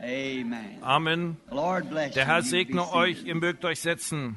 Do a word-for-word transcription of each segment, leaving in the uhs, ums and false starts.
Amen. Der Herr segne euch, ihr mögt euch setzen.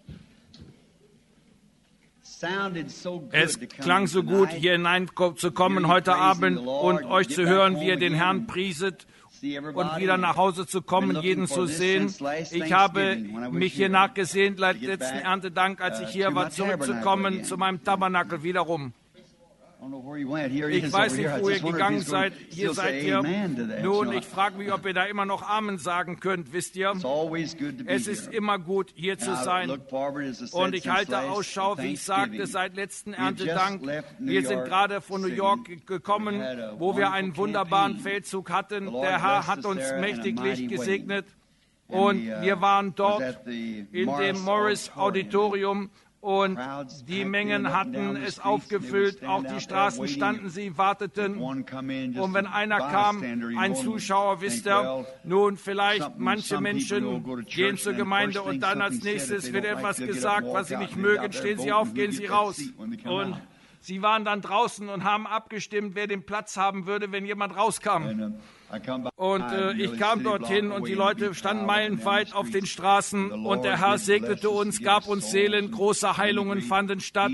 Es klang so gut, hier hineinzukommen heute Abend und euch zu hören, wie ihr den Herrn prieset und wieder nach Hause zu kommen, jeden zu sehen. Ich habe mich hier nachgesehnt, letzten Erntedank, als ich hier war, zurückzukommen zu meinem Tabernakel wiederum. Ich weiß nicht, wo ihr gegangen seid. Hier seid ihr. Nun, ich frage mich, ob ihr da immer noch Amen sagen könnt, wisst ihr? Es ist immer gut, hier zu sein. Und ich halte Ausschau, wie ich sagte, seit letzten Erntedank. Wir sind gerade von New York gekommen, wo wir einen wunderbaren Feldzug hatten. Der Herr hat uns mächtiglich gesegnet. Und wir waren dort in dem Morris Auditorium. Und die Mengen hatten es aufgefüllt, auch die Straßen standen, sie warteten. Und wenn einer kam, ein Zuschauer, wisst ihr, nun vielleicht manche Menschen gehen zur Gemeinde und dann als nächstes wird etwas gesagt, was sie nicht mögen, stehen sie auf, gehen sie raus. Und sie waren dann draußen und haben abgestimmt, wer den Platz haben würde, wenn jemand rauskam. Und äh, ich kam dorthin und die Leute standen meilenweit auf den Straßen und der Herr segnete uns, gab uns Seelen, große Heilungen fanden statt.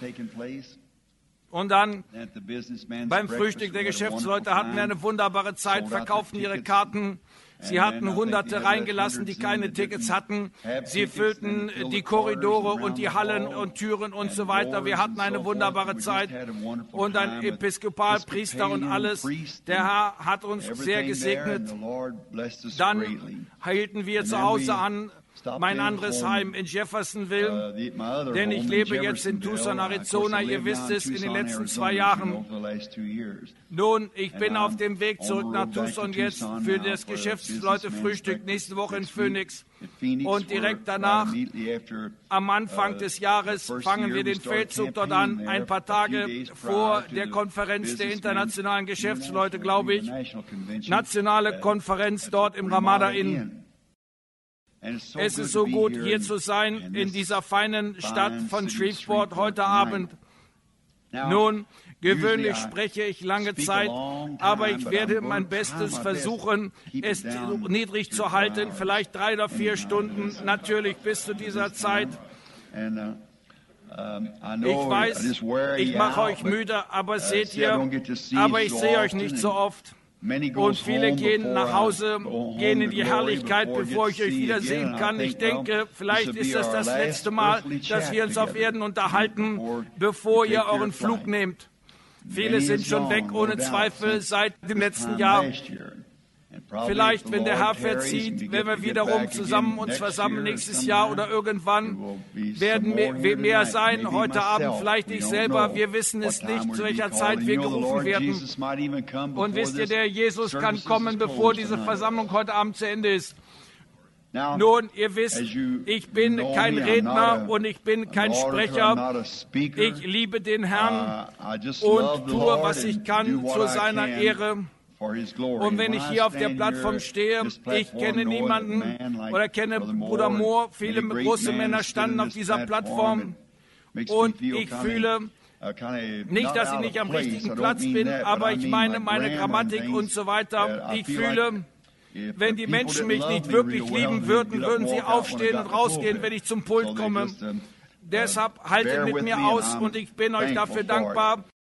Und dann beim Frühstück der Geschäftsleute hatten wir eine wunderbare Zeit, verkauften ihre Karten. Sie hatten Hunderte reingelassen, die keine Tickets hatten. Sie füllten die Korridore und die Hallen und Türen und so weiter. Wir hatten eine wunderbare Zeit und ein Episkopalpriester und alles. Der Herr hat uns sehr gesegnet. Dann hielten wir zu Hause an, mein anderes Heim in Jeffersonville, denn ich lebe jetzt in Tucson, Arizona, ihr wisst es, in den letzten zwei Jahren. Nun, ich bin auf dem Weg zurück nach Tucson jetzt für das Geschäftsleute-Frühstück nächste Woche in Phoenix. Und direkt danach, am Anfang des Jahres, fangen wir den Feldzug dort an, ein paar Tage vor der Konferenz der internationalen Geschäftsleute, glaube ich, nationale Konferenz dort im Ramada Inn. Es ist so gut, hier zu sein, in dieser feinen Stadt von Shreveport heute Abend. Nun, gewöhnlich spreche ich lange Zeit, aber ich werde mein Bestes versuchen, es niedrig zu halten, vielleicht drei oder vier Stunden, natürlich bis zu dieser Zeit. Ich weiß, ich mache euch müde, aber seht ihr, aber ich sehe euch nicht so oft. Und viele gehen nach Hause, gehen in die Herrlichkeit, bevor ich euch wiedersehen kann. Ich denke, vielleicht ist das das letzte Mal, dass wir uns auf Erden unterhalten, bevor ihr euren Flug nehmt. Viele sind schon weg, ohne Zweifel, seit dem letzten Jahr. Vielleicht, wenn der Herr verzieht, wenn wir wiederum zusammen uns versammeln nächstes Jahr oder irgendwann, werden mehr, mehr sein. Heute Abend vielleicht ich selber. Wir wissen es nicht, zu welcher Zeit wir gerufen werden. Und wisst ihr, der Jesus kann kommen, bevor diese Versammlung heute Abend zu Ende ist. Nun, ihr wisst, ich bin kein Redner und ich bin kein Sprecher. Ich liebe den Herrn und tue, was ich kann, zu seiner Ehre. Und wenn ich hier auf der Plattform stehe, ich kenne niemanden oder kenne Bruder Moore, viele große Männer standen auf dieser Plattform und ich fühle nicht, dass ich nicht am richtigen Platz bin, aber ich meine meine Grammatik und so weiter. Ich fühle, wenn die Menschen mich nicht wirklich lieben würden, würden sie aufstehen und rausgehen, wenn ich zum Pult komme. Deshalb haltet mit mir aus und ich bin euch dafür dankbar.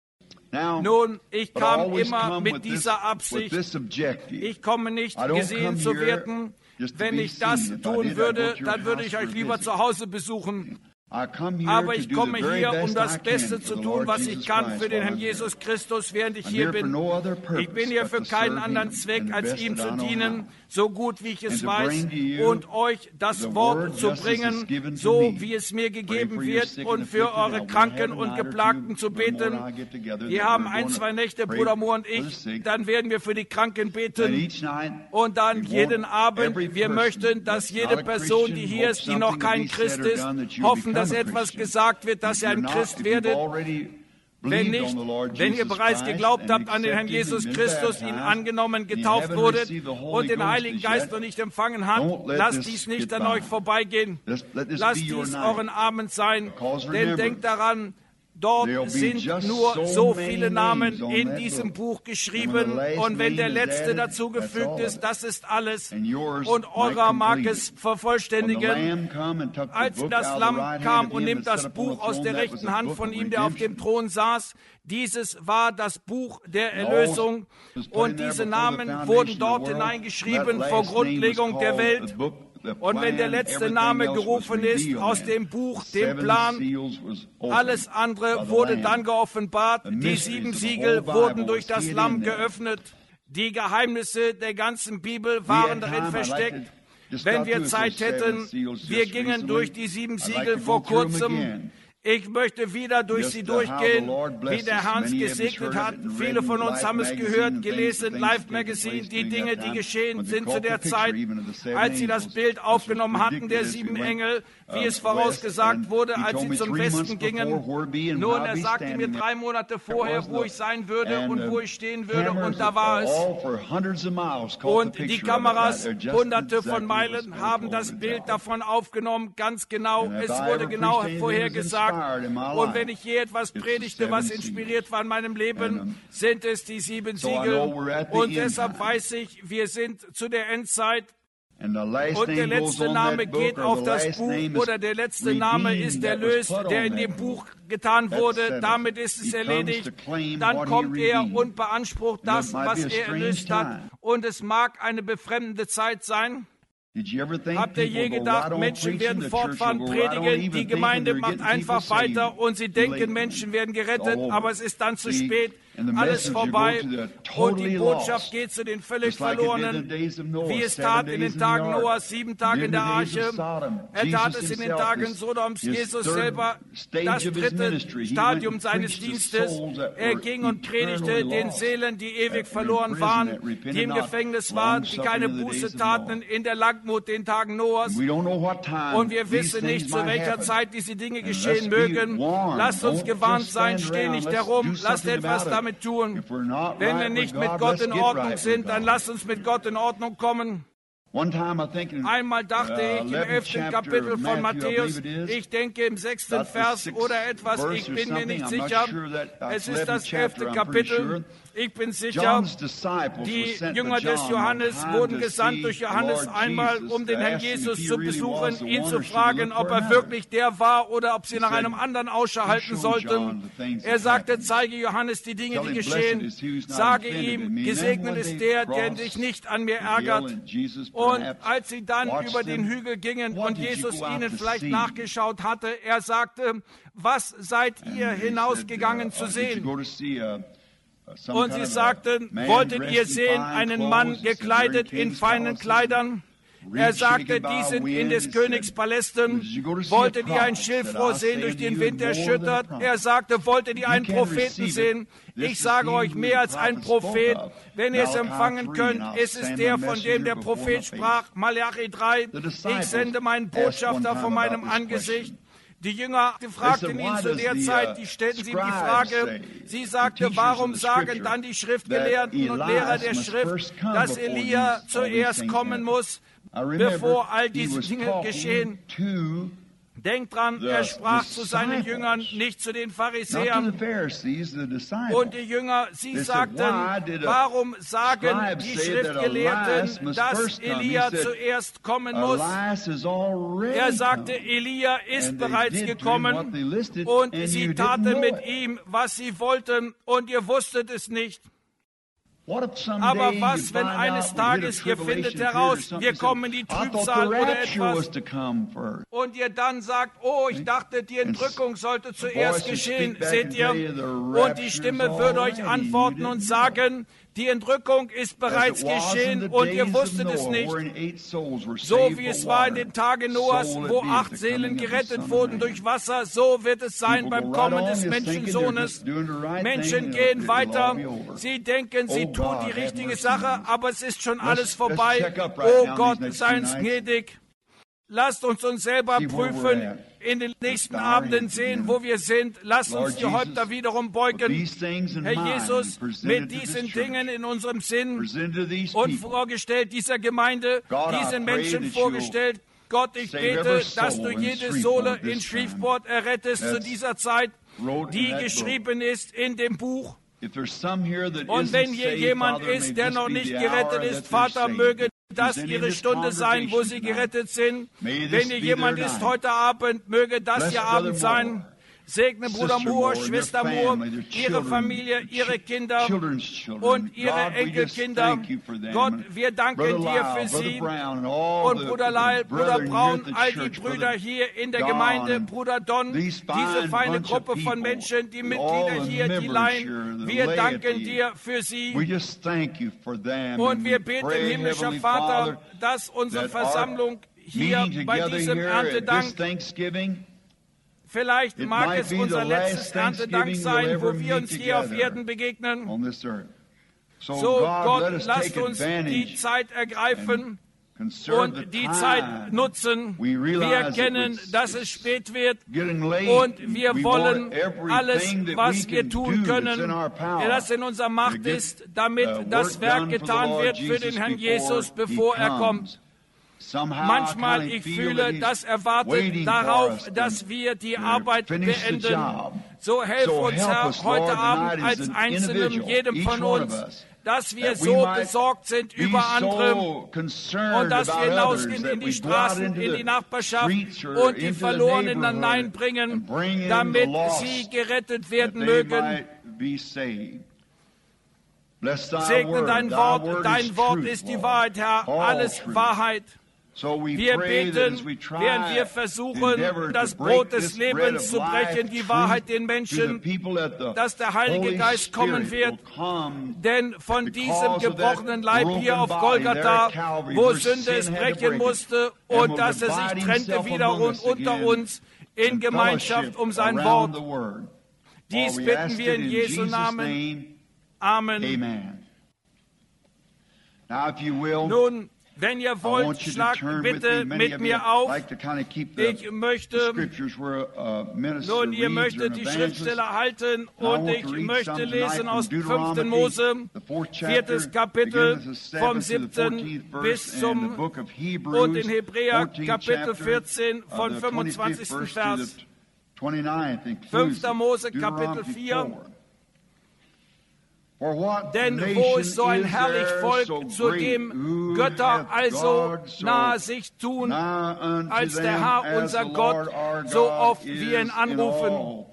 Nun, ich kam immer mit dieser Absicht. Ich komme nicht, gesehen zu werden. Wenn ich das tun würde, dann würde ich euch lieber zu Hause besuchen. Aber ich komme hier, um das Beste zu tun, was ich kann für den Herrn Jesus Christus, während ich hier bin. Ich bin hier für keinen anderen Zweck, als ihm zu dienen, so gut wie ich es weiß, und euch das Wort zu bringen, so wie es mir gegeben wird, und für eure Kranken und Geplagten zu beten. Wir haben ein, zwei Nächte, Bruder Moore und ich, dann werden wir für die Kranken beten. Und dann jeden Abend, wir möchten, dass jede Person, die hier ist, die noch kein Christ ist, hoffen, dass etwas gesagt wird, dass ihr ein Christ werdet. Wenn nicht, wenn ihr bereits geglaubt habt an den Herrn Jesus Christus, ihn angenommen, getauft wurdet und den Heiligen Geist noch nicht empfangen habt, lasst dies nicht an euch vorbeigehen. Lasst dies euren Abend sein, denn denkt daran, Dort sind nur so viele Namen in diesem Buch geschrieben. Und wenn der letzte dazugefügt ist, das ist alles. Und eurer mag es vervollständigen. Als das Lamm kam und nimmt das Buch aus der rechten Hand von ihm, der auf dem Thron saß, dieses war das Buch der Erlösung. Und diese Namen wurden dort hineingeschrieben vor Grundlegung der Welt. Und wenn der letzte Name gerufen ist aus dem Buch, dem Plan, alles andere wurde dann geoffenbart. Die sieben Siegel wurden durch das Lamm geöffnet. Die Geheimnisse der ganzen Bibel waren darin versteckt. Wenn wir Zeit hätten, wir gingen durch die sieben Siegel vor kurzem. Ich möchte wieder durch sie durchgehen, wie der Herr uns gesegnet hat. Viele von uns haben es gehört, gelesen, Life Magazine, die Dinge, die geschehen sind zu der Zeit, als sie das Bild aufgenommen hatten, der sieben Engel, wie es vorausgesagt wurde, als sie zum Westen gingen. Nun, er sagte mir drei Monate vorher, wo ich sein würde und wo ich stehen würde, und da war es. Und die Kameras, hunderte von Meilen, haben das Bild davon aufgenommen, ganz genau. Es wurde genau vorhergesagt. Und wenn ich je etwas predigte, was inspiriert war in meinem Leben, sind es die sieben Siegel. Und deshalb weiß ich, wir sind zu der Endzeit. Und der letzte Name geht auf das Buch, oder der letzte Name ist erlöst, der in dem Buch getan wurde. Damit ist es erledigt. Dann kommt er und beansprucht das, was er erlöst hat. Und es mag eine befremdende Zeit sein. Habt ihr je gedacht, Menschen werden fortfahren, predigen, die Gemeinde macht einfach weiter und sie denken, Menschen werden gerettet, aber es ist dann zu spät, alles vorbei und die Botschaft geht zu den völlig Verlorenen, wie es tat in den Tagen Noahs, sieben Tage in der Arche. Er tat es in den Tagen Sodoms. Jesus selber, das dritte Stadium seines Dienstes. Er ging und predigte den Seelen, die ewig verloren waren, die im Gefängnis waren, die keine Buße taten in der Langmut den Tagen Noahs. Und wir wissen nicht, zu welcher Zeit diese Dinge geschehen mögen. Lasst uns gewarnt sein, steh nicht herum, lasst etwas damit tun. Wenn wir nicht mit Gott in Ordnung sind, dann lasst uns mit Gott in Ordnung kommen. Einmal dachte ich im elften Kapitel von Matthäus, ich denke im sechsten Vers oder etwas, ich bin mir nicht sicher, es ist das elfte Kapitel, ich bin sicher, die Jünger des Johannes wurden gesandt durch Johannes einmal, um den Herrn Jesus zu besuchen, ihn zu fragen, ob er wirklich der war oder ob sie nach einem anderen Ausschau halten sollten. Er sagte, zeige Johannes die Dinge, die geschehen, sage ihm, gesegnet ist der, der sich nicht an mir ärgert. Und als sie dann über den Hügel gingen und Jesus ihnen vielleicht nachgeschaut hatte, er sagte, was seid ihr hinausgegangen zu sehen? Und sie sagten, wolltet ihr sehen, einen Mann gekleidet in feinen Kleidern? Er sagte, die sind in des Königs Palästen. Wolltet ihr ein Schilfrohr sehen, durch den Wind erschüttert? Er sagte, wolltet ihr einen Propheten sehen? Ich sage euch, mehr als ein Prophet. Wenn ihr es empfangen könnt, ist es der, von dem der Prophet sprach, Malachi drei. Ich sende meinen Botschafter vor meinem Angesicht. Die Jünger fragten ihn zu der Zeit, die stellten sie die Frage, sie sagte, warum sagen dann die Schriftgelehrten und Lehrer der Schrift, dass Elia zuerst kommen muss, bevor all diese Dinge geschehen? Denkt dran, er sprach zu seinen Jüngern, nicht zu den Pharisäern. Und die Jünger, sie sagten, warum sagen die Schriftgelehrten, dass Elia zuerst kommen muss? Er sagte, Elia ist bereits gekommen und sie taten mit ihm, was sie wollten, und ihr wusstet es nicht. Aber was, wenn eines Tages ihr findet heraus, wir kommen in die Trübsal oder etwas, und ihr dann sagt, oh, ich dachte, die Entrückung sollte zuerst geschehen, seht ihr? Und die Stimme würde euch antworten und sagen, die Entrückung ist bereits geschehen und ihr wusstet es nicht. So wie es war in den Tagen Noahs, wo acht Seelen gerettet wurden durch Wasser, so wird es sein beim Kommen des Menschensohnes. Menschen gehen weiter, sie denken, sie tun die richtige Sache, aber es ist schon alles vorbei. Oh Gott, sei uns gnädig. Lasst uns uns selber prüfen, in den nächsten Abenden sehen, wo wir sind. Lasst uns die Häupter wiederum beugen. Herr Jesus, mit diesen Dingen in unserem Sinn und vorgestellt dieser Gemeinde, diesen Menschen vorgestellt. Gott, ich bete, dass du jede Sohle in Shreveport errettest zu dieser Zeit. die geschrieben ist in dem Buch. Und wenn hier jemand ist, der noch nicht gerettet ist, Vater, möge das ihre Stunde sein, wo sie gerettet sind. Wenn hier jemand ist heute Abend, möge das ihr Abend sein. Segne Bruder Moore, Schwester Moore, ihre Familie, ihre Kinder und ihre Enkelkinder. Gott, wir danken dir für sie. Und Bruder Lyle, Bruder Braun, all die Brüder hier in der Gemeinde, Bruder Don, diese feine Gruppe von Menschen, die Mitglieder hier, die Laien, wir danken dir für sie. Und wir beten, himmlischer Vater, dass unsere Versammlung hier bei diesem Erntedank, vielleicht mag es unser letztes Erntedank sein, wo wir uns hier auf Erden begegnen. So, Gott, lasst uns die Zeit ergreifen und die Zeit nutzen. Wir erkennen, dass es spät wird und wir wollen alles, was wir tun können, das in unserer Macht ist, damit das Werk getan wird für den Herrn Jesus, bevor er kommt. Manchmal, ich fühle, das erwartet darauf, dass wir die Arbeit beenden. So helf uns, Herr, heute Abend als Einzelnen, jedem von uns, dass wir so besorgt sind über andere und dass wir hinausgehen in die Straßen, in die Nachbarschaft und die Verlorenen hineinbringen, damit sie gerettet werden mögen. Segne dein Wort. Dein Wort ist die Wahrheit, Herr. Alles Wahrheit. Wir beten, während wir versuchen, das Brot des Lebens zu brechen, die Wahrheit den Menschen, dass der Heilige Geist kommen wird. Denn von diesem gebrochenen Leib hier auf Golgatha, wo Sünde es brechen musste und dass er sich trennte wiederum unter uns in Gemeinschaft um sein Wort. Dies bitten wir in Jesu Namen. Amen. Nun, wenn ihr wollt, schlagt bitte mit mir auf. Ich möchte, nun, ihr möchtet die Schriftstelle halten und ich möchte lesen aus fünften Mose, viertes Kapitel, vom siebten bis zum, und in Hebräer Kapitel vierzehn, von fünfundzwanzigsten Vers. fünfter Mose Kapitel vier. Denn wo ist so ein herrlich Volk, zu dem Götter also nahe sich tun, als der Herr, unser Gott, so oft wir ihn anrufen?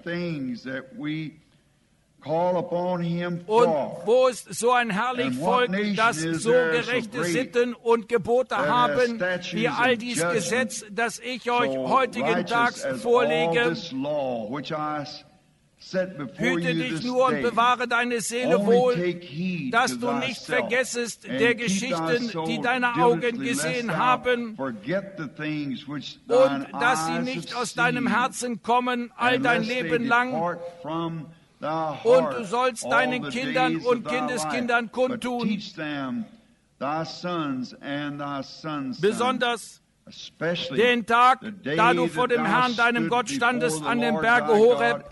Und wo ist so ein herrlich Volk, das so gerechte Sitten und Gebote haben, wie all dies Gesetz, das ich euch heutigen Tags vorlege? Hüte dich nur und bewahre deine Seele wohl, dass du nicht vergessest der Geschichten, die deine Augen gesehen haben, und dass sie nicht aus deinem Herzen kommen all dein Leben lang. Und du sollst deinen Kindern und Kindeskindern kundtun, besonders den Tag, da du vor dem Herrn, deinem Gott, standest an dem Berge Horeb,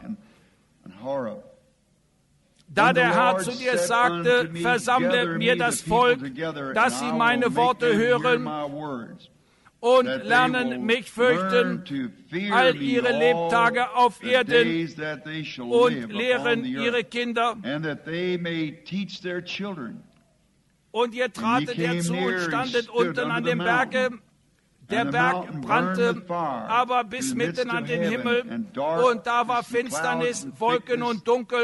da der Herr zu dir sagte, versammle mir das Volk, dass sie meine Worte hören und lernen mich fürchten all ihre Lebtage auf Erden und lehren ihre Kinder. Und ihr tratet herzu und standet unten an dem Berge. Der Berg brannte aber bis mitten an den Himmel, und da war Finsternis, Wolken und Dunkel.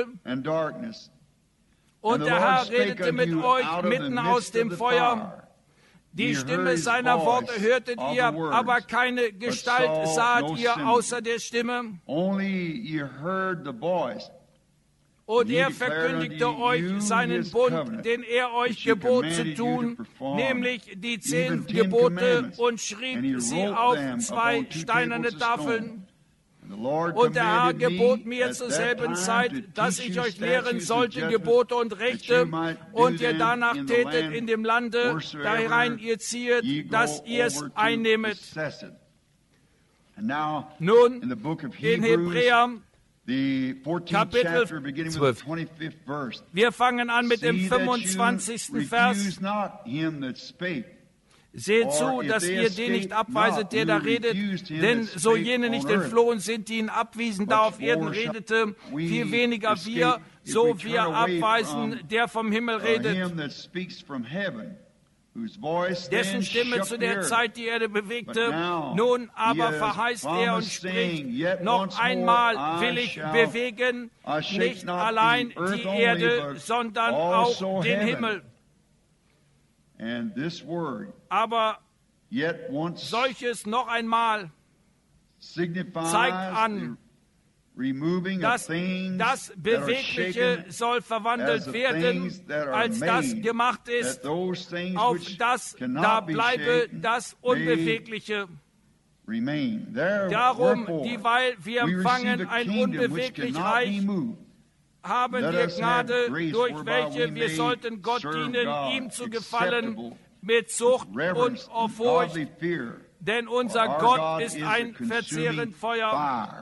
Und der Herr redete mit euch mitten aus dem Feuer. Die Stimme seiner Worte hörtet ihr, aber keine Gestalt saht ihr außer der Stimme. Und er verkündigte euch seinen Bund, den er euch gebot zu tun, nämlich die zehn Gebote, und schrieb sie auf zwei steinerne Tafeln. Und der Herr gebot mir zur selben Zeit, dass ich euch lehren sollte Gebote und Rechte, und ihr danach tätet in dem Lande, daherein ihr ziehet, dass ihr es einnehmet. Nun, in Hebräer Kapitel zwölf. Wir fangen an mit dem fünfundzwanzigsten Vers. Seht zu, dass ihr den nicht abweiset, der da redet, denn so jene nicht entflohen sind, die ihn abwiesen, da auf Erden redete, viel weniger wir, so wir abweisen, der vom Himmel redet, dessen Stimme zu der Zeit die Erde bewegte. Nun aber verheißt er und spricht, noch einmal will ich bewegen, nicht allein die Erde, sondern auch den Himmel. Aber solches noch einmal zeigt an, dass das Bewegliche soll verwandelt werden, als das gemacht ist, auf das da bleibe das Unbewegliche. Darum, dieweil wir empfangen ein unbeweglich Reich, haben wir Gnade, durch welche wir sollten Gott dienen, ihm zu gefallen, mit Zucht und Furcht, denn unser Gott ist ein verzehrend Feuer.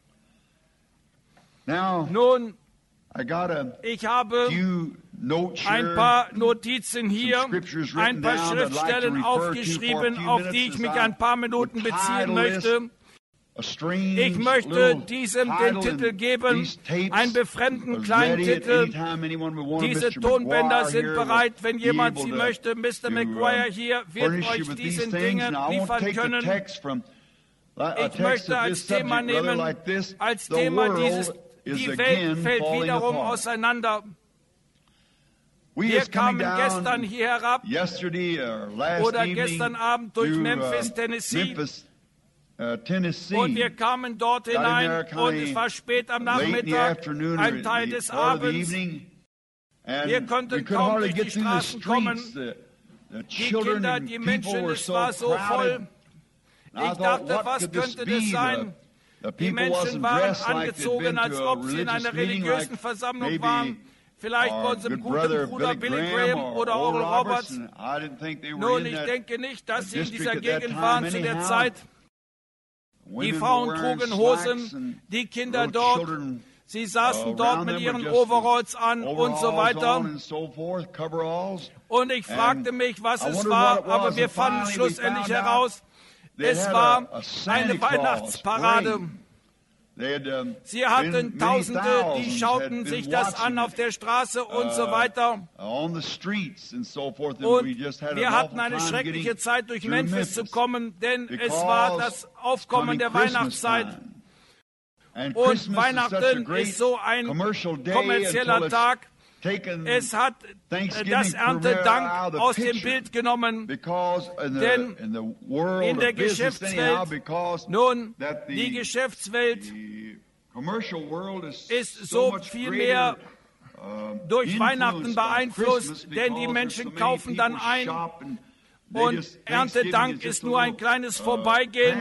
Nun, ich habe ein paar Notizen hier, ein paar Schriftstellen aufgeschrieben, auf die ich mich ein paar Minuten beziehen möchte. Ich möchte diesem den Titel geben, einen befremden kleinen Titel. Diese Tonbänder sind bereit, wenn jemand sie möchte. Mister McGuire hier wird euch diesen Dingen liefern können. Ich möchte als Thema nehmen, als Thema dieses, die Welt fällt wiederum auseinander. Wir kamen gestern hier herab oder gestern Abend durch Memphis, Tennessee. Uh, Tennessee, und wir kamen dort hinein und es war spät am Nachmittag, ein Teil des Abends. Wir konnten kaum durch die Straßen kommen. Die Kinder, die Menschen, es war so voll. Ich dachte, was könnte das sein? Die Menschen waren angezogen, als ob sie in einer religiösen Versammlung waren. Vielleicht von unserem guten Bruder Billy Graham oder Oral Roberts. Nun, ich denke nicht, dass sie in dieser Gegend waren zu der Zeit. Die Frauen trugen Hosen, die Kinder dort, sie saßen dort mit ihren Overalls an und so weiter. Und ich fragte mich, was es war, aber wir fanden schlussendlich heraus, es war eine Weihnachtsparade. Sie hatten Tausende, die schauten sich das an auf der Straße und so weiter. Und wir hatten eine schreckliche Zeit, durch Memphis zu kommen, denn es war das Aufkommen der Weihnachtszeit. Und Weihnachten ist so ein kommerzieller Tag. Es hat das Erntedank aus dem Bild genommen, denn in der Geschäftswelt, nun, die Geschäftswelt ist so viel mehr durch Weihnachten beeinflusst, denn die Menschen kaufen dann ein und Erntedank ist nur ein kleines Vorbeigehen.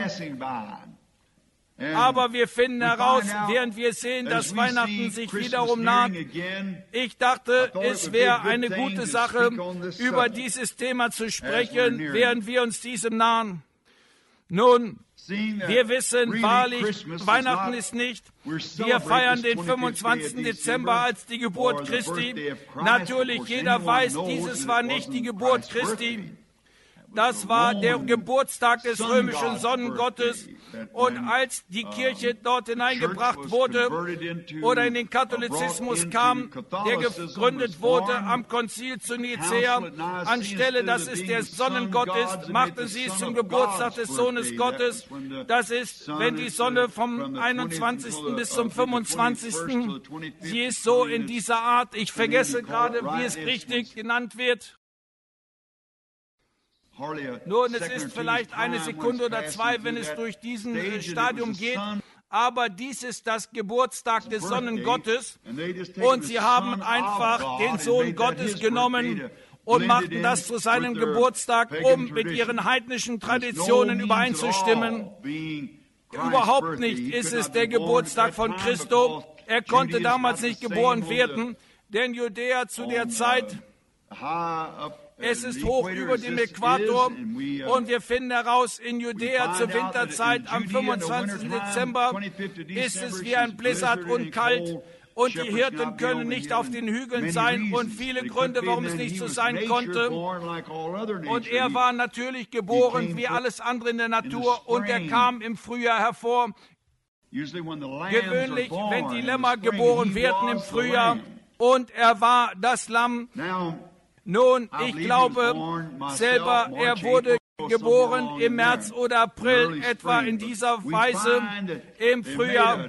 Aber wir finden heraus, während wir sehen, dass Weihnachten sich wiederum naht. Ich dachte, es wäre eine gute Sache, über dieses Thema zu sprechen, während wir uns diesem nahen. Nun, wir wissen wahrlich, Weihnachten ist nicht. Wir feiern den fünfundzwanzigsten Dezember als die Geburt Christi. Natürlich, jeder weiß, dieses war nicht die Geburt Christi. Das war der Geburtstag des römischen Sonnengottes. Und als die Kirche dort hineingebracht wurde oder in den Katholizismus kam, der gegründet wurde am Konzil zu Nicäa, anstelle, dass es der Sonnengott ist, machten sie es zum Geburtstag des Sohnes Gottes. Das ist, wenn die Sonne vom einundzwanzigsten bis zum fünfundzwanzigsten Sie ist so in dieser Art, ich vergesse gerade, wie es richtig genannt wird. Nun, es ist vielleicht eine Sekunde oder zwei, wenn es durch diesen Stadium geht, aber dies ist das Geburtstag des Sonnengottes und sie haben einfach den Sohn Gottes genommen und machten das zu seinem Geburtstag, um mit ihren heidnischen Traditionen übereinzustimmen. Überhaupt nicht ist es der Geburtstag von Christo. Er konnte damals nicht geboren werden, denn Judäa zu der Zeit, es ist hoch über dem Äquator und wir finden heraus, in Judäa zur Winterzeit am fünfundzwanzigsten Dezember ist es wie ein Blizzard und kalt Und die Hirten können nicht auf den Hügeln sein und viele Gründe, warum es nicht so sein konnte. Und er war natürlich geboren wie alles andere in der Natur und er kam im Frühjahr hervor. Gewöhnlich, wenn die Lämmer geboren werden im Frühjahr und er war das Lamm. Nun, ich glaube selber, er wurde geboren im März oder April, etwa in dieser Weise im Frühjahr.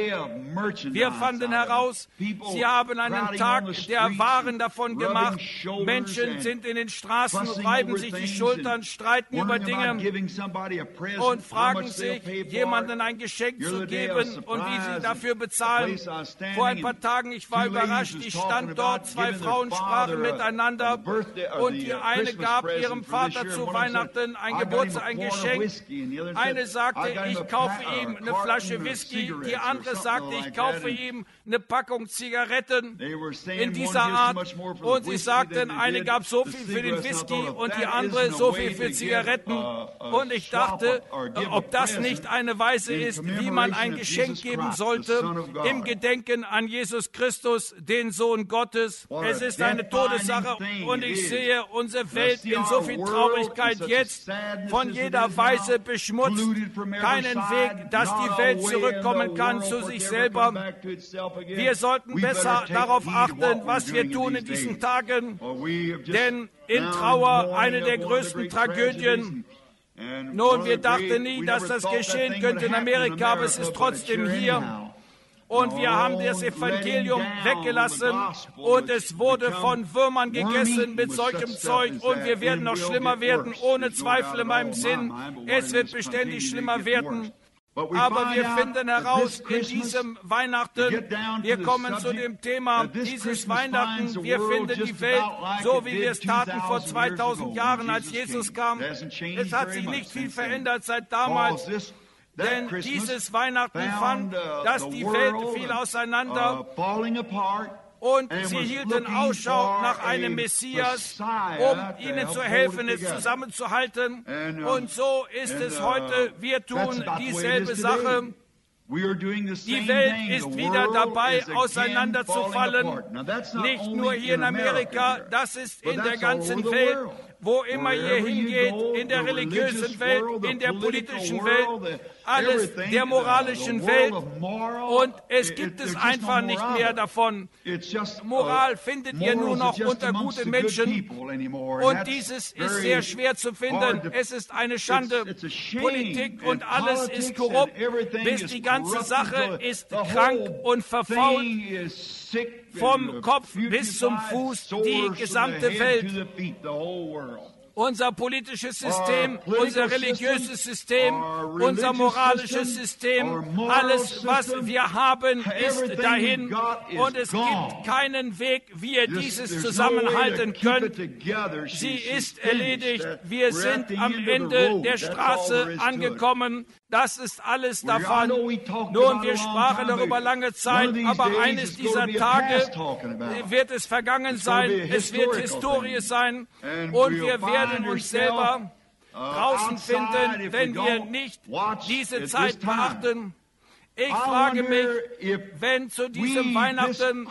Wir fanden heraus, sie haben einen Tag der Waren davon gemacht. Menschen sind in den Straßen, reiben sich die Schultern, streiten über Dinge und fragen sich, jemandem ein Geschenk zu geben und wie sie dafür bezahlen. Vor ein paar Tagen, ich war überrascht, ich stand dort, zwei Frauen sprachen miteinander und die eine gab ihrem Vater zu Weihnachten ein Geburtstag, ein Geschenk. Eine sagte, ich kaufe ihm eine Flasche Whisky. Die andere sagte, ich kaufe ihm eine Packung Zigaretten in dieser Art. Und sie sagten, eine gab so viel für den Whisky und die andere so viel für Zigaretten. Und ich dachte, ob das nicht eine Weise ist, wie man ein Geschenk geben sollte im Gedenken an Jesus Christus, den Sohn Gottes. Es ist eine Todessache und ich sehe unsere Welt in so viel Traurigkeit jetzt von jeder Weise beschmutzt, keinen Weg, dass die Welt zurückkommen kann zu sich selber. Wir sollten besser darauf achten, was wir tun in diesen Tagen, denn in Trauer eine der größten Tragödien. Nun, wir dachten nie, dass das geschehen könnte in Amerika, aber es ist trotzdem hier. Und wir haben das Evangelium weggelassen und es wurde von Würmern gegessen mit solchem Zeug und wir werden noch schlimmer werden, ohne Zweifel in meinem Sinn. Es wird beständig schlimmer werden. Aber wir finden heraus in diesem Weihnachten, wir kommen zu dem Thema dieses Weihnachten, wir finden die Welt so, wie wir es taten vor zweitausend Jahren, als Jesus kam. Es hat sich nicht viel verändert seit damals. Denn dieses Weihnachten fand, dass die Welt fiel auseinander und sie hielten Ausschau nach einem Messias, um ihnen zu helfen, es zusammenzuhalten. Und so ist es heute. Wir tun dieselbe Sache. Die Welt ist wieder dabei, auseinanderzufallen. Nicht nur hier in Amerika, das ist in der ganzen Welt. Wo immer ihr hingeht, in der religiösen Welt, in der politischen Welt, alles der moralischen Welt. Und es gibt es einfach nicht mehr davon. Moral findet ihr nur noch unter guten Menschen. Und dieses ist sehr schwer zu finden. Es ist eine Schande. Politik und alles ist korrupt, bis die ganze Sache ist krank und verfault. Vom Kopf bis zum Fuß, die gesamte Welt. Unser politisches System, unser religiöses System, unser moralisches System, alles, was wir haben, ist dahin. Und es gibt keinen Weg, wie ihr dieses zusammenhalten könnt. Sie ist erledigt. Wir sind am Ende der Straße angekommen. Das ist alles davon. Nun, wir sprachen darüber lange Zeit, aber eines dieser Tage wird es vergangen sein. Es wird Historie sein. Und wir werden uns selber draußen finden, wenn wir nicht diese Zeit beachten. Ich frage mich, wenn zu diesem Weihnachten,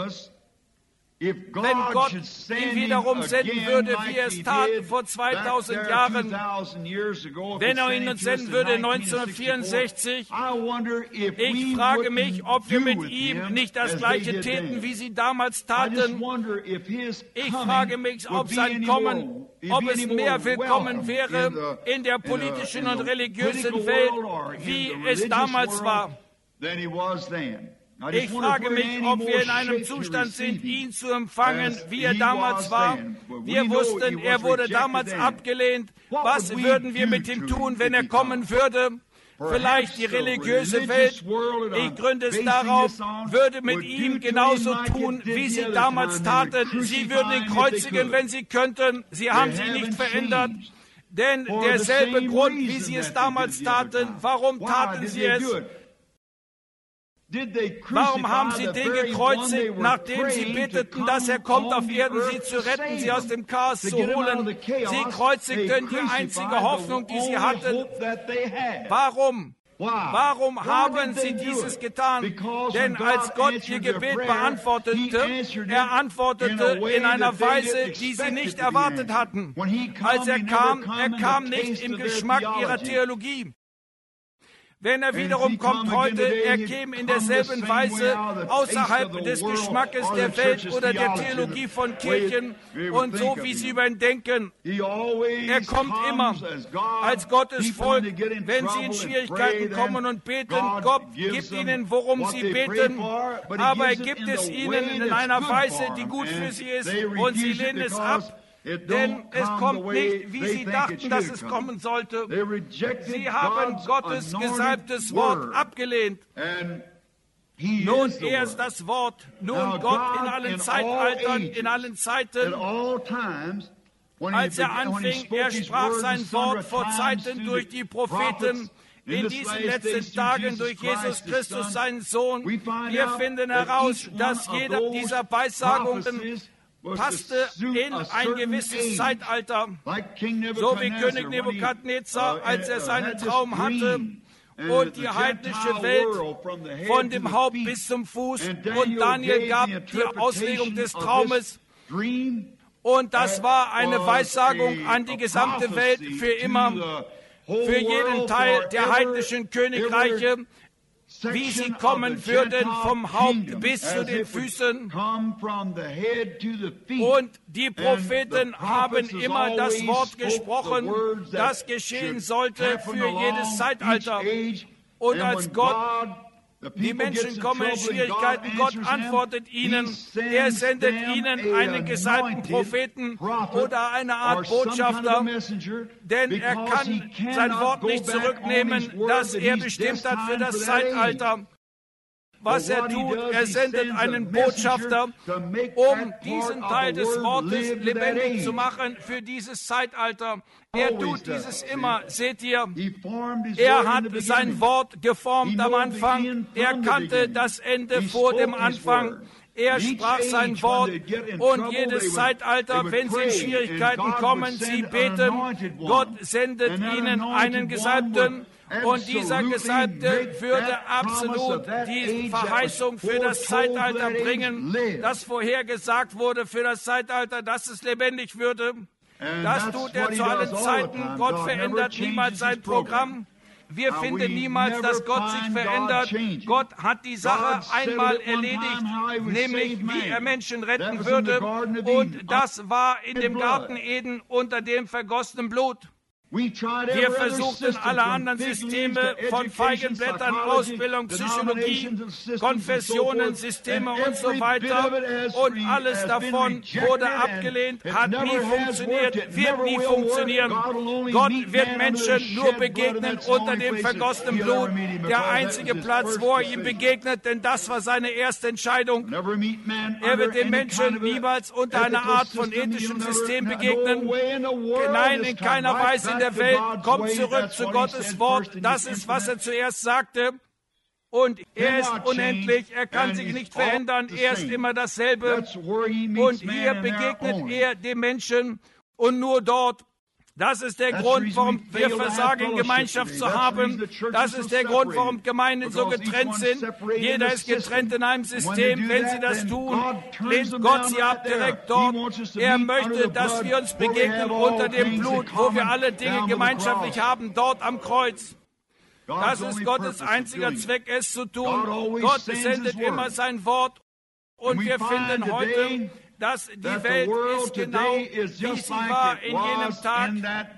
wenn Gott ihn wiederum senden würde, wie er es tat vor zweitausend Jahren, wenn er ihn uns senden würde neunzehnhundertvierundsechzig, ich frage mich, ob wir mit ihm nicht das Gleiche täten, wie sie damals taten. Ich frage mich, ob sein Kommen, ob es mehr willkommen wäre in der politischen und religiösen Welt, wie es damals war. Ich frage mich, ob wir in einem Zustand sind, ihn zu empfangen, wie er damals war. Wir wussten, er wurde damals abgelehnt. Was würden wir mit ihm tun, wenn er kommen würde? Vielleicht die religiöse Welt, ich gründe es darauf, würde mit ihm genauso tun, wie sie damals taten. Sie würden ihn kreuzigen, wenn sie könnten. Sie haben sich nicht verändert. Denn derselbe Grund, wie sie es damals taten, warum taten sie es? Warum haben sie den gekreuzigt, nachdem sie bitteten, dass er kommt auf Erden, sie zu retten, sie aus dem Chaos zu holen? Sie kreuzigten die einzige Hoffnung, die sie hatten. Warum? Warum haben sie dieses getan? Denn als Gott ihr Gebet beantwortete, er antwortete in einer Weise, die sie nicht erwartet hatten. Als er kam, er kam nicht im Geschmack ihrer Theologie. Wenn er wiederum kommt heute, er käme in derselben Weise außerhalb des Geschmackes der Welt oder der Theologie von Kirchen und so, wie sie über ihn denken. Er kommt immer als Gottes Volk, wenn sie in Schwierigkeiten kommen und beten. Gott gibt ihnen, worum sie beten, aber er gibt es ihnen in einer Weise, die gut für sie ist, und sie lehnen es ab. Denn es kommt nicht, wie sie dachten, dass es kommen sollte. Sie haben Gottes gesalbtes Wort abgelehnt. Nun, er ist das Wort. Nun, Gott in allen Zeitaltern, in allen Zeiten. Als er anfing, er sprach sein Wort vor Zeiten durch die Propheten. In diesen letzten Tagen durch Jesus Christus, seinen Sohn. Wir finden heraus, dass jeder dieser Weissagungen passte in ein gewisses Zeitalter, so wie König Nebukadnezar, als er seinen Traum hatte und die heidnische Welt von dem Haupt bis zum Fuß, und Daniel gab die Auslegung des Traumes, und das war eine Weissagung an die gesamte Welt für immer, für jeden Teil der heidnischen Königreiche, wie sie kommen würden vom Haupt bis zu den Füßen. Und die Propheten haben immer das Wort gesprochen, das geschehen sollte für jedes Zeitalter. Und als Gott, die Menschen kommen in Schwierigkeiten, Gott antwortet ihnen, er sendet ihnen einen gesalbten Propheten oder eine Art Botschafter, denn er kann sein Wort nicht zurücknehmen, das er bestimmt hat für das Zeitalter. Was er tut, er sendet einen Botschafter, um diesen Teil des Wortes lebendig zu machen für dieses Zeitalter. Er tut dieses immer, seht ihr. Er hat sein Wort geformt am Anfang. Er kannte das Ende vor dem Anfang. Er sprach sein Wort, und jedes Zeitalter, wenn sie in Schwierigkeiten kommen, sie beten, Gott sendet ihnen einen Gesalbten. Und dieser Gesalbte würde absolut die Verheißung für das Zeitalter bringen, das vorhergesagt wurde für das Zeitalter, dass es lebendig würde. Das tut er zu allen Zeiten. Gott verändert niemals sein Programm. Wir finden niemals, dass Gott sich verändert. Gott hat die Sache einmal erledigt, nämlich wie er Menschen retten würde. Und das war in dem Garten Eden unter dem vergossenen Blut. Wir versuchten alle anderen Systeme von Feigenblättern, Ausbildung, Psychologie, Konfessionen, Systeme und so weiter. Und alles davon wurde abgelehnt, hat nie funktioniert, wird nie funktionieren. Gott wird Menschen nur begegnen unter dem vergossenen Blut. Der einzige Platz, wo er ihm begegnet, denn das war seine erste Entscheidung. Er wird den Menschen niemals unter einer Art von ethischem System begegnen. Nein, in keiner Weise in der Welt. Kommt zurück zu Gottes Wort. Das ist, was er zuerst sagte. Und er ist unendlich. Er kann sich nicht verändern. Er ist immer dasselbe. Und hier begegnet er dem Menschen. Und nur dort. Das ist der Grund, warum wir versagen, Gemeinschaft zu haben. Das ist der Grund, warum Gemeinden so getrennt sind. Jeder ist getrennt in einem System. Wenn sie das tun, lehnt Gott sie ab direkt dort. Er möchte, dass wir uns begegnen unter dem Blut, wo wir alle Dinge gemeinschaftlich haben, dort am Kreuz. Das ist Gottes einziger Zweck, es zu tun. Gott sendet immer sein Wort. Und wir finden heute, dass die Welt ist genau, wie sie war in jenem Tag.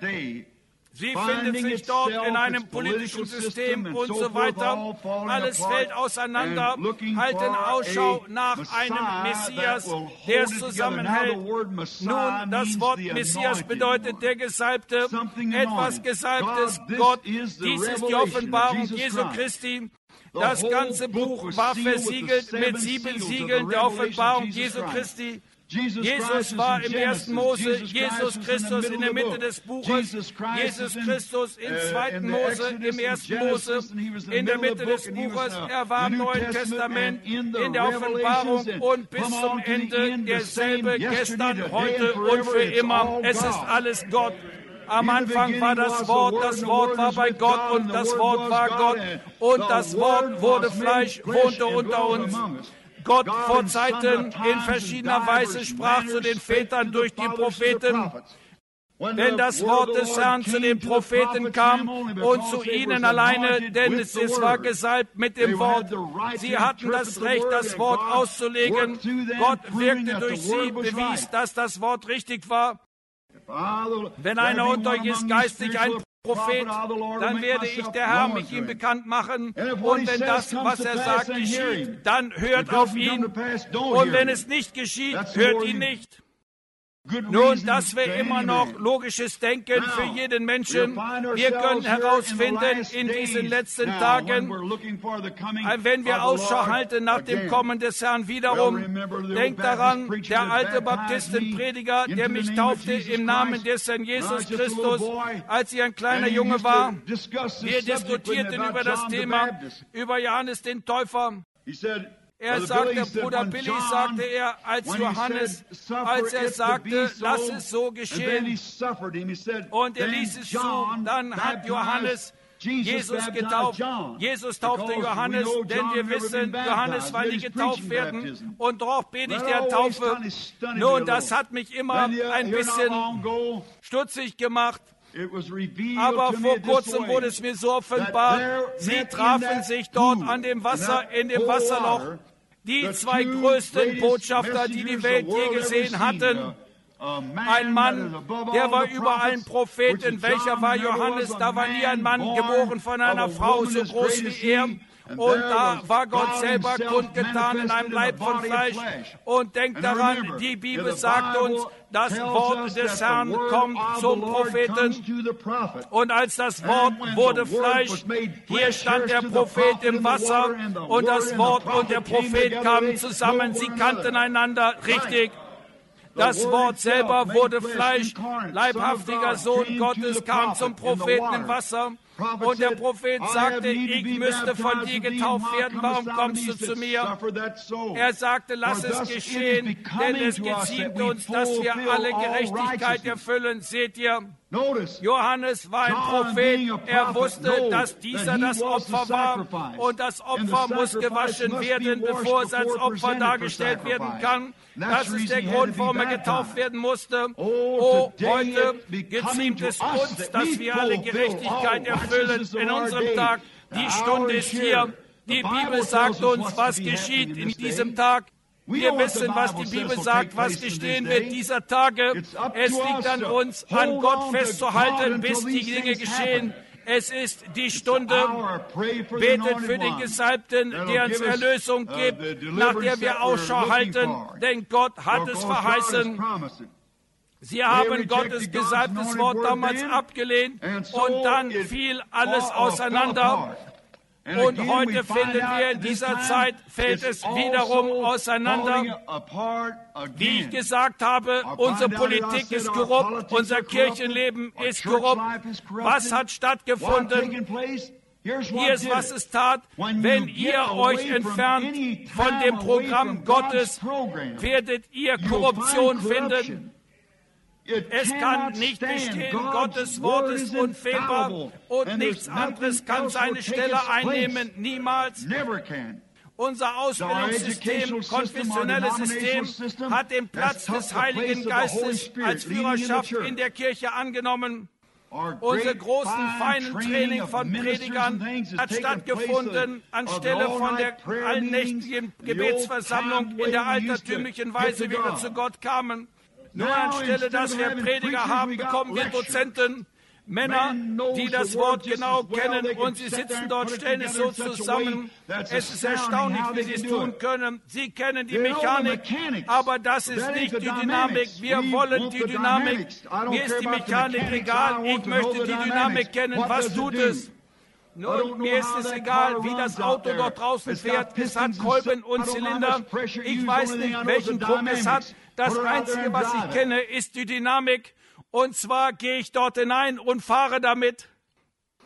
Sie findet sich dort in einem politischen System und so weiter. Alles fällt auseinander. Halten Ausschau nach einem Messias, der es zusammenhält. Nun, das Wort Messias bedeutet der Gesalbte, etwas Gesalbtes, Gott. Dies ist die Offenbarung Jesu Christi. Das ganze Buch war versiegelt mit sieben Siegeln der Offenbarung Jesu Christi. Jesus war im ersten Mose, Jesus Christus in der Mitte des Buches, Jesus Christus im zweiten Mose, im ersten Mose, in der Mitte des Buches, er war im Neuen Testament, in der Offenbarung und bis zum Ende derselbe, gestern, heute und für immer. Es ist alles Gott. Am Anfang war das Wort, das Wort war bei Gott und das Wort war Gott. Und das Wort wurde Fleisch, wohnte unter uns. Gott vor Zeiten in verschiedener Weise sprach zu den Vätern durch die Propheten. Wenn das Wort des Herrn zu den Propheten kam und zu ihnen alleine, denn es, es war gesalbt mit dem Wort. Sie hatten das Recht, das Wort auszulegen. Gott wirkte durch sie, bewies, dass das Wort richtig war. Wenn einer unter euch ist geistig ein Prophet, dann werde ich, der Herr, mich ihm bekannt machen. Und wenn das, was er sagt, geschieht, dann hört auf ihn. Und wenn es nicht geschieht, hört ihn nicht. Nun, das wäre immer noch logisches Denken für jeden Menschen. Wir können herausfinden in diesen letzten Tagen, wenn wir Ausschau halten nach dem Kommen des Herrn wiederum. Denkt daran, der alte Baptistenprediger, der mich taufte im Namen des Herrn Jesus Christus, als ich ein kleiner Junge war. Wir diskutierten über das Thema, über Johannes den Täufer. Er sagte, Bruder Billy, sagte er, als Johannes, als er sagte, lass es so geschehen. Und er ließ es zu. Dann hat Johannes Jesus getauft. Jesus taufte Johannes, denn wir wissen, Johannes war nie getauft werden. Und darauf predigt er Taufe. Nun, das hat mich immer ein bisschen stutzig gemacht. Aber vor kurzem wurde es mir so offenbar, sie trafen sich dort an dem Wasser, in dem Wasserloch. Die zwei größten Botschafter, die die Welt je gesehen hatten. Ein Mann, der war über allen Propheten. Welcher war Johannes? Da war nie ein Mann geboren von einer Frau so groß wie er. Und da war Gott selber kundgetan in einem Leib von Fleisch. Und denkt daran, die Bibel sagt uns, das Wort des Herrn kommt zum Propheten. Und als das Wort wurde Fleisch, hier stand der Prophet im Wasser und das Wort und der Prophet kamen zusammen. Sie kannten einander richtig. Das Wort selber wurde Fleisch. Leibhaftiger Sohn Gottes kam zum Propheten im Wasser. Und der Prophet sagte, ich müsste von dir getauft werden, warum kommst du zu mir? Er sagte, lass es geschehen, denn es geziemt uns, dass wir alle Gerechtigkeit erfüllen. Seht ihr, Johannes war ein Prophet, er wusste, dass dieser das Opfer war und das Opfer muss gewaschen werden, bevor es als Opfer dargestellt werden kann. Das ist der Grund, warum er getauft werden musste. Oh, heute geziemt es uns, dass wir alle Gerechtigkeit erfüllen in unserem Tag. Die Stunde ist hier. Die Bibel sagt uns, was geschieht in diesem Tag. Wir wissen, was die Bibel sagt, was geschehen wird dieser Tage. Es liegt an uns, an Gott festzuhalten, bis die Dinge geschehen. Es ist die Stunde. Betet für den Gesalbten, der uns Erlösung gibt, nach der wir Ausschau halten, denn Gott hat es verheißen. Sie haben Gottes gesalbtes Wort damals abgelehnt und dann fiel alles auseinander. Und heute finden wir, in dieser Zeit fällt es wiederum auseinander. Wie ich gesagt habe, unsere Politik ist korrupt, unser Kirchenleben ist korrupt. Was hat stattgefunden? Hier ist, was es tat. Wenn ihr euch entfernt von dem Programm Gottes, werdet ihr Korruption finden. Es kann nicht bestehen. Gottes Wort ist unfehlbar und nichts anderes kann seine Stelle einnehmen. Niemals. Unser Ausbildungssystem, konfessionelles System, hat den Platz des Heiligen Geistes als Führerschaft in der Kirche angenommen. Unser großen, feinen Training von Predigern hat stattgefunden anstelle von der allnächtigen Gebetsversammlung in der altertümlichen Weise, wie wir zu Gott kamen. Nur anstelle, dass wir Prediger haben, bekommen wir Dozenten, Männer, die das Wort genau kennen und sie sitzen dort, stellen es so zusammen. Es ist erstaunlich, wie sie es tun können. Sie kennen die Mechanik, aber das ist nicht die Dynamik. Wir wollen die Dynamik. Mir ist die Mechanik egal. Ich möchte die Dynamik kennen. Was tut es? Nun, mir ist es egal, wie das Auto dort draußen fährt. Es hat Kolben und Zylinder. Ich weiß nicht, welchen Druck es hat. Das Einzige, was ich kenne, ist die Dynamik. Und zwar gehe ich dort hinein und fahre damit.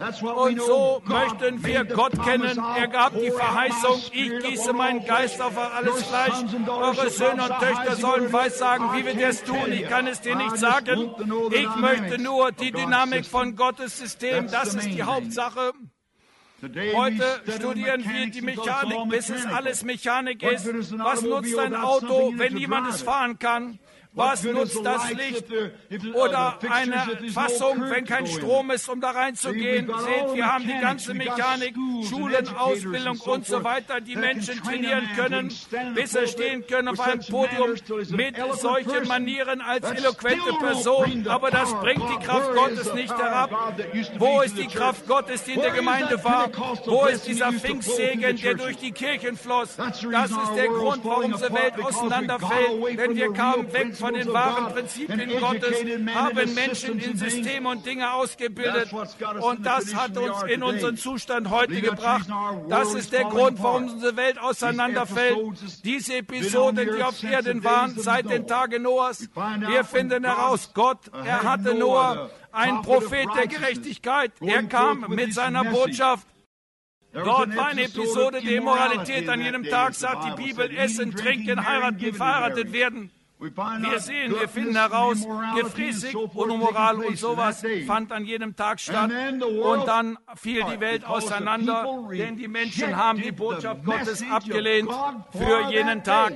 Und so möchten wir Gott kennen. Er gab die Verheißung, ich gieße meinen Geist auf alles Fleisch. Eure Söhne und Töchter sollen weissagen. Wie wird er es tun? Ich kann es dir nicht sagen. Ich möchte nur die Dynamik von Gottes System. Das ist die Hauptsache. Heute studieren wir die Mechanik, bis es alles Mechanik ist. Was nutzt ein Auto, wenn niemand es fahren kann? Was nutzt das Licht oder eine Fassung, wenn kein Strom ist, um da reinzugehen? Seht, wir haben die ganze Mechanik, Schulen, Ausbildung und so weiter, die Menschen trainieren können, bis sie stehen können auf einem Podium mit solchen Manieren als eloquente Person. Aber das bringt die Kraft Gottes nicht herab. Wo ist die Kraft Gottes, die in der Gemeinde war? Wo ist dieser Pfingstsegen, der durch die Kirchen floss? Das ist der Grund, warum unsere Welt auseinanderfällt, denn wir kamen weg von den wahren Prinzipien Gottes, haben Menschen in Systeme und Dinge ausgebildet und das hat uns in unseren Zustand heute gebracht. Das ist der Grund, warum unsere Welt auseinanderfällt. Diese Episoden, die auf Erden waren, seit den Tagen Noahs, wir finden heraus, Gott, er hatte Noah, ein Prophet der Gerechtigkeit, er kam mit seiner Botschaft. Dort war eine Episode der Immoralität. An jedem Tag sagt die Bibel, essen, trinken, heiraten, verheiratet werden. Wir sehen, wir finden heraus, Gefräßig, Unmoral und sowas fand an jedem Tag statt. Und dann fiel die Welt auseinander, denn die Menschen haben die Botschaft Gottes abgelehnt für jenen Tag.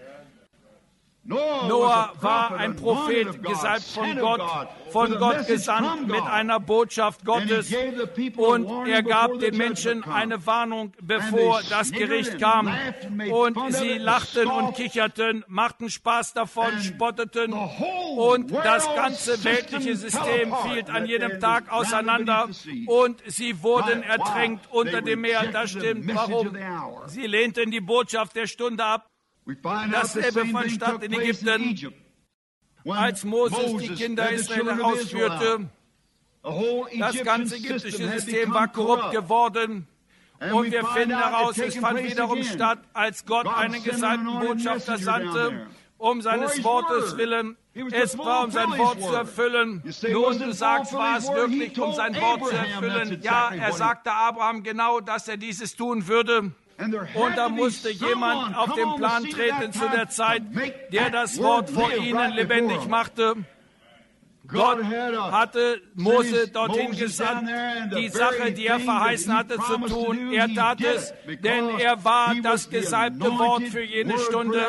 Noah war ein Prophet, gesalbt von Gott, von Gott gesandt mit einer Botschaft Gottes. Und er gab den Menschen eine Warnung, bevor das Gericht kam. Und sie lachten und kicherten, machten Spaß davon, spotteten. Und das ganze weltliche System fiel an jedem Tag auseinander. Und sie wurden ertränkt unter dem Meer. Das stimmt. Warum? Sie lehnten die Botschaft der Stunde ab. Dasselbe fand statt in Ägypten, als Moses die Kinder Israel herausführte. Das ganze ägyptische System war korrupt geworden. Und wir finden heraus, es fand wiederum statt, als Gott einen gesalbten Botschafter sandte, um seines Wortes willen. Es war, um sein Wort zu erfüllen. Nun, du sagst, war es wirklich, um sein Wort zu erfüllen? Ja, er sagte Abraham genau, dass er dieses tun würde. Und da musste jemand auf den Plan treten zu der Zeit, der das Wort vor ihnen lebendig machte. Gott hatte Mose dorthin gesandt, die Sache, die er verheißen hatte, zu tun. Er tat es, denn er war das gesalbte Wort für jene Stunde.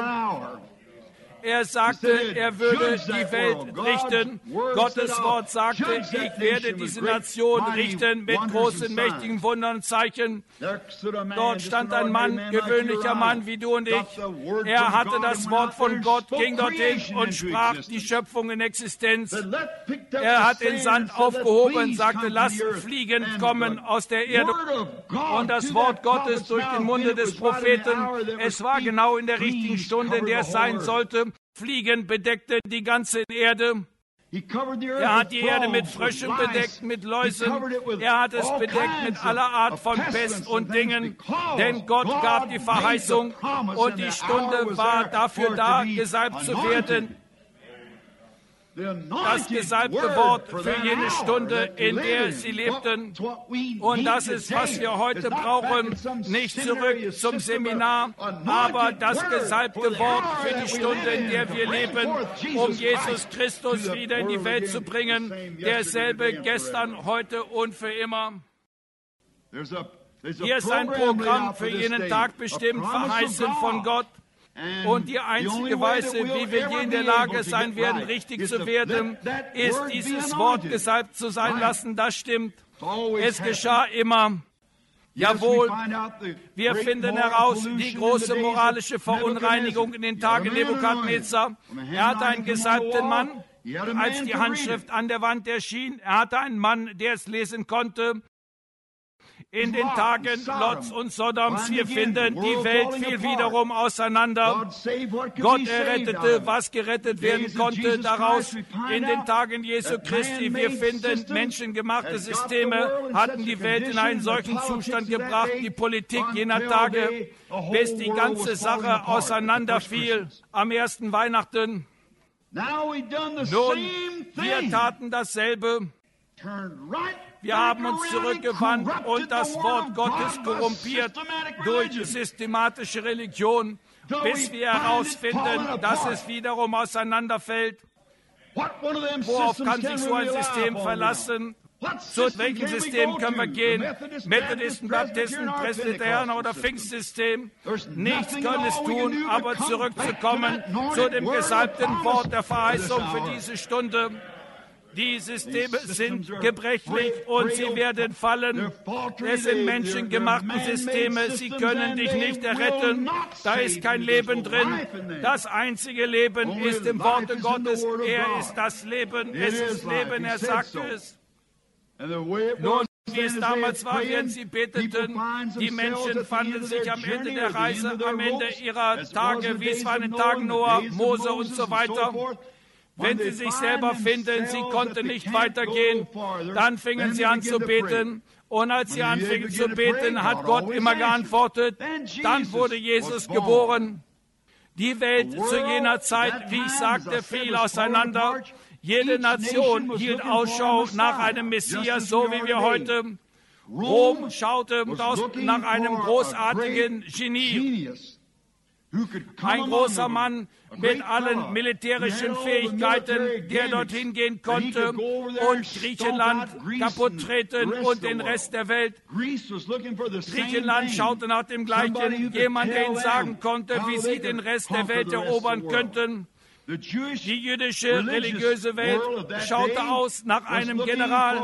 Er sagte, er würde die Welt richten. Gottes Wort sagte, ich werde diese Nation richten mit großen, mächtigen Wundern und Zeichen. Dort stand ein Mann, gewöhnlicher Mann wie du und ich. Er hatte das Wort von Gott, ging dorthin und sprach die Schöpfung in Existenz. Er hat den Sand aufgehoben, sagte, lass Fliegen kommen aus der Erde. Und das Wort Gottes durch den Munde des Propheten, es war genau in der richtigen Stunde, in der es sein sollte. Fliegen bedeckte die ganze Erde. Er hat die Erde mit Fröschen bedeckt, mit Läusen. Er hat es bedeckt mit aller Art von Pest und Dingen. Denn Gott gab die Verheißung und die Stunde war dafür da, gesalbt zu werden. Das gesalbte Wort für jene Stunde, in der sie lebten. Und das ist, was wir heute brauchen. Nicht zurück zum Seminar, aber das gesalbte Wort für die Stunde, in der wir leben, um Jesus Christus wieder in die Welt zu bringen. Derselbe gestern, heute und für immer. Hier ist ein Programm für jenen Tag bestimmt, verheißen von Gott. Und die einzige Weise, wie wir je in der Lage sein werden, richtig zu werden, ist, dieses Wort gesalbt zu sein lassen. Das stimmt. Es geschah immer. Jawohl, wir finden heraus, die große moralische Verunreinigung in den Tagen Nebukadnezar. Er hatte einen gesalbten Mann, als die Handschrift an der Wand erschien. Er hatte einen Mann, der es lesen konnte. In den Tagen Lots und Sodoms, wir finden, die Welt fiel wiederum auseinander. Gott errettete, was gerettet werden konnte daraus. In den Tagen Jesu Christi, wir finden, menschengemachte Systeme hatten die Welt in einen solchen Zustand gebracht, die Politik jener Tage, bis die ganze Sache auseinanderfiel am ersten Weihnachten. Nun, wir taten dasselbe. Wir haben uns zurückgewandt und das Wort Gottes korrumpiert durch systematische Religion, bis wir herausfinden, dass es wiederum auseinanderfällt. Worauf kann sich so ein System verlassen? Zu welchem System können wir gehen? Methodisten, Baptisten, Presbyterianer oder Pfingstsystem? Nichts können es tun, aber zurückzukommen zu dem gesalbten Wort der Verheißung für diese Stunde. Die Systeme sind gebrechlich und sie werden fallen. Es sind menschengemachte Systeme, sie können dich nicht erretten. Da ist kein Leben drin. Das einzige Leben ist im Worte Gottes. Er ist das Leben, es ist Leben, er sagte es. Nun, wie es damals war, während sie beteten, die Menschen fanden sich am Ende der Reise, am Ende ihrer Tage, wie es war in den Tagen Noah, Mose und so weiter. Wenn sie sich selber finden, sie konnten nicht weitergehen, dann fingen sie an zu beten. Und als sie anfingen zu beten, hat Gott immer geantwortet. Dann wurde Jesus geboren. Die Welt zu jener Zeit, wie ich sagte, fiel auseinander. Jede Nation hielt Ausschau nach einem Messias, so wie wir heute. Rom schaute nach einem großartigen Genie. Ein großer Mann mit allen militärischen Fähigkeiten, der dorthin gehen konnte und Griechenland kaputt treten und den Rest der Welt. Griechenland schaute nach dem Gleichen. Jemand, der ihnen sagen konnte, wie sie den Rest der Welt erobern könnten. Die jüdische religiöse Welt schaute aus nach einem General.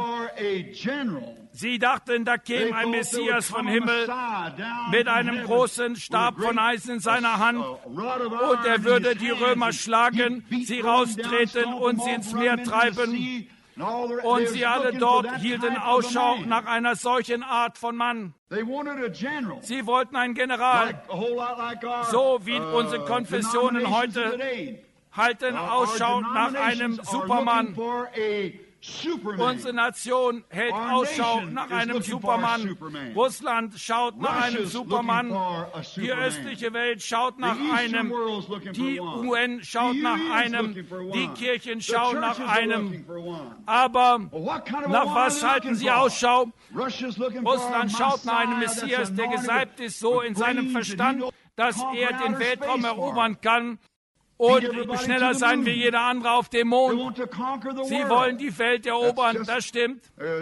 Sie dachten, da käme ein Messias vom Himmel mit einem großen Stab von Eisen in seiner Hand und er würde die Römer schlagen, sie raustreten und sie ins Meer treiben. Und sie alle dort hielten Ausschau nach einer solchen Art von Mann. Sie wollten einen General, so wie unsere Konfessionen heute halten Ausschau nach einem Supermann. Unsere Nation hält Ausschau nach einem Supermann. Russland schaut nach einem Supermann. Die östliche Welt schaut nach einem. Die U N schaut nach einem. Die Kirchen schauen nach einem. Aber nach was halten sie Ausschau? Russland schaut nach einem Messias, der gesalbt ist, so in seinem Verstand, dass er den Weltraum erobern kann und schneller sein wie jeder andere auf dem Mond. Sie wollen die Welt erobern, das stimmt.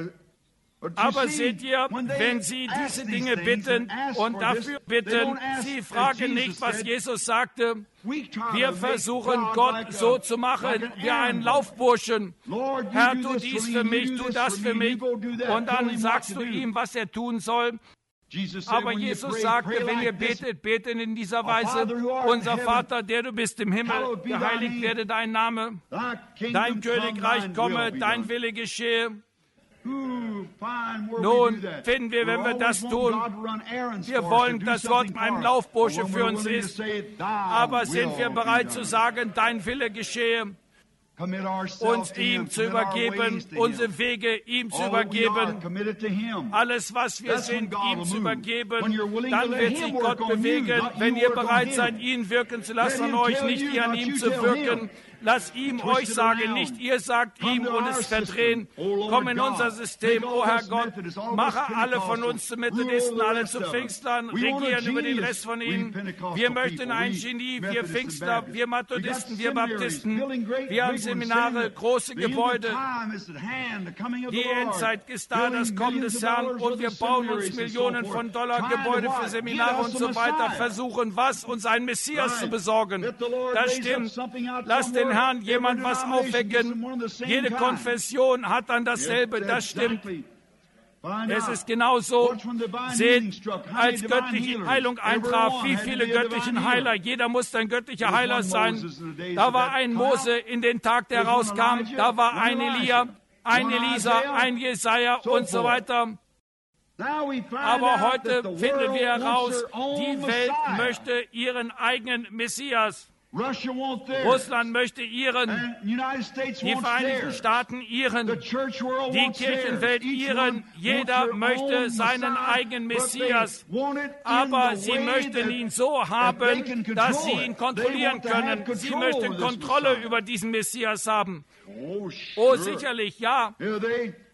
Aber seht ihr, wenn Sie diese Dinge bitten und dafür bitten, Sie fragen nicht, was Jesus sagte. Wir versuchen, Gott so zu machen, wie einen Laufburschen. Herr, tu dies für mich, tu das für mich. Und dann sagst du ihm, was er tun soll. Aber Jesus sagte, wenn ihr betet, betet in dieser Weise: Unser Vater, der du bist im Himmel, geheiligt werde dein Name, dein Königreich komme, dein Wille geschehe. Nun finden wir, wenn wir das tun, wir wollen, dass Gott ein Laufbursche für uns ist, aber sind wir bereit zu sagen, dein Wille geschehe? Uns ihm zu übergeben, unsere Wege ihm zu übergeben, alles, was wir sind, ihm zu übergeben, dann wird sich Gott bewegen, wenn ihr bereit seid, ihn wirken zu lassen und euch, nicht ihr an ihm zu wirken. Lasst ihm euch sagen, nicht ihr sagt ihm und es verdrehen. Komm in unser System, o Herr Gott, mache alle von uns zu Methodisten, alle zu Pfingstlern, regieren über den Rest von ihnen. Wir möchten ein Genie, wir Pfingstler, wir Methodisten, wir Baptisten, wir haben Seminare, große Gebäude. Die Endzeit ist da, das Kommen des Herrn, und wir bauen uns Millionen von Dollar Gebäude für Seminare und so weiter, versuchen was, uns einen Messias zu besorgen. Das stimmt. Lasst den Herrn jemand was aufwecken. Jede Konfession hat dann dasselbe, das stimmt. Es ist genauso. Seht, als göttliche Heilung eintraf, wie viele göttlichen Heiler, jeder musste ein göttlicher Heiler sein. Da war ein Mose in den Tag, der rauskam, da war ein Elia, ein Elisa, ein Jesaja und so weiter. Aber heute finden wir heraus, die Welt möchte ihren eigenen Messias. Russland möchte ihren, die Vereinigten Staaten ihren, die Kirchenwelt ihren, jeder möchte seinen eigenen Messias, aber sie möchten ihn so haben, dass sie ihn kontrollieren können. Sie möchten Kontrolle über diesen Messias haben. Oh, sicherlich, ja.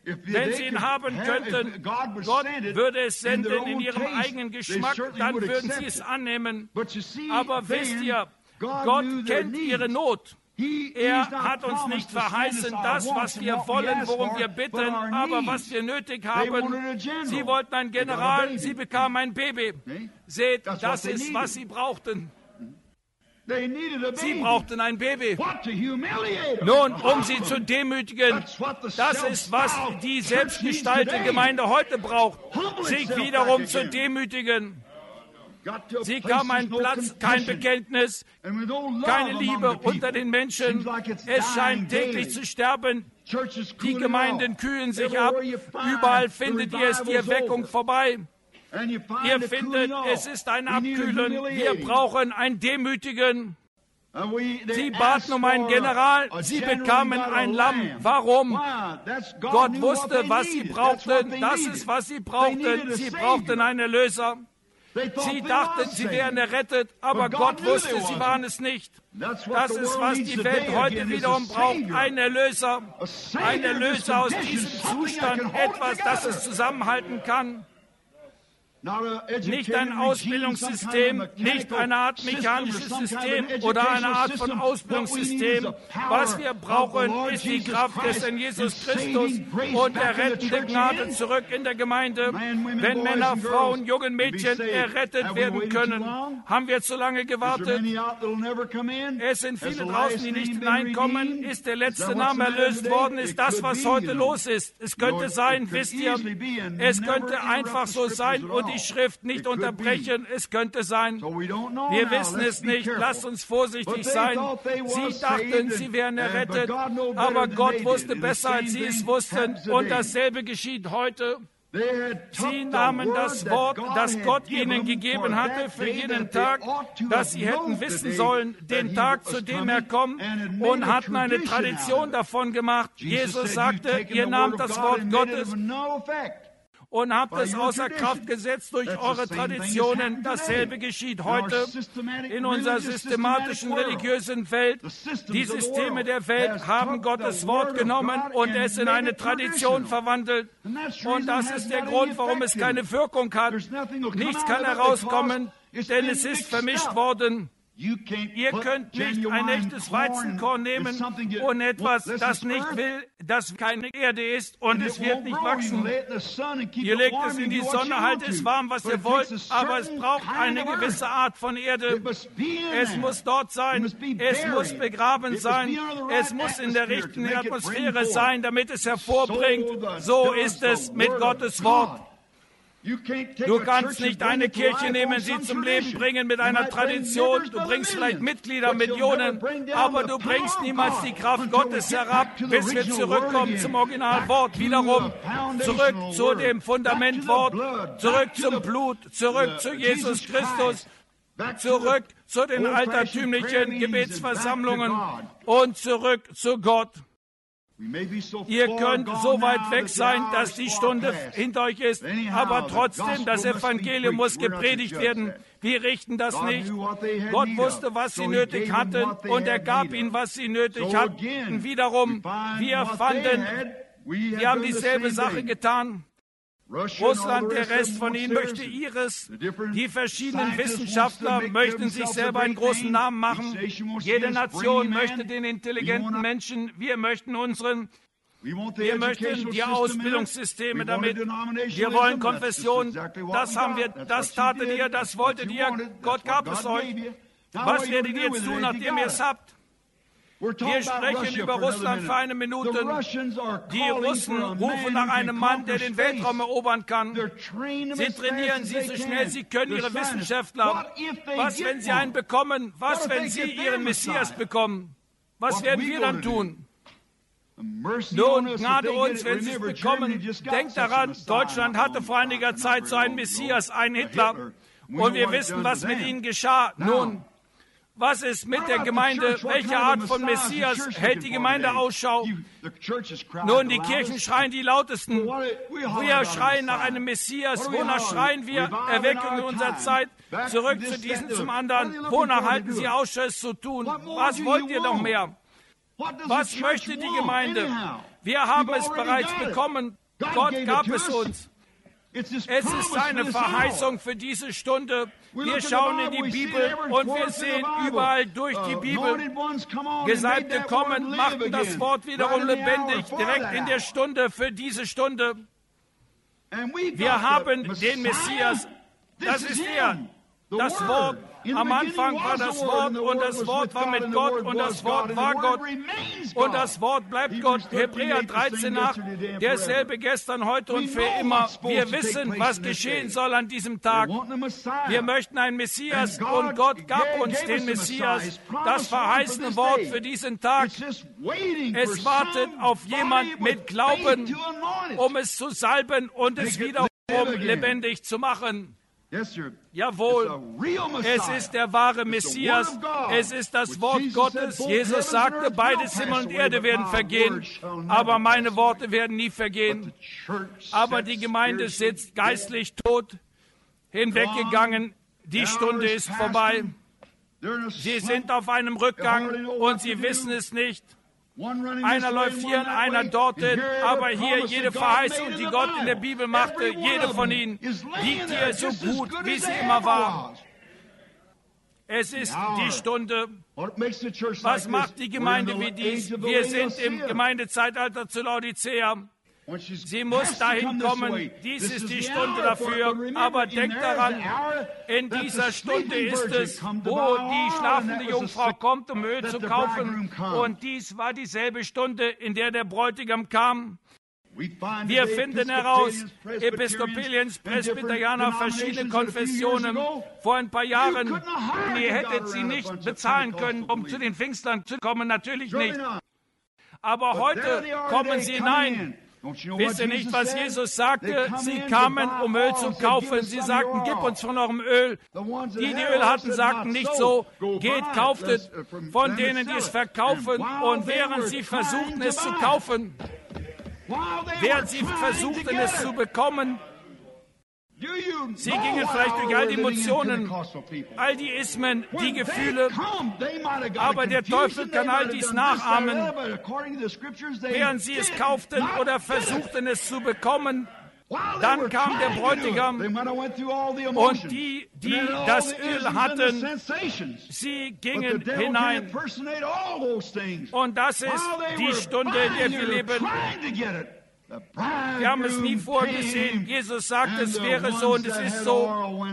Wenn sie ihn haben könnten, Gott würde es senden in ihrem eigenen Geschmack, dann würden sie es annehmen. Aber wisst ihr, Gott kennt ihre Not. Er hat uns nicht verheißen, das, was wir wollen, worum wir bitten, aber was wir nötig haben. Sie wollten einen General, sie bekamen ein Baby. Seht, das ist, was sie brauchten. Sie brauchten ein Baby. Nun, um sie zu demütigen, das ist, was die selbstgestaltete Gemeinde heute braucht, sich wiederum zu demütigen. Sie kam einen Platz, kein Bekenntnis, keine Liebe unter den Menschen. Es scheint täglich zu sterben. Die Gemeinden kühlen sich ab. Überall findet ihr es, die Erweckung vorbei. Ihr findet, es ist ein Abkühlen. Wir brauchen ein Demütigen. Sie baten um einen General, sie bekamen ein Lamm. Warum? Gott wusste, was sie brauchten. Das ist, was sie brauchten. Sie brauchten einen Erlöser. Sie dachten, sie wären errettet, aber Gott wusste, sie waren es nicht. Das ist, was die Welt heute wiederum braucht. Ein Erlöser. Ein Erlöser aus diesem Zustand. Etwas, das es zusammenhalten kann. Nicht ein Ausbildungssystem, nicht eine Art mechanisches System oder eine Art von Ausbildungssystem. Was wir brauchen, ist die Kraft des Herrn Jesus Christus und errettende Gnade zurück in der Gemeinde. Wenn Männer, Frauen, jungen Mädchen errettet werden können, haben wir zu lange gewartet. Es sind viele draußen, die nicht hineinkommen. Ist der letzte Name erlöst worden? Ist das, was heute los ist? Es könnte sein, wisst ihr, es könnte einfach so sein und die Schrift nicht unterbrechen. Es könnte sein. Wir wissen es nicht. Lasst uns vorsichtig sein. Sie dachten, sie wären errettet, aber Gott wusste besser, als sie es wussten. Und dasselbe geschieht heute. Sie nahmen das Wort, das Gott ihnen gegeben hatte für jeden Tag, das sie hätten wissen sollen, den Tag, zu dem er kommt, und hatten eine Tradition davon gemacht. Jesus sagte, ihr nahmt das Wort Gottes und habt es außer Kraft gesetzt durch eure Traditionen. Dasselbe geschieht heute in unserer systematischen religiösen Welt. Die Systeme der Welt haben Gottes Wort genommen und es in eine Tradition verwandelt. Und das ist der Grund, warum es keine Wirkung hat. Nichts kann herauskommen, denn es ist vermischt worden. Ihr könnt nicht ein echtes Weizenkorn nehmen und etwas, das nicht will, das keine Erde ist, und es wird nicht wachsen. Ihr legt es in die Sonne, haltet es warm, was ihr wollt, aber es braucht eine gewisse Art von Erde. Es muss dort sein, es muss begraben sein, es muss in der richtigen Atmosphäre sein, damit es hervorbringt. So ist es mit Gottes Wort. Du kannst nicht eine Kirche nehmen, sie zum Leben bringen mit einer Tradition. Du bringst vielleicht Mitglieder, Millionen, aber du bringst niemals die Kraft Gottes herab, bis wir zurückkommen zum Originalwort. Wiederum zurück zu dem Fundamentwort, zurück zum Blut, zurück zu Jesus Christus, zurück zu den altertümlichen Gebetsversammlungen und zurück zu Gott. Ihr könnt so weit weg sein, dass die Stunde hinter euch ist, aber trotzdem, das Evangelium muss gepredigt werden. Wir richten das nicht. Gott wusste, was sie nötig hatten, und er gab ihnen, was sie nötig hatten. Wiederum, wir fanden, wir haben dieselbe Sache getan. Russland, der Rest von ihnen möchte ihres. Die verschiedenen Wissenschaftler möchten sich selber einen großen Namen machen. Jede Nation möchte den intelligenten Menschen. Wir möchten unseren. Wir möchten die Ausbildungssysteme damit. Wir wollen Konfession. Das haben wir, das tatet ihr, das wolltet ihr. Gott gab es euch. Was werdet ihr jetzt tun, nachdem ihr es habt? Wir sprechen über Russland für eine Minute. Die Russen rufen nach einem Mann, der den Weltraum erobern kann. Sie trainieren sie so schnell sie können, ihre Wissenschaftler. Was, wenn sie einen bekommen? Was, wenn sie ihren Messias bekommen? Was werden wir dann tun? Nun, gnade uns, wenn sie es bekommen. Denkt daran, Deutschland hatte vor einiger Zeit so einen Messias, einen Hitler. Und wir wissen, was mit ihnen geschah. Nun, was ist mit der Gemeinde? Welche Art von Messias hält die Gemeinde Ausschau? Nun, die Kirchen schreien die lautesten. Wir schreien nach einem Messias. Wonach schreien wir? Erweckung in unserer Zeit. Zurück zu diesen, zum anderen. Wonach halten sie Ausschau, es zu tun? Was wollt ihr noch mehr? Was möchte die Gemeinde? Wir haben es bereits bekommen. Gott gab es uns. Es ist seine Verheißung für diese Stunde. Wir schauen in die Bibel und wir sehen überall durch die Bibel, Gesalbte kommen, machten das Wort wiederum lebendig, direkt in der Stunde für diese Stunde. Wir haben den Messias, das ist er, das Wort. Am Anfang war das Wort und das Wort war mit Gott und das Wort war Gott und das Wort bleibt Gott. Hebräer dreizehn acht, derselbe gestern, heute und für immer. Wir wissen, was geschehen soll an diesem Tag. Wir möchten einen Messias und Gott gab uns den Messias, das verheißene Wort für diesen Tag. Es wartet auf jemand mit Glauben, um es zu salben und es wiederum lebendig zu machen. Jawohl, es ist der wahre Messias, es ist das Wort Gottes. Jesus sagte, beides Himmel und Erde werden vergehen, aber meine Worte werden nie vergehen. Aber die Gemeinde sitzt geistlich tot, hinweggegangen, die Stunde ist vorbei. Sie sind auf einem Rückgang und sie wissen es nicht. Einer läuft hier und einer dorthin, aber hier jede Verheißung, die Gott in der Bibel machte, jede von ihnen liegt hier so gut, wie sie immer war. Es ist die Stunde. Was macht die Gemeinde wie dies? Wir sind im Gemeindezeitalter zu Laodicea. Sie muss dahin kommen. Dies ist die Stunde dafür. Aber denkt daran, in dieser Stunde ist es, wo die schlafende Jungfrau kommt, um Öl zu kaufen. Und dies war dieselbe Stunde, in der der Bräutigam kam. Wir finden heraus, Episkopaliens, Presbyterianer, verschiedene Konfessionen. Vor ein paar Jahren, ihr hättet sie nicht bezahlen können, um zu den Pfingstlern zu kommen, natürlich nicht. Aber heute kommen sie hinein. Wisst ihr nicht, was Jesus sagte? Sie kamen, um Öl zu kaufen. Sie sagten, gib uns von eurem Öl. Die, die Öl hatten, sagten nicht so, geht, kauft es von denen, die es verkaufen. Und während sie versuchten, es zu kaufen, während sie versuchten, es zu bekommen, sie gingen vielleicht durch all die Emotionen, all die Ismen, die Gefühle, aber der Teufel kann all dies nachahmen. Während sie es kauften oder versuchten, es zu bekommen, dann kam der Bräutigam und die, die das Öl hatten, sie gingen hinein. Und das ist die Stunde, in der wir leben. Wir haben es nie vorgesehen. Jesus sagt, es wäre so und es ist so.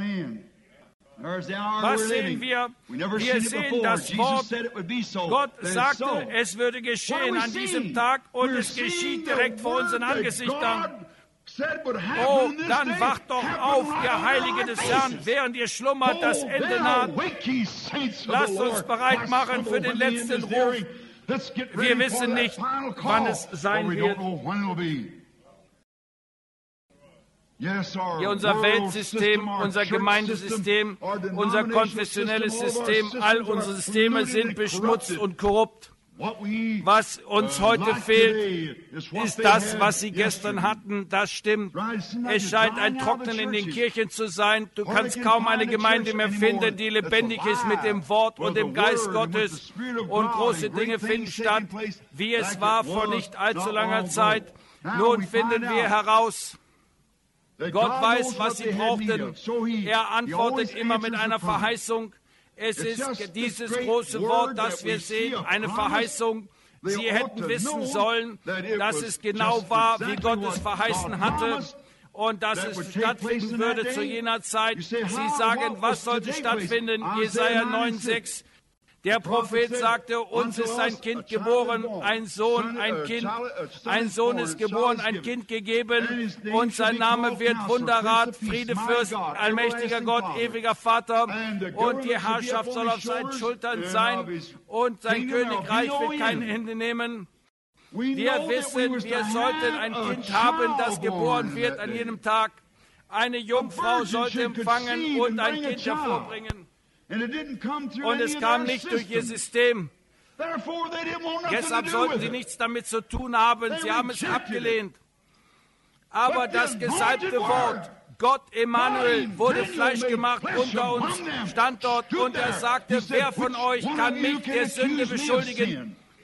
Was sehen wir? Wir sehen das Wort. Gott sagte, es würde geschehen an diesem Tag und es geschieht direkt vor unseren Angesichtern. Oh, dann wacht doch auf, ihr Heilige des Herrn, während ihr schlummert, das Ende naht. Lasst uns bereit machen für den letzten Ruf. Wir wissen nicht, wann es sein wird. Ja, unser Weltsystem, unser Gemeindesystem, unser konfessionelles System, all unsere Systeme sind beschmutzt und korrupt. Was uns heute fehlt, ist das, was sie gestern hatten. Das stimmt. Es scheint ein Trocknen in den Kirchen zu sein. Du kannst kaum eine Gemeinde mehr finden, die lebendig ist mit dem Wort und dem Geist Gottes. Und große Dinge finden statt, wie es war vor nicht allzu langer Zeit. Nun finden wir heraus, Gott weiß, was sie brauchten. Er antwortet immer mit einer Verheißung. Es ist dieses große Wort, das wir sehen, eine Verheißung. Sie hätten wissen sollen, dass es genau war, wie Gott es verheißen hatte und dass es stattfinden würde zu jener Zeit. Sie sagen, was sollte stattfinden? Jesaja neun sechs. Der Prophet sagte, uns ist ein Kind geboren, ein Sohn, ein Kind, ein Sohn ist geboren, ein Kind gegeben und sein Name wird Wunderrat, Friedefürst, allmächtiger Gott, ewiger Vater und die Herrschaft soll auf seinen Schultern sein und sein Königreich wird kein Ende nehmen. Wir wissen, wir sollten ein Kind haben, das geboren wird an jenem Tag. Eine Jungfrau sollte empfangen und ein Kind hervorbringen. Und es kam nicht durch ihr System. Deshalb sollten sie nichts damit zu tun haben. Sie haben es abgelehnt. Aber das gesalbte Wort, Gott Emmanuel, wurde Fleisch gemacht unter uns, stand dort und er sagte, wer von euch kann mich der Sünde beschuldigen?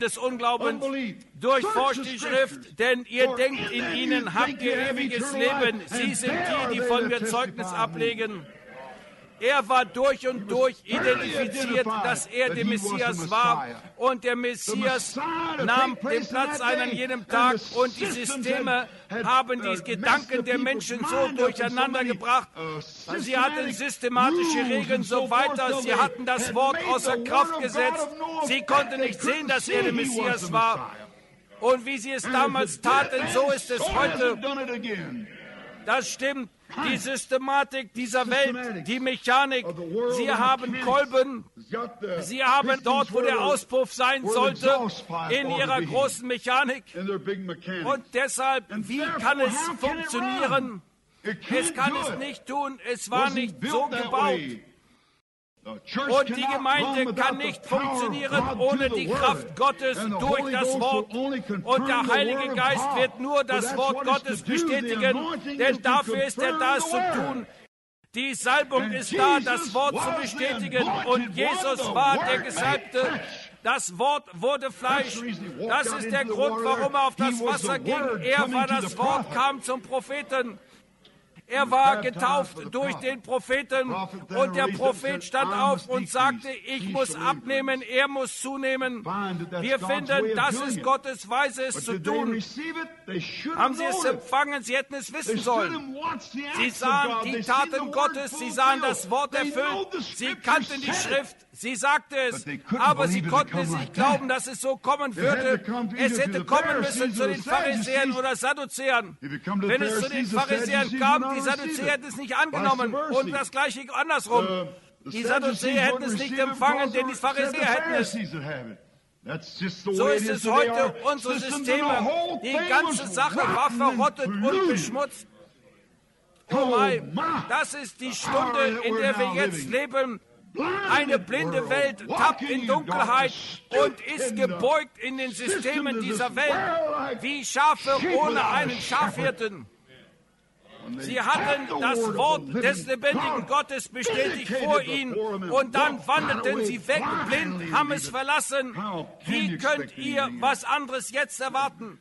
des Unglaubens. Durchforscht die Schrift, denn ihr denkt, in ihnen habt ihr ewiges Leben. Sie sind die, die von mir Zeugnis ablegen. Er war durch und durch identifiziert, dass er der Messias war. Und der Messias nahm den Platz ein an jedem Tag. Und die Systeme haben die Gedanken der Menschen so durcheinander gebracht. Sie hatten systematische Regeln, so weiter. Sie hatten das Wort außer Kraft gesetzt. Sie konnten nicht sehen, dass er der Messias war. Und wie sie es damals taten, so ist es heute. Das stimmt. Die Systematik dieser Welt, die Mechanik, sie haben Kolben, sie haben dort, wo der Auspuff sein sollte, in ihrer großen Mechanik. Und deshalb, wie kann es funktionieren? Es kann es nicht tun, es war nicht so gebaut. Und die Gemeinde kann nicht funktionieren ohne die Kraft Gottes durch das Wort. Und der Heilige Geist wird nur das Wort Gottes bestätigen, denn dafür ist er da, es zu tun. Die Salbung ist da, das Wort zu bestätigen. Und Jesus war der Gesalbte. Das Wort wurde Fleisch. Das ist der Grund, warum er auf das Wasser ging. Er war das Wort, kam zum Propheten. Er war getauft durch den Propheten und der Prophet stand auf und sagte, ich muss abnehmen, er muss zunehmen. Wir finden, das ist Gottes Weise, es zu tun. Haben sie es empfangen, sie hätten es wissen sollen. Sie sahen die Taten Gottes, sie sahen das Wort erfüllt, sie kannten die Schrift, sie sagte es, aber sie konnten es nicht glauben, dass es so kommen würde. Es hätte kommen müssen zu den Pharisäern oder Sadduzäern. Wenn es zu den Pharisäern kam, die Sadduzäer hätten es nicht angenommen und das Gleiche andersrum. Die Sadduzäer hätten es nicht empfangen, denn die Pharisäer hätten es. So ist es heute, unsere Systeme. Die ganze Sache war verrottet und beschmutzt. Oh mein, das ist die Stunde, in der wir jetzt leben. Eine blinde Welt tappt in Dunkelheit und ist gebeugt in den Systemen dieser Welt, wie Schafe ohne einen Schafhirten. Sie hatten das Wort des lebendigen Gottes bestätigt vor ihnen und dann wandelten sie weg, blind, haben es verlassen. Wie könnt ihr was anderes jetzt erwarten?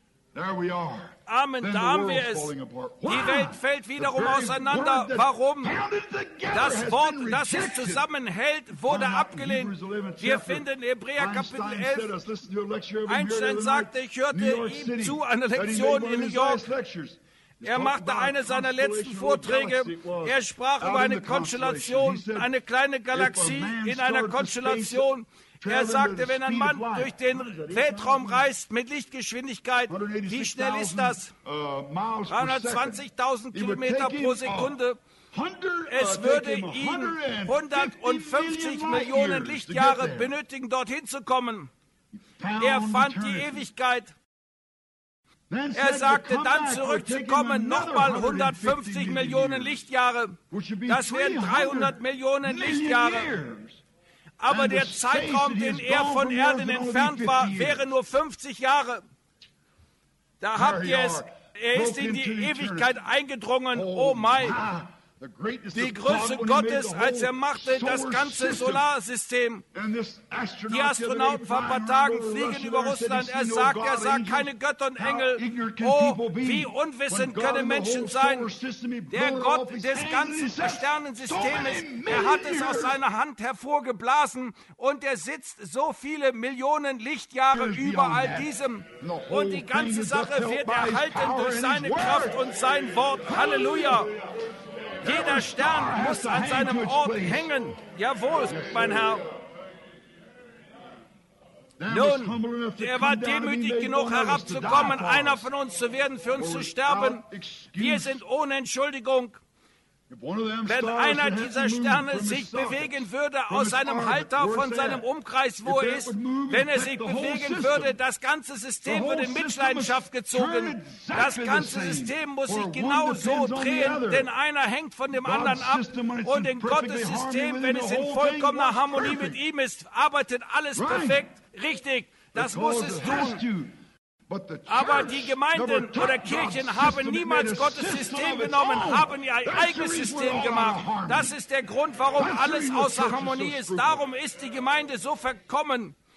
Amen, da haben wir es. Die Welt fällt wiederum auseinander. Warum? Das Wort, das es zusammenhält, wurde abgelehnt. Wir finden Hebräer Kapitel elf. Einstein sagte, ich hörte ihm zu einer Lektion in New York. Er machte eine seiner letzten Vorträge. Er sprach über eine Konstellation, eine kleine Galaxie in einer Konstellation. Er sagte, wenn ein Mann durch den Weltraum reist mit Lichtgeschwindigkeit, wie schnell ist das? dreihundertzwanzigtausend Kilometer pro Sekunde. Es würde ihn hundertfünfzig Millionen Lichtjahre benötigen, dorthin zu kommen. Er fand die Ewigkeit. Er sagte, dann zurückzukommen, nochmal hundertfünfzig Millionen Lichtjahre. Das wären dreihundert Millionen Lichtjahre. Aber der Zeitraum, den er von Erden entfernt war, wäre nur fünfzig Jahre. Da habt ihr es. Er ist in die Ewigkeit eingedrungen. Oh mein. Die Größe Gottes, als er machte das ganze Solarsystem. Die Astronauten vor ein paar Tagen fliegen über Russland. Er sagt, er sagt, keine Götter und Engel. Oh, wie unwissend können Menschen sein. Der Gott des ganzen Sternensystems, er hat es aus seiner Hand hervorgeblasen und er sitzt so viele Millionen Lichtjahre über all diesem. Und die ganze Sache wird erhalten durch seine Kraft und sein Wort. Halleluja! Jeder Stern muss an seinem Ort hängen. Jawohl, mein Herr. Nun, er war demütig genug herabzukommen, einer von uns zu werden, für uns zu sterben. Wir sind ohne Entschuldigung. Wenn einer dieser Sterne sich bewegen würde aus seinem Halter von seinem Umkreis, wo er ist, wenn er sich bewegen würde, das ganze System würde in Mitleidenschaft gezogen. Das ganze System muss sich genau so drehen, denn einer hängt von dem anderen ab. Und in Gottes System, wenn es in vollkommener Harmonie mit ihm ist, arbeitet alles perfekt, richtig. Das muss es tun. Aber die Gemeinden oder Kirchen haben niemals Gottes System genommen, haben ihr eigenes System gemacht. Das ist der Grund, warum alles außer Harmonie ist. Darum ist die Gemeinde so verkommen.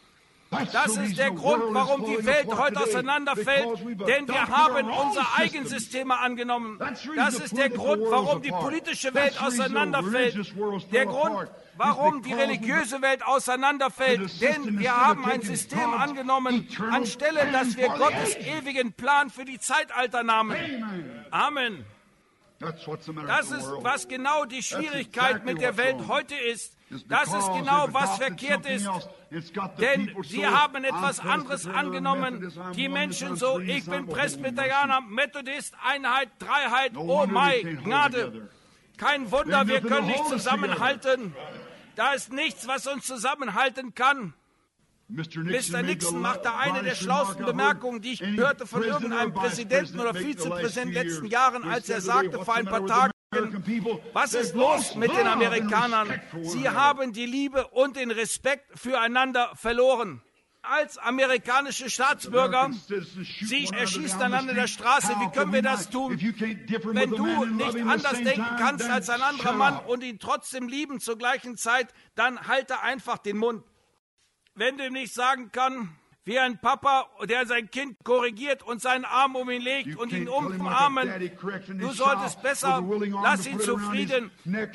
Das ist der Grund, warum die Welt heute auseinanderfällt, denn wir haben unsere Eigensysteme angenommen. Das ist der Grund, warum die politische Welt auseinanderfällt. Der Grund, warum die religiöse Welt auseinanderfällt, denn wir haben ein System angenommen, anstelle, dass wir Gottes ewigen Plan für die Zeitalter nahmen. Amen. Das ist, was genau die Schwierigkeit mit der Welt heute ist. Das ist genau, was verkehrt ist. Denn sie haben etwas anderes angenommen. Die Menschen so, ich bin Presbyterianer, Methodist, Einheit, Dreiheit, oh mein, Gnade. Kein Wunder, wir können nicht zusammenhalten. Da ist nichts, was uns zusammenhalten kann. Mister Nixon machte eine der schlauesten Bemerkungen, die ich hörte von irgendeinem Präsidenten oder Vizepräsidenten in den letzten Jahren, als er sagte vor ein paar Tagen, was ist los mit den Amerikanern? Sie haben die Liebe und den Respekt füreinander verloren. Als amerikanische Staatsbürger, sie erschießen einander in der Straße. Wie können wir das tun? Wenn du nicht anders denken kannst als ein anderer Mann und ihn trotzdem lieben zur gleichen Zeit, dann halte einfach den Mund. Wenn du ihm nicht sagen kannst, wie ein Papa, der sein Kind korrigiert und seinen Arm um ihn legt und ihn umarmen, du solltest besser, lass ihn zufrieden.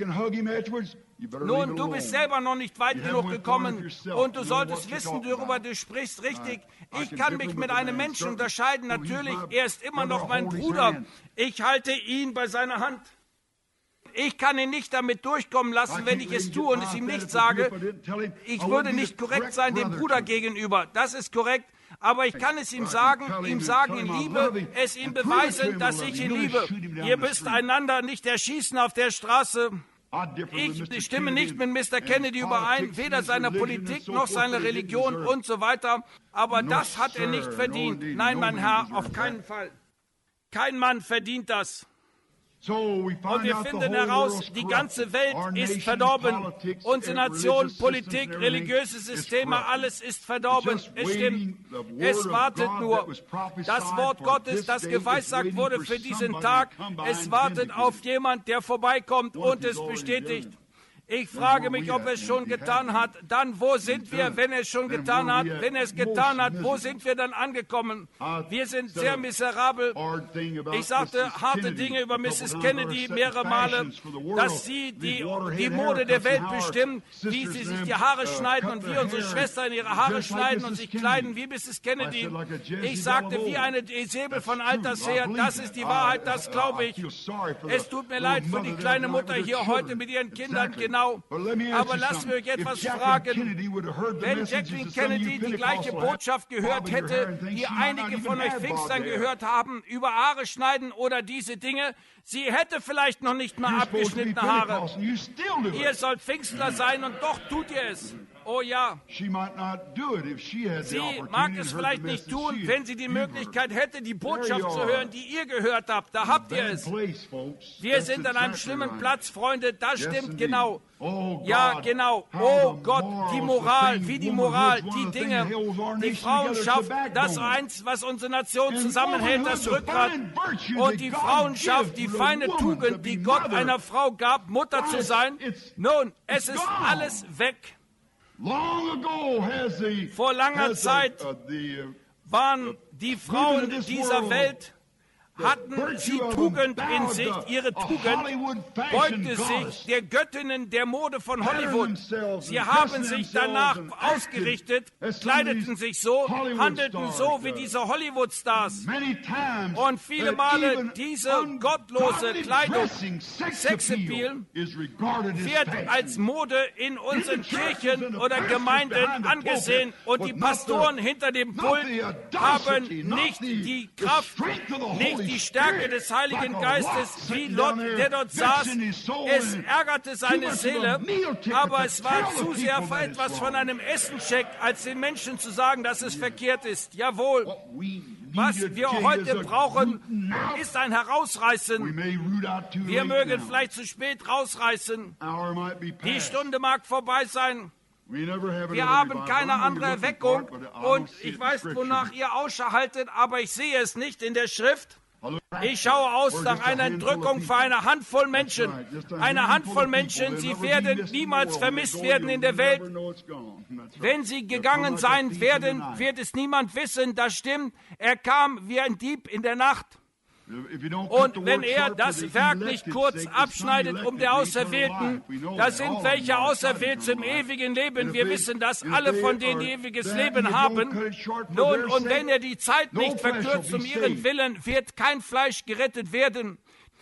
Nun, du bist selber noch nicht weit genug gekommen und du solltest wissen, worüber du sprichst, richtig. Ich kann mich mit einem Menschen unterscheiden, natürlich, er ist immer noch mein Bruder. Ich halte ihn bei seiner Hand. Ich kann ihn nicht damit durchkommen lassen, wenn ich es tue und es ihm nicht sage. Ich würde nicht korrekt sein dem Bruder gegenüber. Das ist korrekt. Aber ich kann es ihm sagen, ihm sagen in Liebe, es ihm beweisen, dass ich ihn liebe. Ihr müsst einander nicht erschießen auf der Straße. Ich stimme nicht mit Mister Kennedy überein, weder seiner Politik noch seiner Religion und so weiter. Aber das hat er nicht verdient. Nein, mein Herr, auf keinen Fall. Kein Mann verdient das. Und wir finden heraus, die ganze Welt ist verdorben. Unsere Nation, Politik, religiöse Systeme, alles ist verdorben. Es stimmt. Es wartet nur. Das Wort Gottes, das geweissagt wurde für diesen Tag, es wartet auf jemand, der vorbeikommt und es bestätigt. Ich frage mich, ob er es schon getan hat. Dann, wo sind wir, wenn er es schon getan hat? Wenn er es getan hat, wo sind wir dann angekommen? Wir sind sehr miserabel. Ich sagte harte Dinge über Misses Kennedy mehrere Male, dass sie die, die Mode der Welt bestimmt, wie sie sich die Haare schneiden und wie unsere Schwestern ihre Haare schneiden und sich kleiden wie Misses Kennedy. Ich sagte, wie eine Isabel von alters her, das ist die Wahrheit, das glaube ich. Es tut mir leid für die kleine Mutter hier heute mit ihren Kindern, genau. Aber lasst mich euch etwas fragen. Wenn Jacqueline Kennedy die gleiche Botschaft gehört hätte, die einige von euch Pfingstern gehört haben, über Haare schneiden oder diese Dinge, sie hätte vielleicht noch nicht mal abgeschnittene Haare. Ihr sollt Pfingstler sein und doch tut ihr es. Oh ja. Sie mag es vielleicht nicht tun, wenn sie die Möglichkeit hätte, die Botschaft zu hören, die ihr gehört habt. Da habt ihr es. Wir sind an einem schlimmen Platz, Freunde. Das stimmt genau. Ja, genau. Oh Gott, die Moral, wie die Moral, die Dinge, die Frauenschaft, das eins, was unsere Nation zusammenhält, das Rückgrat. Und die Frauenschaft, die feine Tugend, die Gott einer Frau gab, Mutter zu sein. Nun, es ist alles weg. Vor langer Zeit waren die Frauen dieser Welt, hatten sie Tugend in sich, ihre Tugend beugte sich der Göttinnen der Mode von Hollywood. Sie haben sich danach ausgerichtet, kleideten sich so, handelten so wie diese Hollywood-Stars. Und viele Male diese gottlose Kleidung, Sexappeal, wird als Mode in unseren Kirchen oder Gemeinden angesehen. Und die Pastoren hinter dem Pult haben nicht die Kraft, nicht die Stärke des Heiligen Geistes, wie Lot, der dort saß. Es ärgerte seine Seele, aber es war zu sehr etwas von einem Essenscheck, als den Menschen zu sagen, dass es verkehrt ist. Jawohl. Was wir heute brauchen, ist ein Herausreißen. Wir mögen vielleicht zu spät rausreißen. Die Stunde mag vorbei sein. Wir haben keine andere Erweckung und ich weiß, wonach ihr Ausschau haltet, aber ich sehe es nicht in der Schrift. Ich schaue aus nach einer Entrückung für eine Handvoll Menschen. Eine Handvoll Menschen, sie werden niemals vermisst werden in der Welt. Wenn sie gegangen sein werden, wird es niemand wissen. Das stimmt. Er kam wie ein Dieb in der Nacht. Und wenn er das Werk nicht kurz abschneidet um der Auserwählten, da sind welche auserwählt zum ewigen Leben. Wir wissen das, alle von denen, die ewiges Leben haben. Nun, und wenn er die Zeit nicht verkürzt um ihren Willen, wird kein Fleisch gerettet werden.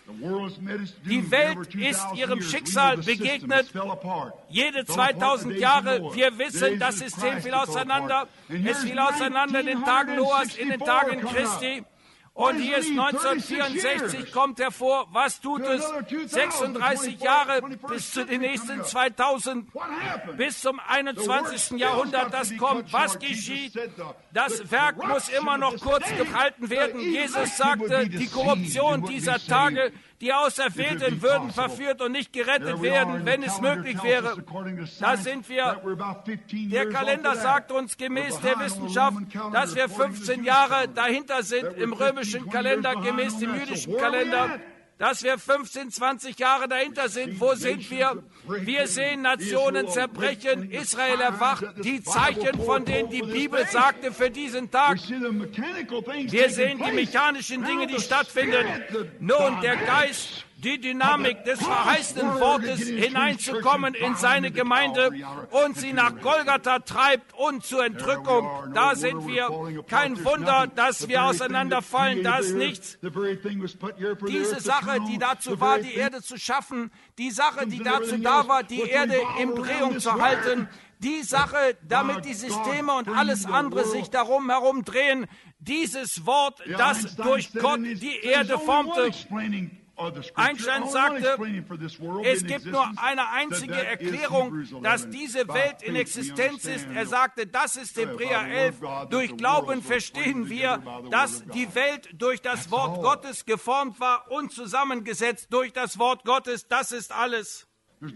Die Welt ist ihrem Schicksal begegnet. Jede zweitausend Jahre, wir wissen, das System fiel auseinander. Es fiel auseinander in den Tagen Noahs, in den Tagen Christi. Und hier ist neunzehnhundertvierundsechzig, kommt hervor, was tut es? sechsunddreißig Jahre bis zu den nächsten zweitausend, bis zum einundzwanzigsten Jahrhundert, das kommt. Was geschieht? Das Werk muss immer noch kurz gehalten werden. Jesus sagte, die Korruption dieser Tage, die Auserwählten würden verführt und nicht gerettet werden, wenn es möglich wäre. Da sind wir. Der Kalender sagt uns gemäß der Wissenschaft, dass wir fünfzehn Jahre dahinter sind im römischen Kalender, gemäß dem jüdischen Kalender, dass wir fünfzehn, zwanzig Jahre dahinter sind. Wo sind wir? Wir sehen Nationen zerbrechen, Israel erwacht, die Zeichen, von denen die Bibel sagte für diesen Tag. Wir sehen die mechanischen Dinge, die stattfinden. Nun, der Geist, die Dynamik des verheißenen Wortes hineinzukommen in seine Gemeinde und sie nach Golgatha treibt und zur Entrückung. Da sind wir. Kein Wunder, dass wir auseinanderfallen, da ist nichts. Diese Sache, die dazu war, die Erde zu schaffen, die Sache, die dazu da war, die Erde in Drehung zu halten, die Sache, damit die Systeme und alles andere sich darum herum drehen, dieses Wort, das durch Gott die Erde formte. Einstein sagte, es gibt nur eine einzige Erklärung, dass diese Welt in Existenz ist. Er sagte, das ist Hebräer elf. Durch Glauben verstehen wir, dass die Welt durch das Wort Gottes geformt war und zusammengesetzt durch das Wort Gottes. Das ist alles.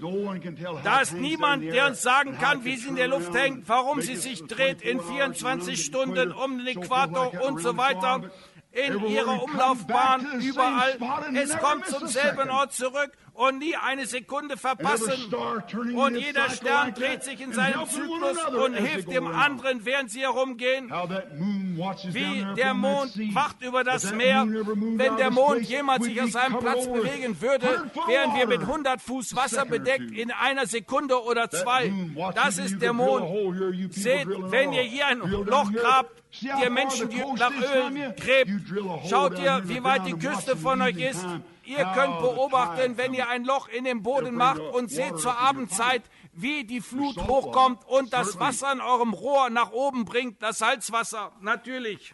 Da ist niemand, der uns sagen kann, wie sie in der Luft hängt, warum sie sich dreht in vierundzwanzig Stunden um den Äquator und so weiter. In ihrer Umlaufbahn, überall. Es kommt zum selben Ort zurück und nie eine Sekunde verpassen. Und jeder Stern dreht sich in seinem Zyklus und hilft dem anderen, während sie herumgehen. Wie der Mond wacht über das Meer. Wenn der Mond jemals sich aus seinem Platz bewegen würde, wären wir mit hundert Fuß Wasser bedeckt in einer Sekunde oder zwei. Das ist der Mond. Seht, wenn ihr hier ein Loch grabt, ihr Menschen, die nach Öl gräbt, schaut ihr, wie weit die Küste von euch ist. Ihr könnt beobachten, wenn ihr ein Loch in den Boden macht und seht zur Abendzeit, wie die Flut hochkommt und das Wasser in eurem Rohr nach oben bringt, das Salzwasser, natürlich.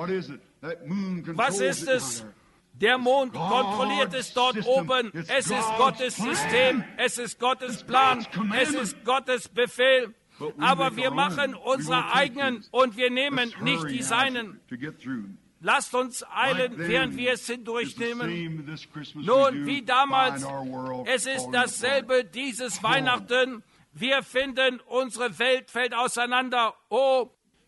Was ist es? Der Mond kontrolliert es dort oben. Es ist Gottes System, es ist Gottes Plan, es ist Gottes Befehl. Aber wir machen unsere eigenen und wir nehmen nicht die seinen. Lasst uns eilen, während wir es hindurchnehmen. Nun, wie damals, es ist dasselbe dieses Weihnachten. Wir finden, unsere Welt fällt auseinander. Oh,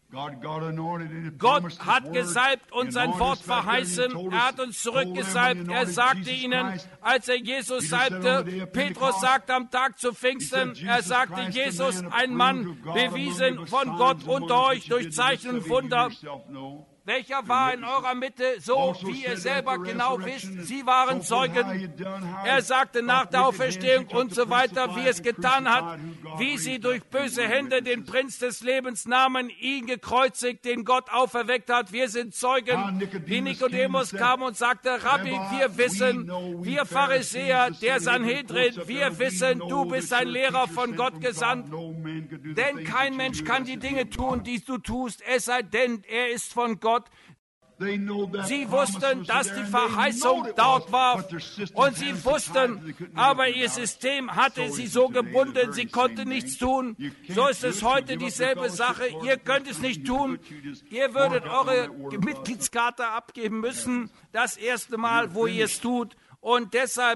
Gott hat gesalbt und sein Wort verheißen. Er hat uns zurückgesalbt. Er sagte ihnen, als er Jesus salbte, Petrus sagte am Tag zu Pfingsten, er sagte, Jesus, ein Mann, bewiesen von Gott unter euch durch Zeichen und Wunder. Welcher war in eurer Mitte, so wie ihr selber genau wisst, sie waren Zeugen. Er sagte nach der Auferstehung und so weiter, wie es getan hat, wie sie durch böse Hände den Prinz des Lebens nahmen, ihn gekreuzigt, den Gott auferweckt hat. Wir sind Zeugen. Wie Nikodemus kam und sagte, Rabbi, wir wissen, wir Pharisäer, der Sanhedrin, wir wissen, du bist ein Lehrer von Gott gesandt. Denn kein Mensch kann die Dinge tun, die du tust, es sei denn, er ist von Gott. Sie wussten, dass die Verheißung dort war und sie wussten, aber ihr System hatte sie so gebunden, sie konnten nichts tun. So ist es heute dieselbe Sache. Ihr könnt es nicht tun. Ihr würdet eure Mitgliedskarte abgeben müssen, das erste Mal, wo ihr es tut. Und deshalb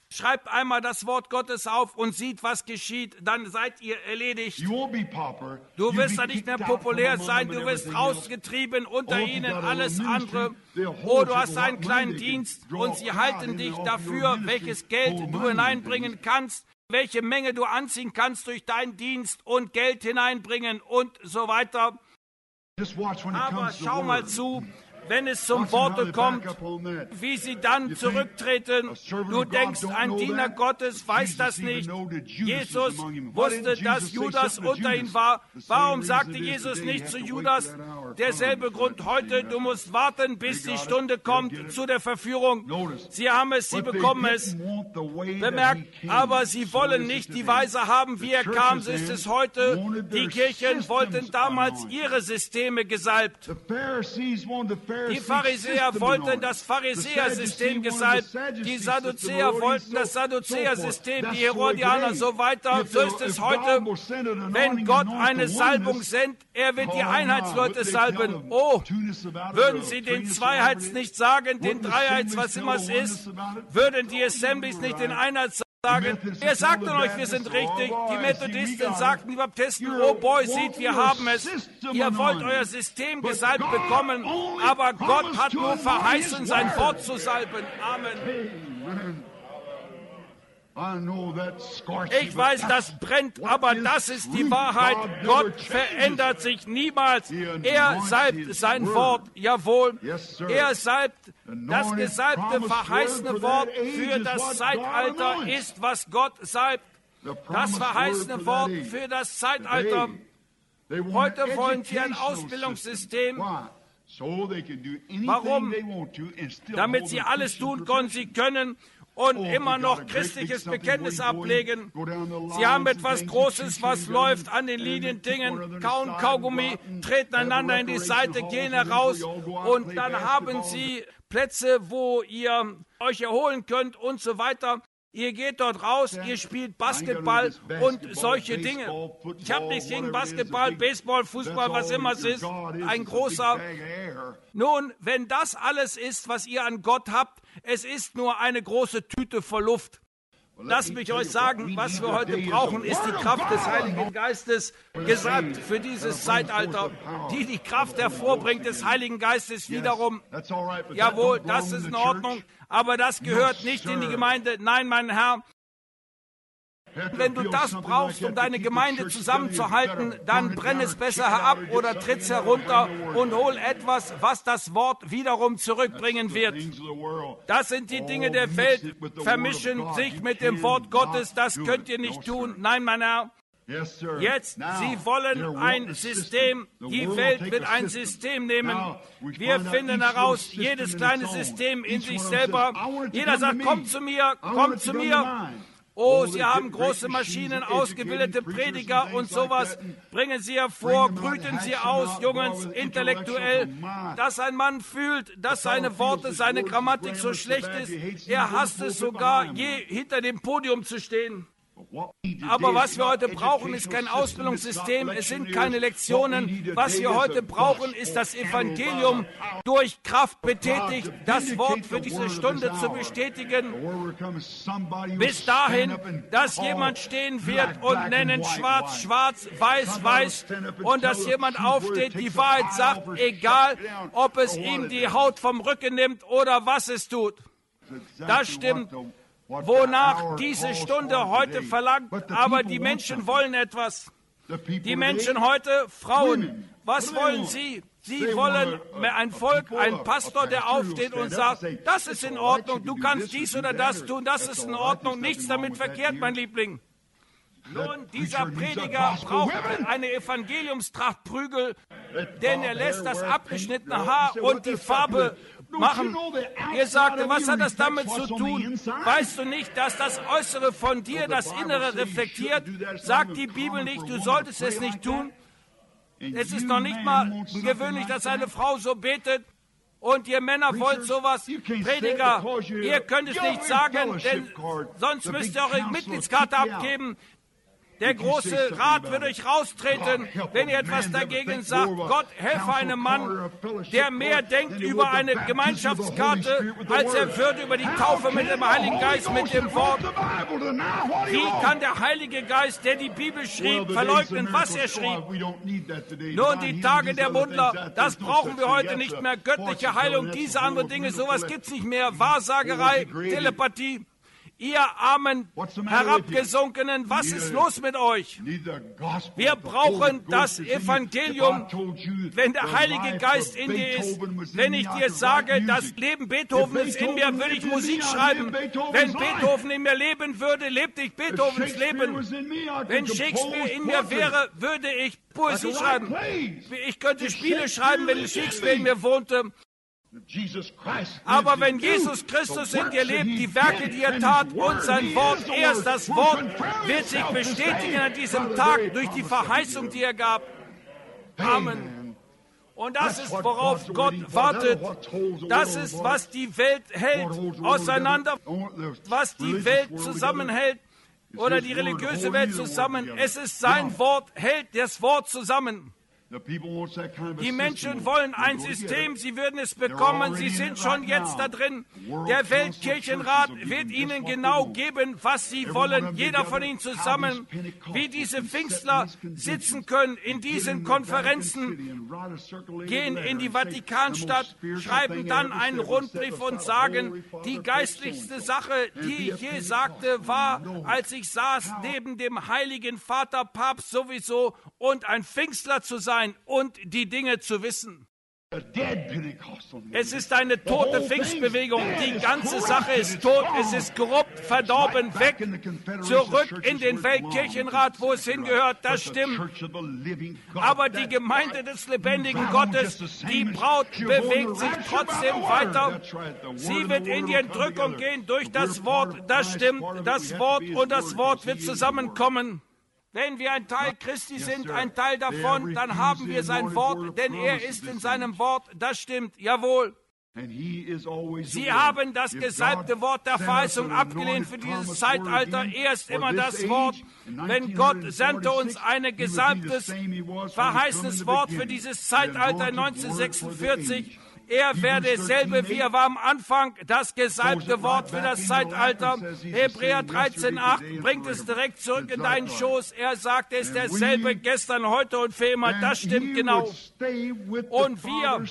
Schreibt einmal das Wort Gottes auf und sieht, was geschieht. Dann seid ihr erledigt. Du wirst da nicht mehr populär sein. Du wirst rausgetrieben unter ihnen, alles andere. Oh, du hast einen kleinen Dienst und sie halten dich dafür, welches Geld du hineinbringen kannst, welche Menge du anziehen kannst durch deinen Dienst und Geld hineinbringen und so weiter. Aber schau mal zu, wenn es zum Worte kommt, wie sie dann zurücktreten. Du denkst, ein Diener Gottes weiß das nicht. Jesus wusste, dass Judas unter ihm war. Warum sagte Jesus nicht zu Judas, derselbe Grund heute, du musst warten, bis die Stunde kommt zu der Verführung. Sie haben es, sie bekommen es. Bemerkt, aber sie wollen nicht die Weise haben, wie er kam, so ist es heute. Die Kirchen wollten damals ihre Systeme gesalbt. Die Pharisäer wollten das Pharisäersystem gesalbt, die Sadduzäer wollten das Sadduzäersystem, die Herodianer so weiter. So ist es heute, wenn Gott eine Salbung sendet, er wird die Einheitsleute salben. Oh, würden sie den Zweiheits nicht sagen, den Dreiheits, was immer es ist, würden die Assemblies nicht den Einheits sagen? Sagen, ihr sagt euch, wir sind richtig. Die Methodisten sagten, die Baptisten, oh boy, seht, wir haben es. Ihr wollt euer System gesalbt bekommen, aber Gott hat nur verheißen, sein Wort zu salben. Amen. Ich weiß, das brennt, aber das ist die Wahrheit. Gott verändert sich niemals. Er salbt sein Wort, jawohl. Er salbt das gesalbte, verheißene Wort für das Zeitalter ist, was Gott salbt. Das verheißene Wort für das Zeitalter. Heute wollen sie ein Ausbildungssystem. Warum? Damit sie alles tun können, sie können und immer noch christliches Bekenntnis ablegen. Sie haben etwas Großes, was läuft an den Liniendingen, kauen Kaugummi, treten einander in die Seite, gehen heraus und dann haben sie Plätze, wo ihr euch erholen könnt und so weiter. Ihr geht dort raus, ihr spielt Basketball und solche Dinge. Ich habe nichts gegen Basketball, Baseball, Fußball, was immer es ist. Ein großer. Nun, wenn das alles ist, was ihr an Gott habt, es ist nur eine große Tüte voll Luft. Lasst mich euch sagen, was wir heute brauchen, ist die Kraft des Heiligen Geistes, gesalbt für dieses Zeitalter, die die Kraft hervorbringt des Heiligen Geistes wiederum. Jawohl, das ist in Ordnung, aber das gehört nicht in die Gemeinde. Nein, mein Herr, wenn du das brauchst, um deine Gemeinde zusammenzuhalten, dann brenn es besser herab oder tritt's herunter und hol etwas, was das Wort wiederum zurückbringen wird. Das sind die Dinge der Welt, vermischen sich mit dem Wort Gottes, das könnt ihr nicht tun. Nein, mein Herr. Jetzt, sie wollen ein System, die Welt wird ein System nehmen. Wir finden heraus, jedes kleine System in sich selber. Jeder sagt, komm zu mir, komm zu mir. Oh, sie haben große Maschinen, ausgebildete Prediger und sowas. Bringen sie hervor, brüten sie aus, Jungens, intellektuell. Dass ein Mann fühlt, dass seine Worte, seine Grammatik so schlecht ist. Er hasst es sogar, je hinter dem Podium zu stehen. Aber was wir heute brauchen, ist kein Ausbildungssystem, es sind keine Lektionen. Was wir heute brauchen, ist das Evangelium durch Kraft betätigt, das Wort für diese Stunde zu bestätigen. Bis dahin, dass jemand stehen wird und nennen schwarz, schwarz, weiß, weiß und dass jemand aufsteht, die Wahrheit sagt, egal, ob es ihm die Haut vom Rücken nimmt oder was es tut. Das stimmt. Wonach diese Stunde heute verlangt, aber die Menschen wollen etwas. Die Menschen heute, Frauen, was wollen sie? Sie wollen ein Volk, ein Pastor, der aufsteht und sagt, das ist in Ordnung, du kannst dies oder das tun, das ist in Ordnung, nichts damit verkehrt, mein Liebling. Nun, dieser Prediger braucht eine Evangeliumstrachtprügel, denn er lässt das abgeschnittene Haar und die Farbe machen. Ihr sagt, was hat das damit zu tun? Weißt du nicht, dass das Äußere von dir das Innere reflektiert? Sagt die Bibel nicht, du solltest es nicht tun? Es ist noch nicht mal gewöhnlich, dass eine Frau so betet. Und ihr Männer wollt sowas, Prediger, ihr könnt es nicht sagen, denn sonst müsst ihr eure Mitgliedskarte abgeben. Der große Rat wird euch raustreten, wenn ihr etwas dagegen sagt. Gott helfe einem Mann, der mehr denkt über eine Gemeinschaftskarte, als er würde über die Taufe mit dem Heiligen Geist, mit dem Wort. Wie kann der Heilige Geist, der die Bibel schrieb, verleugnen, was er schrieb? Nun, die Tage der Wundler, das brauchen wir heute nicht mehr. Göttliche Heilung, diese anderen Dinge, sowas gibt es nicht mehr. Wahrsagerei, Telepathie. Ihr armen, herabgesunkenen, was ist los mit euch? Wir brauchen das Evangelium, wenn der Heilige Geist in dir ist. Wenn ich dir sage, das Leben Beethovens in mir, würde ich Musik schreiben. Wenn Beethoven in mir leben würde, lebte ich Beethovens Leben. Wenn Shakespeare in mir wäre, würde ich Poesie schreiben. Ich könnte Spiele schreiben, wenn Shakespeare in mir wohnte. Aber wenn Jesus Christus in dir lebt, die Werke, die er tat und sein Wort, erst das Wort wird sich bestätigen an diesem Tag durch die Verheißung, die er gab. Amen. Und das ist, worauf Gott wartet. Das ist, was die Welt hält auseinander, was die Welt zusammenhält oder die religiöse Welt zusammen. Es ist sein Wort, hält das Wort zusammen. Die Menschen wollen ein System, sie würden es bekommen, sie sind schon jetzt da drin. Der Weltkirchenrat wird ihnen genau geben, was sie wollen, jeder von ihnen zusammen, wie diese Pfingstler sitzen können in diesen Konferenzen, gehen in die Vatikanstadt, schreiben dann einen Rundbrief und sagen, die geistlichste Sache, die ich je sagte, war, als ich saß neben dem Heiligen Vater, Papst sowieso, und ein Pfingstler zu sein und die Dinge zu wissen. Es ist eine tote Pfingstbewegung. Die ganze Sache ist tot. Es ist korrupt, verdorben, weg. Zurück in den Weltkirchenrat, wo es hingehört. Das stimmt. Aber die Gemeinde des lebendigen Gottes, die Braut, bewegt sich trotzdem weiter. Sie wird in die Entrückung gehen durch das Wort. Das stimmt. Das Wort und das Wort wird zusammenkommen. Wenn wir ein Teil Christi sind, ein Teil davon, dann haben wir sein Wort, denn er ist in seinem Wort. Das stimmt, jawohl. Sie haben das gesalbte Wort der Verheißung abgelehnt für dieses Zeitalter. Er ist immer das Wort. Wenn Gott sandte uns ein gesalbtes, verheißenes Wort für dieses Zeitalter neunzehnhundertsechsundvierzig, er wäre dasselbe, wie er war am Anfang, das gesalbte Wort für das Zeitalter. Hebräer dreizehn acht bringt es direkt zurück in deinen Schoß. Er sagt, er ist derselbe gestern, heute und für immer. Das stimmt genau. Und wir...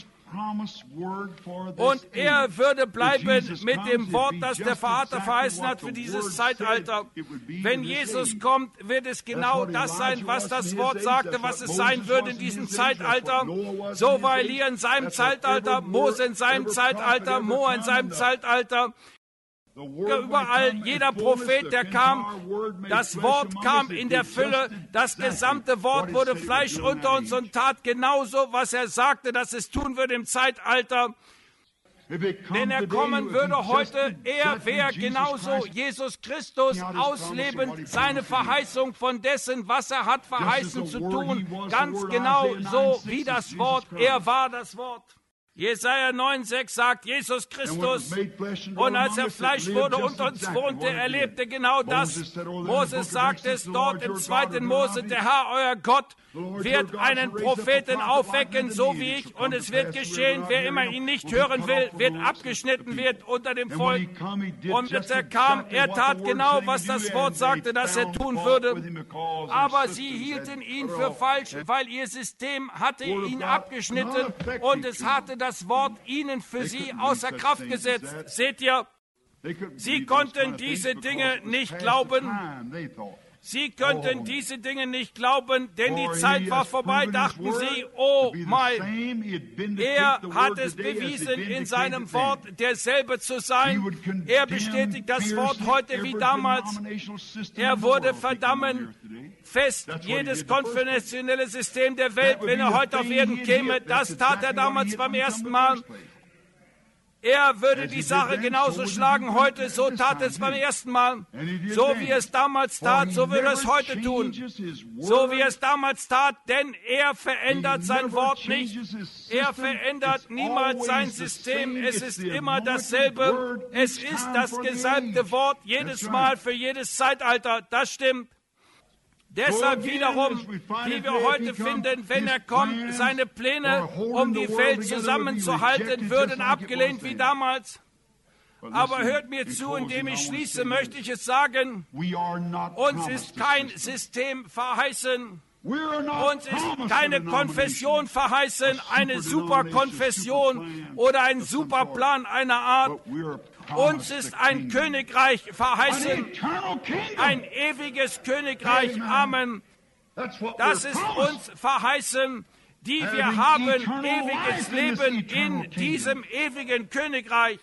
Und er würde bleiben mit dem Wort, das der Vater verheißen hat für dieses Zeitalter. Wenn Jesus kommt, wird es genau das sein, was das Wort sagte, was es sein würde in diesem Zeitalter. So war Elia in seinem Zeitalter, Mose in seinem Zeitalter, Noah in seinem Zeitalter. Überall, jeder Prophet, der kam, das Wort kam in der Fülle, das gesamte Wort wurde Fleisch unter uns und tat genauso, was er sagte, dass es tun würde im Zeitalter. Wenn er kommen würde heute, er wäre genauso Jesus Christus auslebend, seine Verheißung von dessen, was er hat verheißen zu tun, ganz genau so wie das Wort, er war das Wort. Jesaja neun sechs sagt, Jesus Christus, und als er Fleisch wurde und uns wohnte, erlebte genau das. Moses sagt es dort im zweiten Mose, der Herr, euer Gott, wird einen Propheten aufwecken, so wie ich, und es wird geschehen, wer immer ihn nicht hören will, wird abgeschnitten wird unter dem Volk. Und als er kam, er tat genau, was das Wort sagte, dass er tun würde. Aber sie hielten ihn für falsch, weil ihr System hatte ihn abgeschnitten und es hatte das Wort ihnen für sie außer Kraft gesetzt. Seht ihr, sie konnten diese Dinge nicht glauben. Sie könnten diese Dinge nicht glauben, denn die Zeit war vorbei, dachten sie, oh mein, er hat es bewiesen, in seinem Wort derselbe zu sein. Er bestätigt das Wort heute wie damals. Er wurde verdammen fest, jedes konfessionelle System der Welt, wenn er heute auf Erden käme. Das tat er damals beim ersten Mal. Er würde die Sache genauso schlagen heute, so tat es beim ersten Mal. So wie es damals tat, so würde es heute tun. So wie es damals tat, denn er verändert sein Wort nicht. Er verändert niemals sein System. Es ist immer dasselbe. Es ist das gesalbte Wort, jedes Mal für jedes Zeitalter. Das stimmt. Deshalb wiederum, wie wir heute finden, wenn er kommt, seine Pläne, um die Welt zusammenzuhalten, würden abgelehnt wie damals. Aber hört mir zu, indem ich schließe, möchte ich es sagen, uns ist kein System verheißen. Uns ist keine Konfession verheißen, eine Superkonfession oder ein Superplan einer Art. Uns ist ein Königreich verheißen, ein ewiges Königreich. Amen. Das ist uns verheißen, die wir haben, ewiges Leben in diesem ewigen Königreich.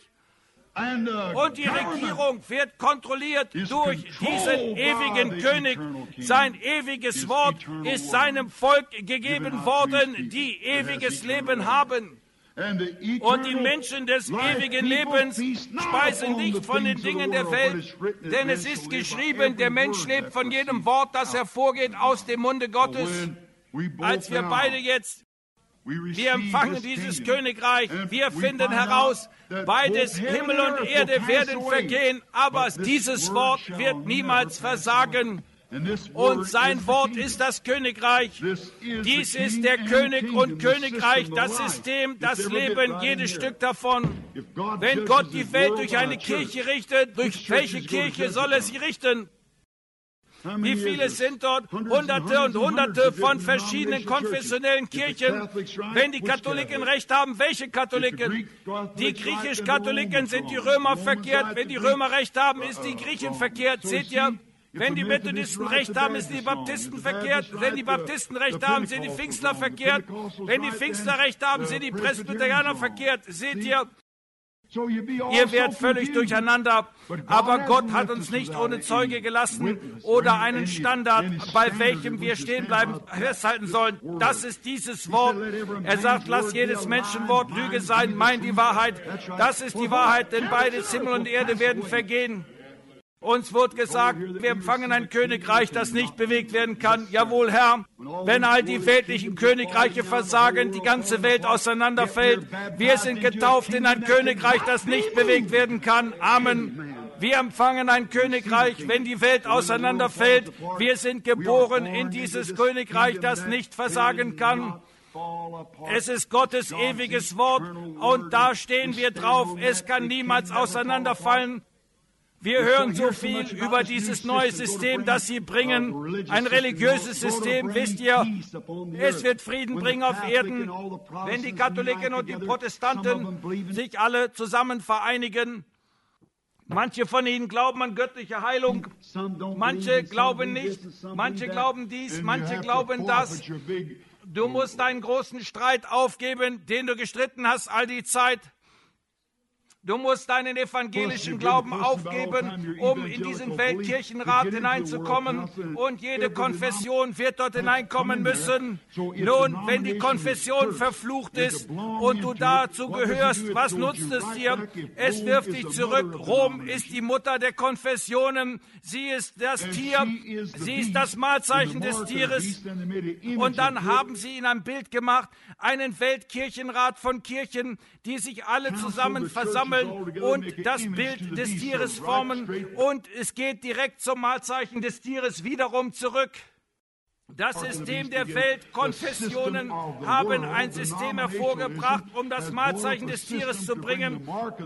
Und die Regierung wird kontrolliert durch diesen ewigen König. Sein ewiges Wort ist seinem Volk gegeben worden, die ewiges Leben haben. Und die Menschen des ewigen Lebens speisen nicht von den Dingen der Welt, denn es ist geschrieben, der Mensch lebt von jedem Wort, das hervorgeht aus dem Munde Gottes. Als wir beide jetzt Wir empfangen dieses Königreich. Wir finden heraus, beides Himmel und Erde werden vergehen, aber dieses Wort wird niemals versagen. Und sein Wort ist das Königreich. Dies ist der König und Königreich, das System, das Leben, jedes Stück davon. Wenn Gott die Welt durch eine Kirche richtet, durch welche Kirche soll er sie richten? Wie viele sind dort? Hunderte und Hunderte von verschiedenen konfessionellen Kirchen. Wenn die Katholiken recht haben, welche Katholiken? Die griechisch-Katholiken, sind die Römer verkehrt. Wenn die Römer recht haben, ist die Griechen verkehrt. Seht ihr? Wenn die Methodisten recht haben, ist die Baptisten verkehrt. Wenn die Baptisten recht haben, sind die Pfingstler verkehrt. Wenn die Pfingstler recht haben, sind die Presbyterianer verkehrt. Seht ihr? Ihr werdet völlig durcheinander, aber Gott hat uns nicht ohne Zeuge gelassen oder einen Standard, bei welchem wir stehen bleiben, festhalten sollen. Das ist dieses Wort. Er sagt, lass jedes Menschenwort Lüge sein, mein die Wahrheit. Das ist die Wahrheit, denn beides Himmel und Erde werden vergehen. Uns wird gesagt, wir empfangen ein Königreich, das nicht bewegt werden kann. Jawohl, Herr, wenn all die weltlichen Königreiche versagen, die ganze Welt auseinanderfällt, wir sind getauft in ein Königreich, das nicht bewegt werden kann. Amen. Wir empfangen ein Königreich, wenn die Welt auseinanderfällt. Wir sind geboren in dieses Königreich, das nicht versagen kann. Es ist Gottes ewiges Wort und da stehen wir drauf. Es kann niemals auseinanderfallen. Wir hören so viel über dieses neue System, das sie bringen. Ein religiöses System, wisst ihr, es wird Frieden bringen auf Erden, wenn die Katholiken und die Protestanten sich alle zusammen vereinigen. Manche von ihnen glauben an göttliche Heilung, manche glauben nicht, manche glauben dies, manche glauben das. Du musst deinen großen Streit aufgeben, den du gestritten hast all die Zeit. Du musst deinen evangelischen Glauben aufgeben, um in diesen Weltkirchenrat hineinzukommen. Und jede Konfession wird dort hineinkommen müssen. Nun, wenn die Konfession verflucht ist und du dazu gehörst, was nutzt es dir? Es wirft dich zurück. Rom ist die Mutter der Konfessionen. Sie ist das Tier. Sie ist das Malzeichen des Tieres. Und dann haben sie in ein Bild gemacht, einen Weltkirchenrat von Kirchen, die sich alle zusammen versammeln und das Bild des Tieres formen, und es geht direkt zum Malzeichen des Tieres wiederum zurück. Das System der Welt, Konfessionen haben ein System hervorgebracht, um das Malzeichen des Tieres zu bringen.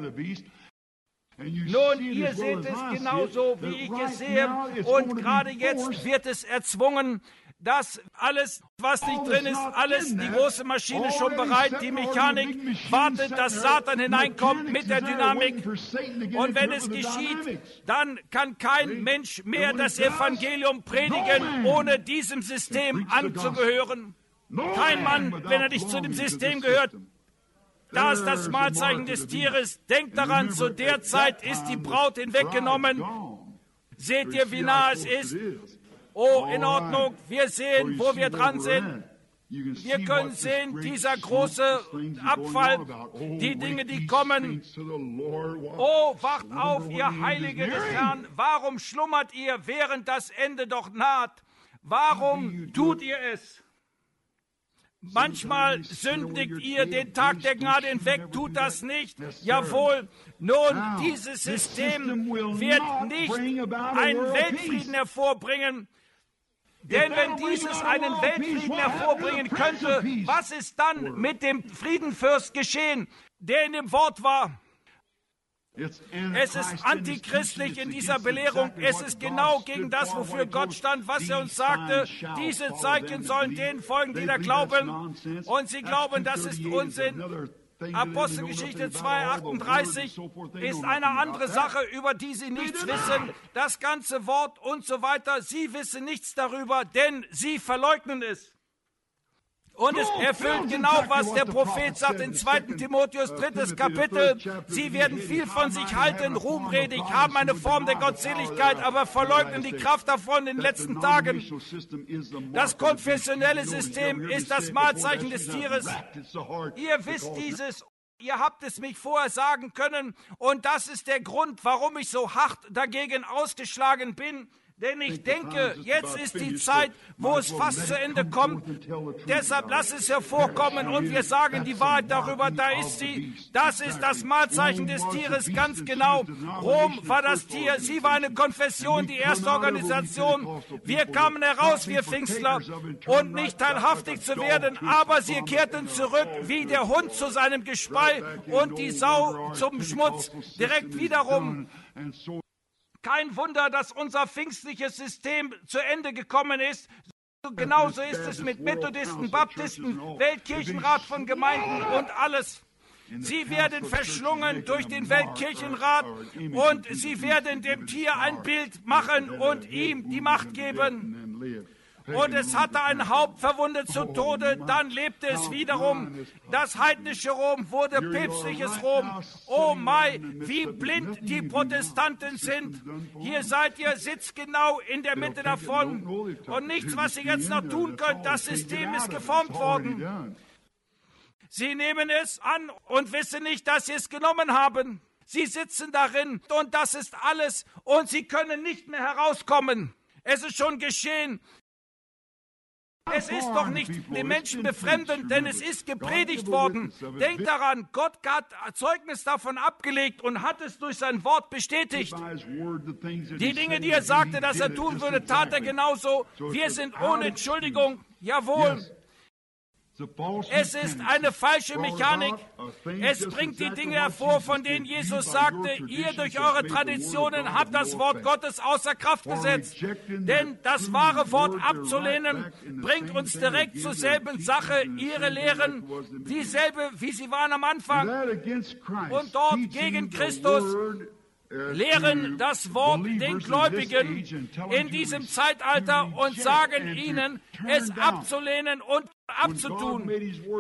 Nun, ihr seht es genauso, wie ich es sehe, und gerade jetzt wird es erzwungen, dass alles, was nicht drin ist, alles, die große Maschine schon bereit, die Mechanik wartet, dass Satan hineinkommt mit der Dynamik. Und wenn es geschieht, dann kann kein Mensch mehr das Evangelium predigen, ohne diesem System anzugehören. Kein Mann, wenn er nicht zu dem System gehört. Da ist das Malzeichen des Tieres. Denkt daran, zu der Zeit ist die Braut hinweggenommen. Seht ihr, wie nah es ist? Oh, in Ordnung, wir sehen, wo wir dran sind. Wir können sehen, dieser große Abfall, die Dinge, die kommen. Oh, wacht auf, ihr Heiligen des Herrn. Warum schlummert ihr, während das Ende doch naht? Warum tut ihr es? Manchmal sündigt ihr den Tag der Gnade hinweg, tut das nicht. Jawohl, nun, dieses System wird nicht einen Weltfrieden hervorbringen. Denn wenn dieses einen Weltfrieden hervorbringen könnte, was ist dann mit dem Friedenfürst geschehen, der in dem Wort war? Es ist antichristlich in dieser Belehrung. Es ist genau gegen das, wofür Gott stand, was er uns sagte. Diese Zeichen sollen denen folgen, die da glauben. Und sie glauben, das ist Unsinn. Apostelgeschichte zwei achtunddreißig ist eine andere Sache, über die sie nichts wissen. Das ganze Wort und so weiter, sie wissen nichts darüber, denn sie verleugnen es. Und es erfüllt genau, was der Prophet sagt in zweiten Timotheus, drittes Kapitel. Sie werden viel von sich halten, ruhmredig, haben eine Form der Gottseligkeit, aber verleugnen die Kraft davon in den letzten Tagen. Das konfessionelle System ist das Mahlzeichen des Tieres. Ihr wisst dieses. Ihr habt es mich vorher sagen können. Und das ist der Grund, warum ich so hart dagegen ausgeschlagen bin. Denn ich denke, jetzt ist die Zeit, wo es fast zu Ende kommt. Deshalb lass es hervorkommen und wir sagen die Wahrheit darüber, da ist sie. Das ist das Mahlzeichen des Tieres, ganz genau. Rom war das Tier, sie war eine Konfession, die erste Organisation. Wir kamen heraus, wir Pfingstler, und nicht teilhaftig zu werden, aber sie kehrten zurück, wie der Hund zu seinem Gespei und die Sau zum Schmutz, direkt wiederum. Kein Wunder, dass unser pfingstliches System zu Ende gekommen ist. Genauso ist es mit Methodisten, Baptisten, Weltkirchenrat von Gemeinden und alles. Sie werden verschlungen durch den Weltkirchenrat und sie werden dem Tier ein Bild machen und ihm die Macht geben. Und es hatte ein Haupt verwundet zu Tode, dann lebte es wiederum. Das heidnische Rom wurde päpstliches Rom. Oh mein, wie blind die Protestanten sind. Hier seid ihr, sitzt genau in der Mitte davon. Und nichts, was ihr jetzt noch tun könnt, das System ist geformt worden. Sie nehmen es an und wissen nicht, dass sie es genommen haben. Sie sitzen darin und das ist alles. Und sie können nicht mehr herauskommen. Es ist schon geschehen. Es ist doch nicht den Menschen befremdend, denn es ist gepredigt worden. Denkt daran, Gott hat Zeugnis davon abgelegt und hat es durch sein Wort bestätigt. Die Dinge, die er sagte, dass er tun würde, tat er genauso. Wir sind ohne Entschuldigung. Jawohl. Es ist eine falsche Mechanik. Es bringt die Dinge hervor, von denen Jesus sagte, ihr durch eure Traditionen habt das Wort Gottes außer Kraft gesetzt. Denn das wahre Wort abzulehnen, bringt uns direkt zur selben Sache. Ihre Lehren, dieselbe, wie sie waren am Anfang. Und dort gegen Christus lehren das Wort den Gläubigen in diesem Zeitalter und sagen ihnen, es abzulehnen und abzutun.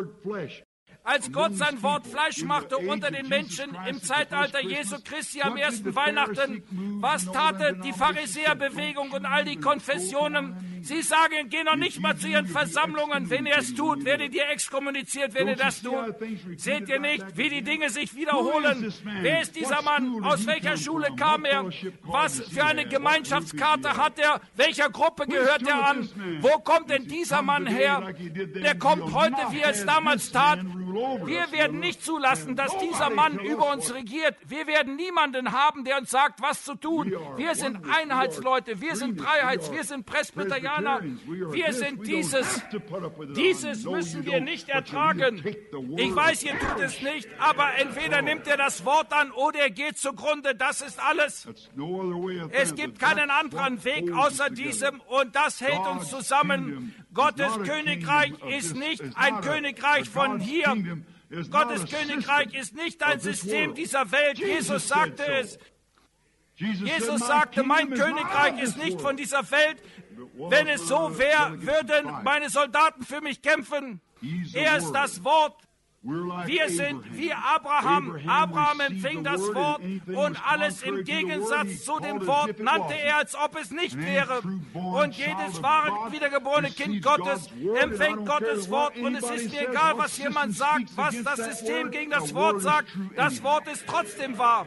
Als Gott sein Wort Fleisch machte unter den Menschen im Zeitalter Jesu Christi am ersten Weihnachten, was tate die Pharisäerbewegung und all die Konfessionen? Sie sagen, geh noch nicht mal zu ihren Versammlungen. Wenn ihr es tut, werdet ihr exkommuniziert, wenn ihr das tut. Seht ihr nicht, wie die Dinge sich wiederholen? Wer ist dieser Mann? Aus welcher Schule kam er? Was für eine Gemeinschaftskarte hat er? Welcher Gruppe gehört er an? Wo kommt denn dieser Mann her? Der kommt heute, wie er es damals tat. Wir werden nicht zulassen, dass dieser Mann über uns regiert. Wir werden niemanden haben, der uns sagt, was zu tun. Wir sind Einheitsleute, wir sind Dreiheits, wir sind Presbyterianer. Wir sind dieses. Dieses müssen wir nicht ertragen. Ich weiß, ihr tut es nicht, aber entweder nimmt er das Wort an oder er geht zugrunde. Das ist alles. Es gibt keinen anderen Weg außer diesem und das hält uns zusammen. Gottes Königreich ist nicht ein Königreich von hier. Gottes Königreich ist nicht ein System dieser Welt. Jesus sagte es. Jesus sagte, mein Königreich ist nicht von dieser Welt. Wenn es so wäre, würden meine Soldaten für mich kämpfen. Er ist das Wort. Wir sind wie Abraham. Abraham empfing das Wort und alles im Gegensatz zu dem Wort nannte er, als ob es nicht wäre. Und jedes wahre wiedergeborene Kind Gottes empfängt Gottes Wort und es ist mir egal, was jemand sagt, was das System gegen das Wort sagt. Das Wort ist trotzdem wahr.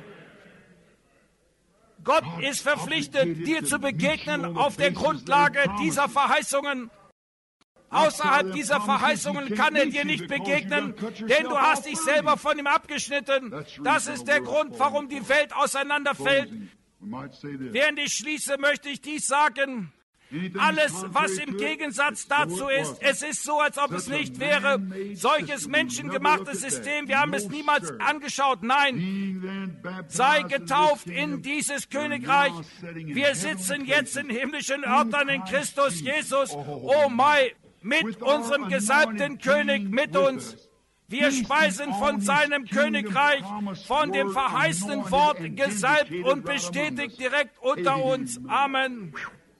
Gott ist verpflichtet, dir zu begegnen auf der Grundlage dieser Verheißungen. Außerhalb dieser Verheißungen kann er dir nicht begegnen, denn du hast dich selber von ihm abgeschnitten. Das ist der Grund, warum die Welt auseinanderfällt. Während ich schließe, möchte ich dies sagen. Alles, was im Gegensatz dazu ist, es ist so, als ob es nicht wäre. Solches menschengemachtes System, wir haben es niemals angeschaut. Nein, sei getauft in dieses Königreich. Wir sitzen jetzt in himmlischen Örtern in Christus Jesus. Oh mein, mit unserem gesalbten König mit uns. Wir speisen von seinem Königreich, von dem verheißenen Wort, gesalbt und bestätigt direkt unter uns. Amen.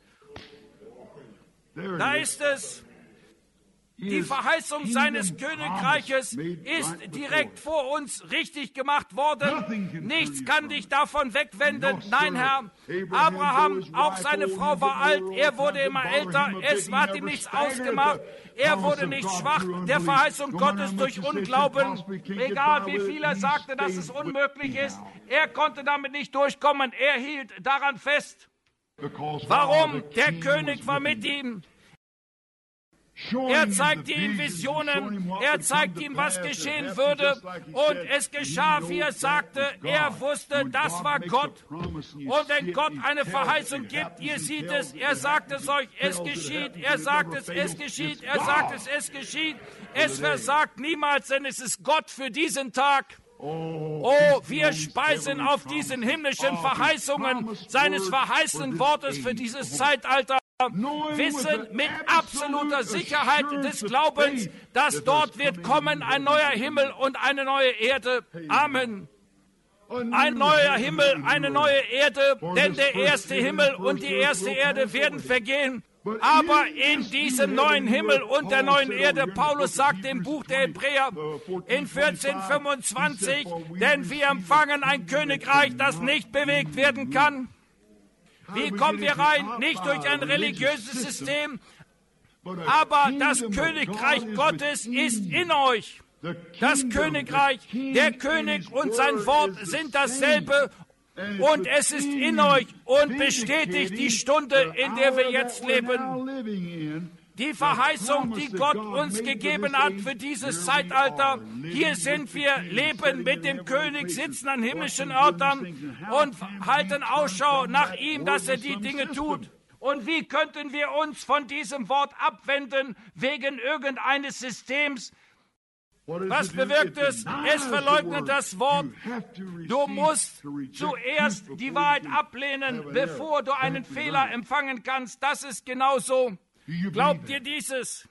Da ist es. Die Verheißung seines Königreiches ist direkt vor uns richtig gemacht worden. Nichts kann dich davon wegwenden. Nein, Herr. Abraham, auch seine Frau war alt. Er wurde immer älter. Es hat ihm nichts ausgemacht. Er wurde nicht schwach der Verheißung Gottes durch Unglauben. Egal wie viel er sagte, dass es unmöglich ist. Er konnte damit nicht durchkommen. Er hielt daran fest. Warum? Der König war mit ihm. Er zeigte ihm Visionen, er zeigte ihm, was geschehen würde, und es geschah, wie er sagte. Er wusste, das war Gott. Und wenn Gott eine Verheißung gibt, ihr seht es, er sagt es euch, es geschieht, er sagt es, es geschieht, er sagt es, es geschieht. Es versagt niemals, denn es ist Gott für diesen Tag. Oh, wir speisen auf diesen himmlischen Verheißungen seines verheißenen Wortes für dieses Zeitalter. Wissen mit absoluter Sicherheit des Glaubens, dass dort wird kommen ein neuer Himmel und eine neue Erde. Amen. Ein neuer Himmel, eine neue Erde, denn der erste Himmel und die erste Erde werden vergehen. Aber in diesem neuen Himmel und der neuen Erde, Paulus sagt im Buch der Hebräer in vierzehn fünfundzwanzig, denn wir empfangen ein Königreich, das nicht bewegt werden kann. Wie kommen wir rein? Nicht durch ein religiöses System, aber das Königreich Gottes ist in euch. Das Königreich, der König und sein Wort sind dasselbe und es ist in euch und bestätigt die Stunde, in der wir jetzt leben. Die Verheißung, die Gott uns gegeben hat für dieses Zeitalter. Hier sind wir, leben mit dem König, sitzen an himmlischen Örtern und halten Ausschau nach ihm, dass er die Dinge tut. Und wie könnten wir uns von diesem Wort abwenden wegen irgendeines Systems? Was bewirkt es? Es verleugnet das Wort. Du musst zuerst die Wahrheit ablehnen, bevor du einen Fehler empfangen kannst. Das ist genauso. Glaubt ihr dieses?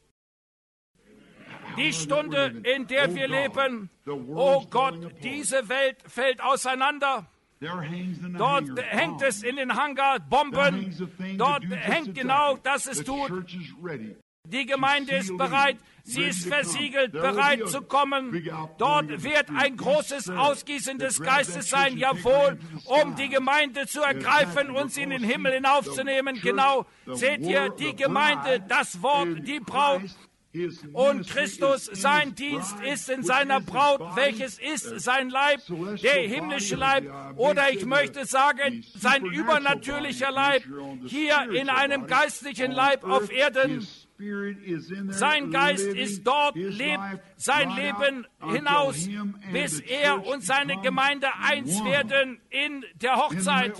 Die Stunde, in der wir leben, oh Gott, diese Welt fällt auseinander. Dort hängt es in den Hangar, Bomben. Dort hängt genau, dass es tut. Die Gemeinde ist bereit, sie ist versiegelt, bereit zu kommen. Dort wird ein großes Ausgießen des Geistes sein, jawohl, um die Gemeinde zu ergreifen und sie in den Himmel hinaufzunehmen. Genau, seht ihr, die Gemeinde, das Wort, die Braut. Und Christus, sein Dienst ist in seiner Braut, welches ist sein Leib, der himmlische Leib, oder ich möchte sagen, sein übernatürlicher Leib, hier in einem geistlichen Leib auf Erden. Sein Geist ist dort, lebt sein Leben hinaus, bis er und seine Gemeinde eins werden in der Hochzeit.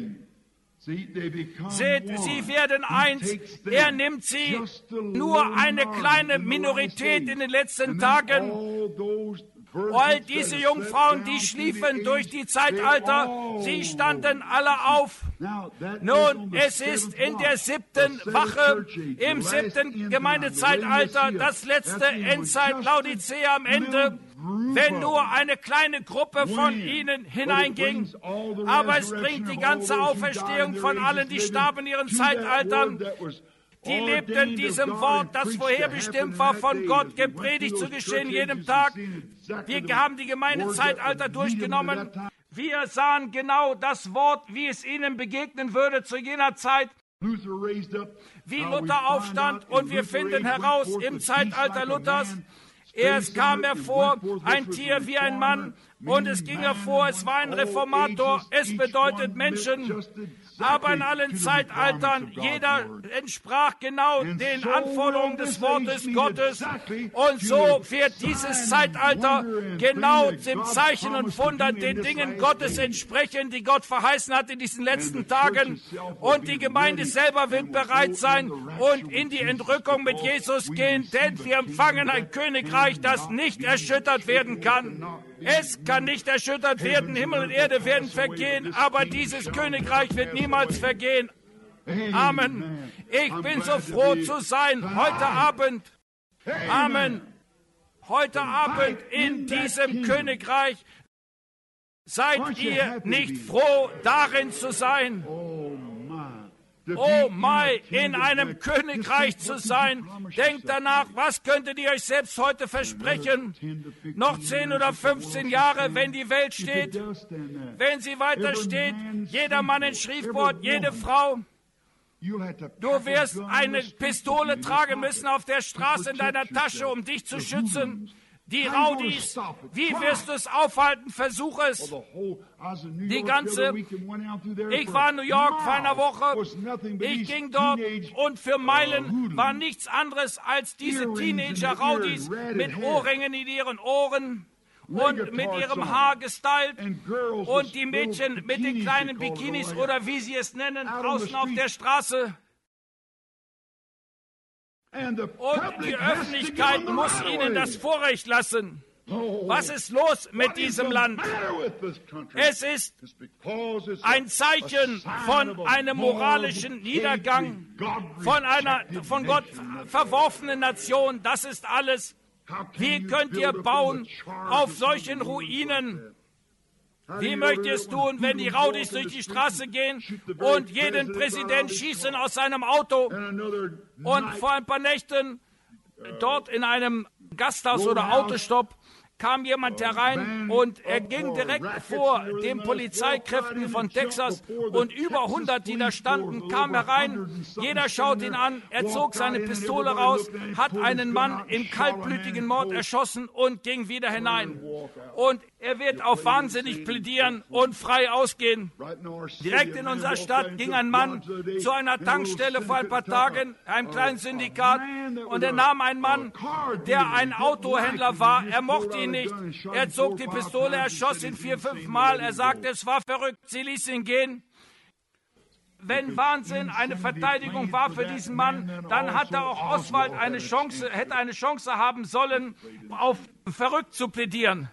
Seht, sie werden eins. Er nimmt sie, nur eine kleine Minorität in den letzten Tagen. All diese Jungfrauen, die schliefen durch die Zeitalter, sie standen alle auf. Nun, es ist in der siebten Wache, im siebten Gemeindezeitalter, das letzte Endzeit, Laodicea am Ende, wenn nur eine kleine Gruppe von ihnen hineinging. Aber es bringt die ganze Auferstehung von allen, die starben in ihren Zeitaltern. Die lebten diesem Wort, das vorherbestimmt war von Gott, gepredigt zu geschehen jedem Tag. Wir haben die Gemeindezeitalter durchgenommen. Wir sahen genau das Wort, wie es ihnen begegnen würde zu jener Zeit. Wie Luther aufstand, und wir finden heraus im Zeitalter Luthers, erst kam hervor, ein Tier wie ein Mann, Und es ging hervor, es war ein Reformator, es bedeutet Menschen, aber in allen Zeitaltern, jeder entsprach genau den Anforderungen des Wortes Gottes. Und so wird dieses Zeitalter genau dem Zeichen und Wundern, den Dingen Gottes entsprechen, die Gott verheißen hat in diesen letzten Tagen. Und die Gemeinde selber wird bereit sein und in die Entrückung mit Jesus gehen, denn wir empfangen ein Königreich, das nicht erschüttert werden kann. Es kann nicht erschüttert werden, Himmel und Erde werden vergehen, aber dieses Königreich wird niemals vergehen. Amen. Ich bin so froh zu sein heute Abend. Amen. Heute Abend in diesem Königreich. Seid ihr nicht froh, darin zu sein? Oh mein, in einem Königreich zu sein. Denkt danach, was könntet ihr euch selbst heute versprechen? Noch zehn oder fünfzehn Jahre, wenn die Welt steht, wenn sie weiter steht, jeder Mann in Schriftwort, jede Frau. Du wirst eine Pistole tragen müssen auf der Straße in deiner Tasche, um dich zu schützen. Die Raudis, wie wirst du es aufhalten? Versuch es. Die ganze, ich war in New York vor einer Woche, ich ging dort und für Meilen war nichts anderes als diese Teenager-Raudis mit Ohrringen in ihren Ohren und mit ihrem Haar gestylt und die Mädchen mit den kleinen Bikinis oder wie sie es nennen, draußen auf der Straße. Und die Öffentlichkeit muss ihnen das Vorrecht lassen. Was ist los mit diesem Land? Es ist ein Zeichen von einem moralischen Niedergang, von einer von Gott verworfenen Nation. Das ist alles. Wie könnt ihr bauen auf solchen Ruinen? Wie möchtet ihr es tun, wenn die Raudis durch die Straße gehen und jeden Präsident schießen aus seinem Auto? Und vor ein paar Nächten dort in einem Gasthaus oder Autostopp kam jemand herein und er ging direkt vor den Polizeikräften von Texas und über hundert, die da standen, kam herein. Jeder schaut ihn an, er zog seine Pistole raus, hat einen Mann im kaltblütigen Mord erschossen und ging wieder hinein. Und er wird auf wahnsinnig plädieren und frei ausgehen. Direkt in unserer Stadt ging ein Mann zu einer Tankstelle vor ein paar Tagen, einem kleinen Syndikat, und er nahm einen Mann, der ein Autohändler war, er mochte ihn nicht. Er zog die Pistole, er schoss ihn vier, fünf Mal. Er sagte, es war verrückt. Sie ließ ihn gehen. Wenn Wahnsinn eine Verteidigung war für diesen Mann, dann hatte auch Oswald eine Chance, hätte eine Chance haben sollen, auf verrückt zu plädieren.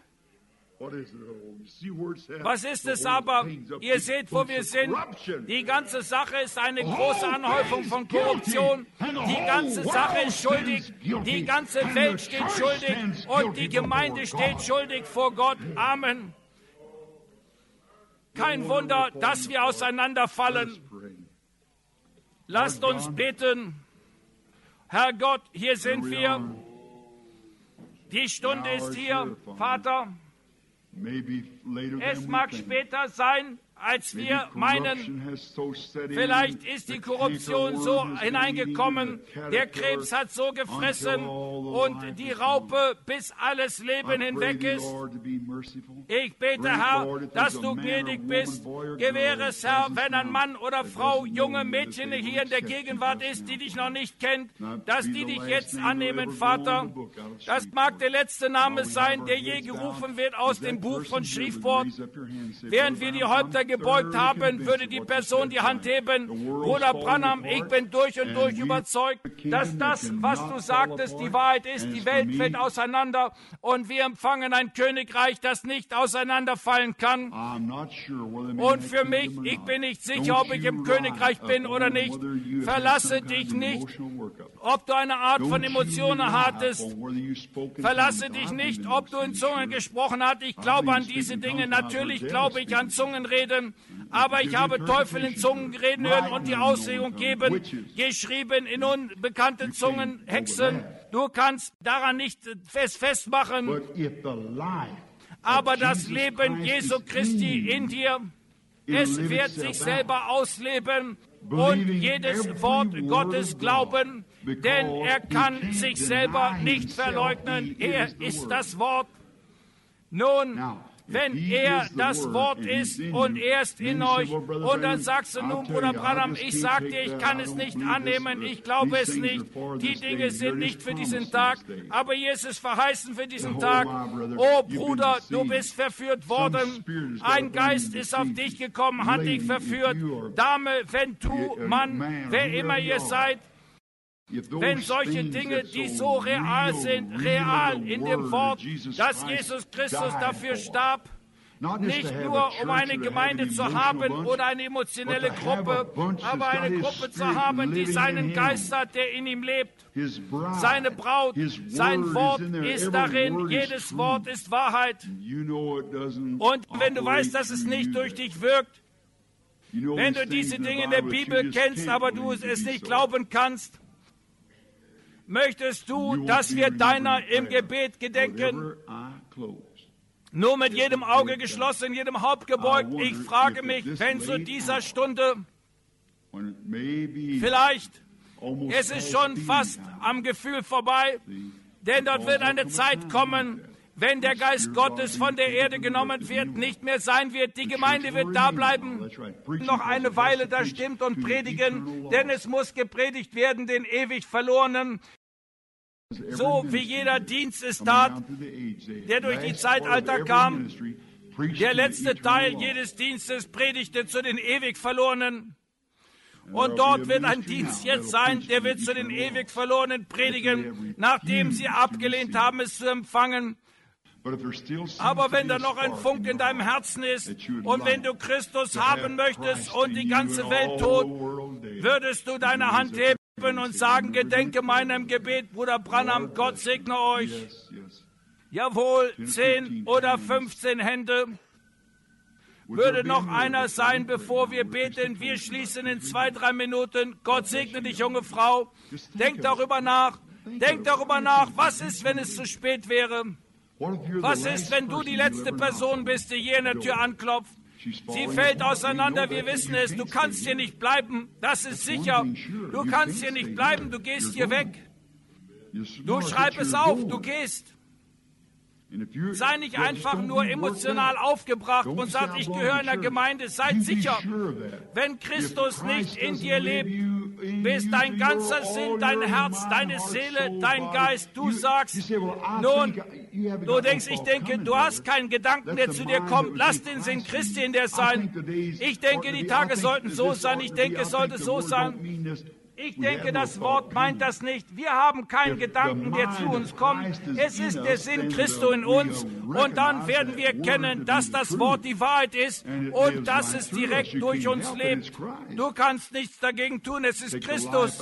Was ist es aber? Ihr seht, wo wir sind. Die ganze Sache ist eine große Anhäufung von Korruption. Die ganze Sache ist schuldig. Die ganze Welt steht schuldig. Und die Gemeinde steht schuldig vor Gott. Amen. Kein Wunder, dass wir auseinanderfallen. Lasst uns beten. Herr Gott, hier sind wir. Die Stunde ist hier, Vater. Es mag später sein, als wir meinen, vielleicht ist die Korruption so hineingekommen, der Krebs hat so gefressen und die Raupe, bis alles Leben hinweg ist. Ich bete, Herr, dass du gnädig bist. Gewähre es, Herr, wenn ein Mann oder Frau, junge Mädchen hier in der Gegenwart ist, die dich noch nicht kennt, dass die dich jetzt annehmen, Vater. Das mag der letzte Name sein, der je gerufen wird aus dem Buch von Schriftwort. Während wir die Häupter gebeugt haben, würde die Person die Hand heben. Bruder Branham, ich bin durch und durch überzeugt, dass das, was du sagtest, die Wahrheit ist. Die Welt fällt auseinander und wir empfangen ein Königreich, das nicht auseinanderfallen kann. Und für mich, ich bin nicht sicher, ob ich im Königreich bin oder nicht. Verlasse dich nicht, ob du eine Art von Emotionen hattest. Verlasse dich nicht, ob du in Zungen gesprochen hast. Ich glaube an diese Dinge. Natürlich glaube ich an Zungenreden. Aber ich habe Teufel in Zungen reden hören und die Auslegung geben, geschrieben in unbekannten Zungen, Hexen. Du kannst daran nicht fest festmachen. Aber das Leben Jesu Christi in dir, es wird sich selber ausleben und jedes Wort Gottes glauben, denn er kann sich selber nicht verleugnen. Er ist das Wort. Nun, wenn er das Wort ist und er ist in euch. Und dann sagst du, nun, Bruder Branham, ich sag dir, ich kann es nicht annehmen, ich glaube es nicht. Die Dinge sind nicht für diesen Tag, aber Jesus verheißen für diesen Tag. Oh Bruder, du bist verführt worden. Ein Geist ist auf dich gekommen, hat dich verführt. Dame, wenn du, Mann, wer immer ihr seid, wenn solche Dinge, die so real sind, real in dem Wort, dass Jesus Christus dafür starb, nicht nur um eine Gemeinde zu haben oder eine emotionelle Gruppe, aber eine Gruppe zu haben, die seinen Geist hat, der in ihm lebt. Seine Braut, sein Wort ist darin, jedes Wort ist Wahrheit. Und wenn du weißt, dass es nicht durch dich wirkt, wenn du diese Dinge in der Bibel kennst, aber du es nicht glauben kannst, möchtest du, dass wir deiner im Gebet gedenken? Nur mit jedem Auge geschlossen, jedem Haupt gebeugt. Ich frage mich, wenn zu dieser Stunde, vielleicht, es ist schon fast am Gefühl vorbei, denn dort wird eine Zeit kommen, wenn der Geist Gottes von der Erde genommen wird, nicht mehr sein wird. Die Gemeinde wird da bleiben, noch eine Weile da stimmt und predigen, denn es muss gepredigt werden, den ewig Verlorenen. So wie jeder Dienst es tat, der durch die Zeitalter kam, der letzte Teil jedes Dienstes predigte zu den ewig Verlorenen. Und dort wird ein Dienst jetzt sein, der wird zu den ewig Verlorenen predigen, nachdem sie abgelehnt haben, es zu empfangen. Aber wenn da noch ein Funke in deinem Herzen ist und wenn du Christus haben möchtest und die ganze Welt tot, würdest du deine Hand heben und sagen, gedenke meinem Gebet, Bruder Branham, Gott segne euch. Jawohl, zehn oder fünfzehn Hände. Würde noch einer sein, bevor wir beten? Wir schließen in zwei, drei Minuten. Gott segne dich, junge Frau. Denk darüber nach. Denk darüber nach. Was ist, wenn es zu spät wäre? Was ist, wenn du die letzte Person bist, die hier in der Tür anklopft? Sie fällt auseinander, wir wissen es. Du kannst hier nicht bleiben, das ist sicher. Du kannst hier nicht bleiben, du gehst hier weg. Du schreib es auf, du gehst. Sei nicht einfach nur emotional aufgebracht und sag, ich gehöre in der Gemeinde. Seid sicher, wenn Christus nicht in dir lebt, bist dein ganzer Sinn, dein Herz, deine Seele, dein Geist, du sagst, nun, du denkst, ich denke, du hast keinen Gedanken, der zu dir kommt. Lass den Sinn Christi in dir sein. Ich denke, die Tage sollten so sein. Ich denke, es sollte so sein. Ich denke, das Wort meint das nicht. Wir haben keinen Gedanken, der zu uns kommt. Es ist der Sinn Christo in uns. Und dann werden wir erkennen, dass das Wort die Wahrheit ist und dass es direkt durch uns lebt. Du kannst nichts dagegen tun, es ist Christus.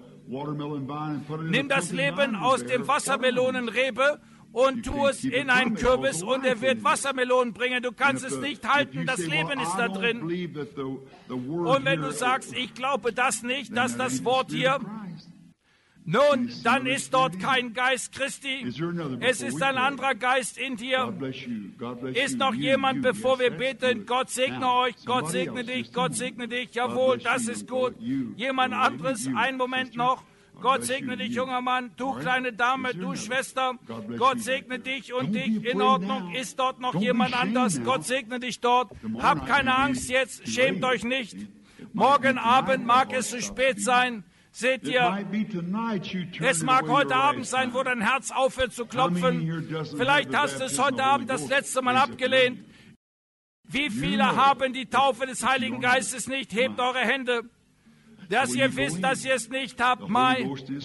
Nimm das Leben aus dem Wassermelonenrebe und tu es in einen Kürbis und er wird Wassermelonen bringen. Du kannst es nicht halten, das Leben ist da drin. Und wenn du sagst, ich glaube das nicht, dass das Wort hier, nun, dann ist dort kein Geist Christi. Es ist ein anderer Geist in dir. Ist noch jemand, bevor wir beten, Gott segne euch, Gott segne dich, Gott segne dich. Jawohl, das ist gut. Jemand anderes, einen Moment noch. Gott segne dich, junger Mann, du kleine Dame, du Schwester, Gott segne dich und dich in Ordnung. Ist dort noch jemand anders? Gott segne dich dort. Habt keine Angst jetzt, schämt euch nicht. Morgen Abend mag es zu spät sein. Seht ihr, es mag heute Abend sein, wo dein Herz aufhört zu klopfen. Vielleicht hast du es heute Abend das letzte Mal abgelehnt. Wie viele haben die Taufe des Heiligen Geistes nicht? Hebt eure Hände. Dass ihr wisst, dass ihr es nicht habt, Mai.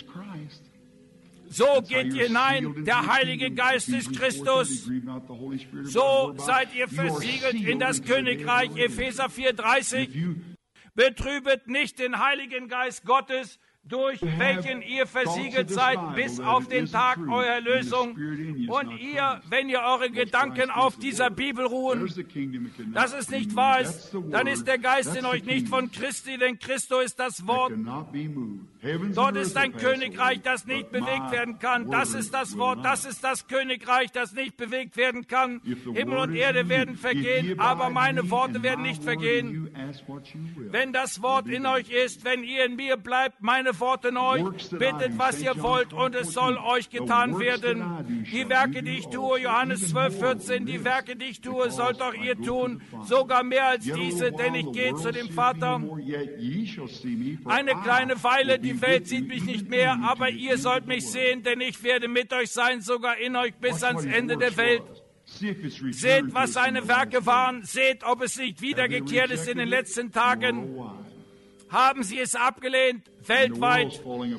So geht ihr hinein, der Heilige Geist ist Christus. So seid ihr versiegelt in das Königreich, Epheser vier dreißig. Betrübet nicht den Heiligen Geist Gottes, durch welchen ihr versiegelt seid bis auf den Tag eurer Erlösung. Und ihr, wenn ihr eure Gedanken auf dieser Bibel ruhen, dass es nicht wahr ist, dann ist der Geist in euch nicht von Christi, denn Christo ist das Wort. Dort ist ein Königreich, das nicht bewegt werden kann. Das ist das Wort, das ist das Königreich, das nicht bewegt werden kann. Himmel und Erde werden vergehen, aber meine Worte werden nicht vergehen. Wenn das Wort in euch ist, wenn ihr in mir bleibt, meine antworten euch, bittet, was ihr wollt, und es soll euch getan werden. Die Werke, die ich tue, Johannes zwölf, vierzehn, die Werke, die ich tue, sollt auch ihr tun, sogar mehr als diese, denn ich gehe zu dem Vater. Eine kleine Weile, die Welt sieht mich nicht mehr, aber ihr sollt mich sehen, denn ich werde mit euch sein, sogar in euch bis ans Ende der Welt. Seht, was seine Werke waren, seht, ob es nicht wiedergekehrt ist in den letzten Tagen. Haben sie es abgelehnt, weltweit.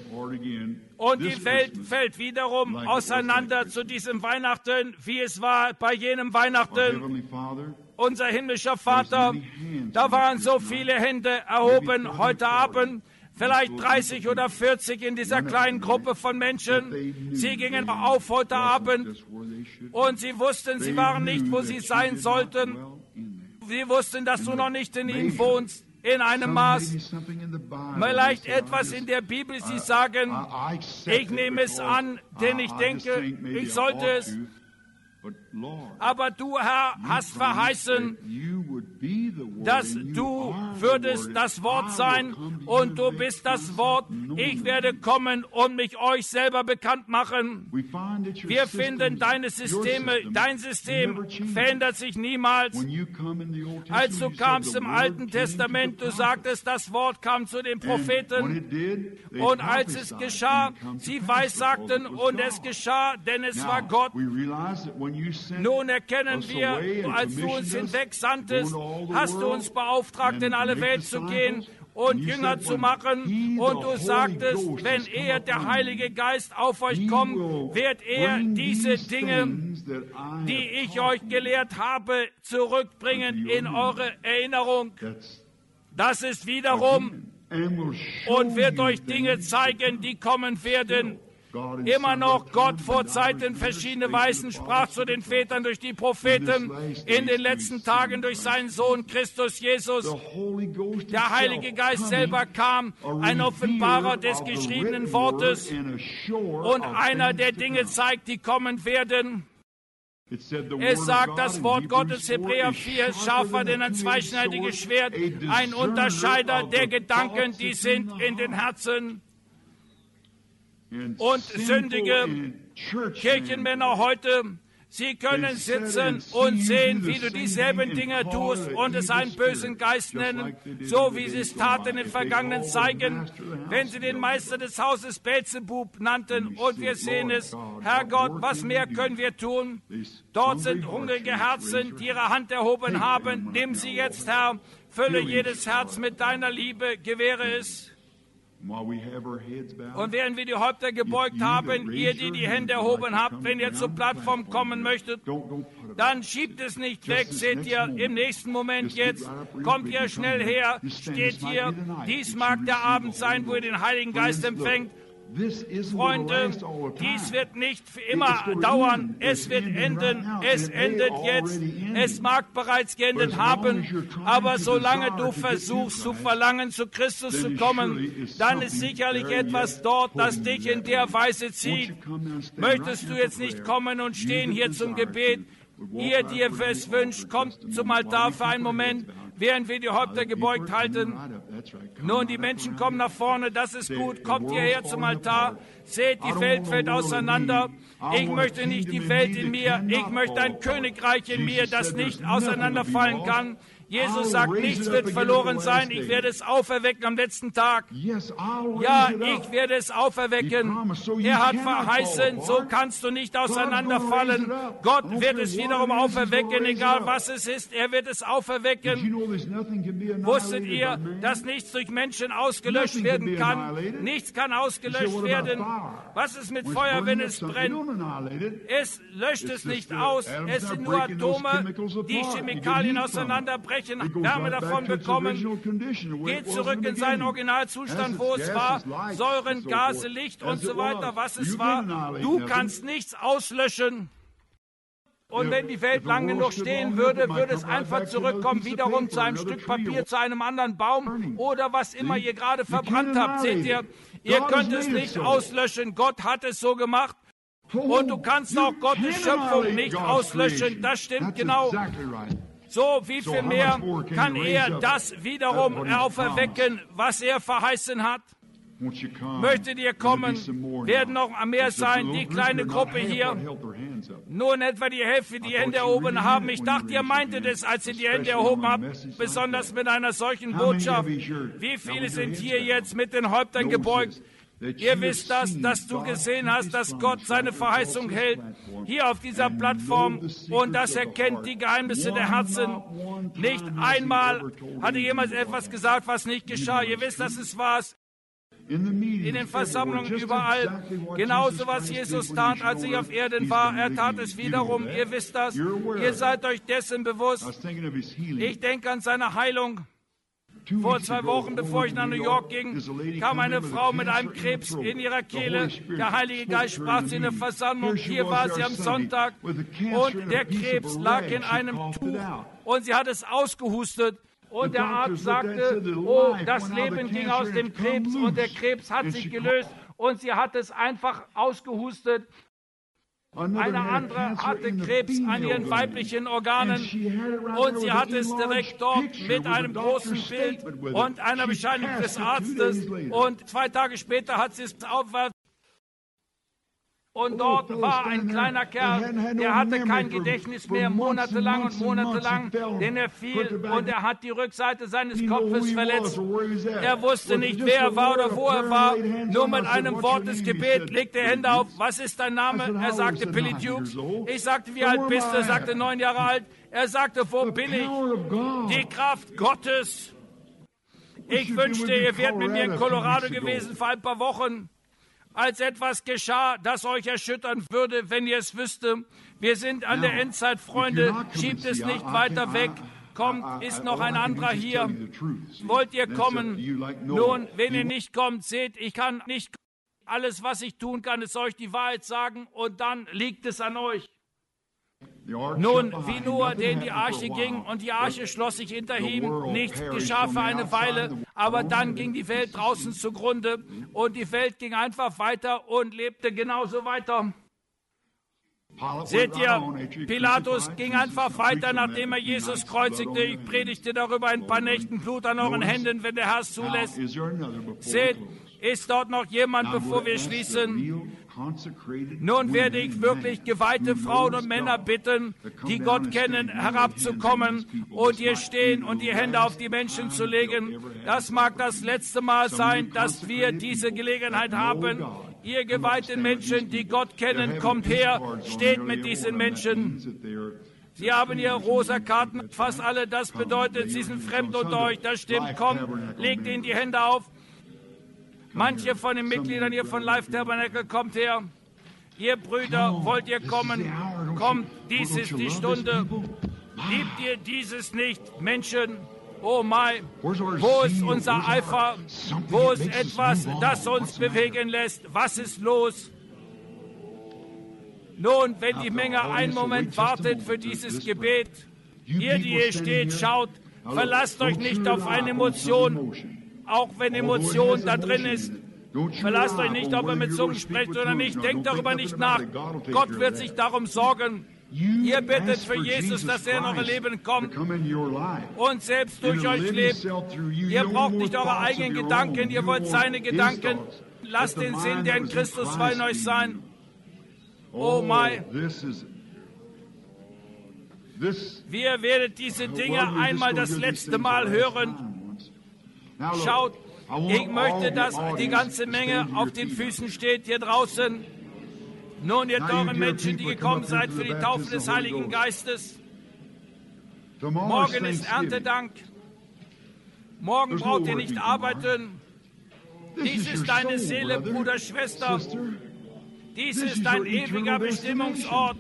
Und die Welt fällt wiederum auseinander zu diesem Weihnachten, wie es war bei jenem Weihnachten. Unser himmlischer Vater, da waren so viele Hände erhoben heute Abend, vielleicht dreißig oder vierzig in dieser kleinen Gruppe von Menschen. Sie gingen auf heute Abend und sie wussten, sie waren nicht, wo sie sein sollten. Sie wussten, dass du noch nicht in ihnen wohnst, in einem Maß. Vielleicht etwas in der Bibel, sie sagen, ich nehme es an, denn ich denke, ich sollte es. Aber du, Herr, hast verheißen, dass du würdest das Wort sein und du bist das Wort. Ich werde kommen und mich euch selber bekannt machen. Wir finden deine Systeme, dein System verändert sich niemals. Als du kamst im Alten Testament, du sagtest, das Wort kam zu den Propheten. Und als es geschah, sie weissagten und es geschah, denn es war Gott. Nun erkennen wir, als du uns hinweg sandtest, hast du uns beauftragt, in alle Welt zu gehen und Jünger zu machen. Und du sagtest, wenn er, der Heilige Geist, auf euch kommt, wird er diese Dinge, die ich euch gelehrt habe, zurückbringen in eure Erinnerung. Das ist wiederum und wird euch Dinge zeigen, die kommen werden. Immer noch Gott vor Zeiten verschiedene Weisen sprach zu den Vätern durch die Propheten, in den letzten Tagen durch seinen Sohn Christus Jesus. Der Heilige Geist selber kam, ein Offenbarer des geschriebenen Wortes und einer, der Dinge zeigt, die kommen werden. Es sagt das Wort Gottes, Hebräer vier, scharfer denn ein zweischneidiges Schwert, ein Unterscheider der Gedanken, die sind in den Herzen. Und sündige Kirchenmänner heute, sie können sitzen und sehen, wie du dieselben Dinge tust und es einen bösen Geist nennen, so wie sie es taten in den vergangenen Zeiten, wenn sie den Meister des Hauses Beelzebub nannten. Und wir sehen es, Herrgott, was mehr können wir tun? Dort sind hungrige Herzen, die ihre Hand erhoben haben. Nimm sie jetzt, Herr, fülle jedes Herz mit deiner Liebe, gewähre es. Und während wir die Häupter gebeugt haben, ihr, die die Hände erhoben habt, wenn ihr zur Plattform kommen möchtet, dann schiebt es nicht weg, seht ihr, im nächsten Moment jetzt, kommt ihr schnell her, steht hier, dies mag der Abend sein, wo ihr den Heiligen Geist empfängt. Freunde, dies wird nicht für immer dauern, es wird enden, es endet jetzt, es mag bereits geendet haben, aber solange du versuchst zu verlangen, zu Christus zu kommen, dann ist sicherlich etwas dort, das dich in der Weise zieht. Möchtest du jetzt nicht kommen und stehen hier zum Gebet? Ihr, die ihr es wünscht, kommt zum Altar für einen Moment, während wir die Häupter gebeugt halten. Nun, die Menschen kommen nach vorne, das ist gut. Kommt hierher zum Altar. Seht, die Welt fällt auseinander. Ich möchte nicht die Welt in mir. Ich möchte ein Königreich in mir, das nicht auseinanderfallen kann. Jesus sagt, nichts wird verloren sein, ich werde es auferwecken am letzten Tag. Ja, ich werde es auferwecken. Er hat verheißen, so kannst du nicht auseinanderfallen. Gott wird es wiederum auferwecken, egal was es ist, er wird es auferwecken. Wusstet ihr, dass nichts durch Menschen ausgelöscht werden kann? Nichts kann ausgelöscht werden. Was ist mit Feuer, wenn es brennt? Es löscht es nicht aus, es sind nur Atome, die Chemikalien auseinanderbrechen. Wärme davon bekommen, geht zurück in seinen Originalzustand, wo es war, Säuren, Gase, Licht und so weiter, was es war. Du kannst nichts auslöschen. Und wenn die Welt lang genug stehen würde, würde es einfach zurückkommen, wiederum zu einem Stück Papier, zu einem anderen Baum oder was immer ihr gerade verbrannt habt. Seht ihr, ihr könnt es nicht auslöschen. Gott hat es so gemacht. Und du kannst auch Gottes Schöpfung nicht auslöschen. Das stimmt genau. So, wie viel mehr kann er das wiederum auferwecken, was er verheißen hat? Möchtet ihr kommen? Werden noch mehr sein, die kleine Gruppe hier. Nur in etwa die Hälfte, die Hände erhoben haben. Ich dachte, ihr meintet es, als ihr die Hände erhoben habt, besonders mit einer solchen Botschaft. Wie viele sind hier jetzt mit den Häuptern gebeugt? Ihr wisst das, dass du gesehen hast, dass Gott seine Verheißung hält, hier auf dieser Plattform, und dass er kennt die Geheimnisse der Herzen. Nicht einmal hat er jemals etwas gesagt, was nicht geschah. Ihr wisst, dass es war. In den Versammlungen überall. Genauso, was Jesus tat, als er auf Erden war. Er tat es wiederum. Ihr wisst das. Ihr seid euch dessen bewusst. Ich denke an seine Heilung. Vor zwei Wochen, bevor ich nach New York ging, kam eine Frau mit einem Krebs in ihrer Kehle. Der Heilige Geist sprach sie in der Versammlung. Hier war sie am Sonntag. Und der Krebs lag in einem Tuch. Und sie hat es ausgehustet. Und der Arzt sagte, oh, das Leben ging aus dem Krebs und der Krebs hat sich gelöst und sie hat es einfach ausgehustet. Eine andere hatte Krebs an ihren weiblichen Organen und sie hat es direkt dort mit einem großen Bild und einer Bescheinigung des Arztes, und zwei Tage später hat sie es aufwärts. Und dort war ein kleiner Kerl, der hatte kein Gedächtnis mehr, monatelang und monatelang, denn er fiel und er hat die Rückseite seines Kopfes verletzt. Er wusste nicht, wer er war oder wo er war. Nur mit einem Wort des Gebets legte er Hände auf. Was ist dein Name? Er sagte, Billy Dukes. Ich sagte, wie alt bist du? Er sagte, neun Jahre alt. Er sagte, wo bin ich? Die Kraft Gottes. Ich wünschte, ihr wärt mit mir in Colorado gewesen vor ein paar Wochen, als etwas geschah, das euch erschüttern würde, wenn ihr es wüsste. Wir sind an der Endzeit, Freunde. Schiebt es nicht weiter weg. Kommt, ist noch ein anderer hier. Wollt ihr kommen? Nun, wenn ihr nicht kommt, seht, ich kann nicht. Alles, was ich tun kann, ist euch die Wahrheit sagen, und dann liegt es an euch. Nun, wie Noah, der in die Arche ging, und die Arche schloss sich hinter ihm, nichts geschah für eine Weile, aber dann ging die Welt draußen zugrunde und die Welt ging einfach weiter und lebte genauso weiter. Seht ihr, Pilatus ging einfach weiter, nachdem er Jesus kreuzigte. Ich predigte darüber ein paar Nächten, Blut an euren Händen, wenn der Herr es zulässt. Seht, ist dort noch jemand, bevor wir schließen? Nun werde ich wirklich geweihte Frauen und Männer bitten, die Gott kennen, herabzukommen und hier stehen und die Hände auf die Menschen zu legen. Das mag das letzte Mal sein, dass wir diese Gelegenheit haben. Ihr geweihten Menschen, die Gott kennen, kommt her, steht mit diesen Menschen. Sie haben ihre rosa Karten, fast alle. Das bedeutet, sie sind fremd unter euch. Das stimmt. Kommt, legt ihnen die Hände auf. Manche von den Mitgliedern hier von Life Tabernacle, kommt her. Ihr Brüder, wollt ihr kommen? Kommt, dies ist die Stunde. Liebt ihr dieses nicht, Menschen? Oh mein, wo ist unser Eifer? Wo ist etwas, das uns bewegen lässt? Was ist los? Nun, wenn die Menge einen Moment wartet für dieses Gebet, ihr, die hier steht, schaut, verlasst euch nicht auf eine Emotion, auch wenn Emotion da drin ist. Verlasst euch nicht, ob er mit Zungen spricht oder nicht. Denkt darüber nicht nach. Gott wird sich darum sorgen. Ihr bittet für Jesus, dass er in euer Leben kommt und selbst durch euch lebt. Ihr braucht nicht eure eigenen Gedanken, ihr wollt seine Gedanken. Lasst den Sinn, der in Christus war, in euch sein. Oh mein. Wir werden diese Dinge einmal das letzte Mal hören. Schaut, ich möchte, dass die ganze Menge auf den Füßen steht hier draußen. Nun, ihr teuren Menschen, die gekommen seid für die Taufe des Heiligen Geistes. Morgen ist Erntedank. Morgen braucht ihr nicht arbeiten. Dies ist deine Seele, Bruder, Schwester. Dies ist dein ewiger Bestimmungsort.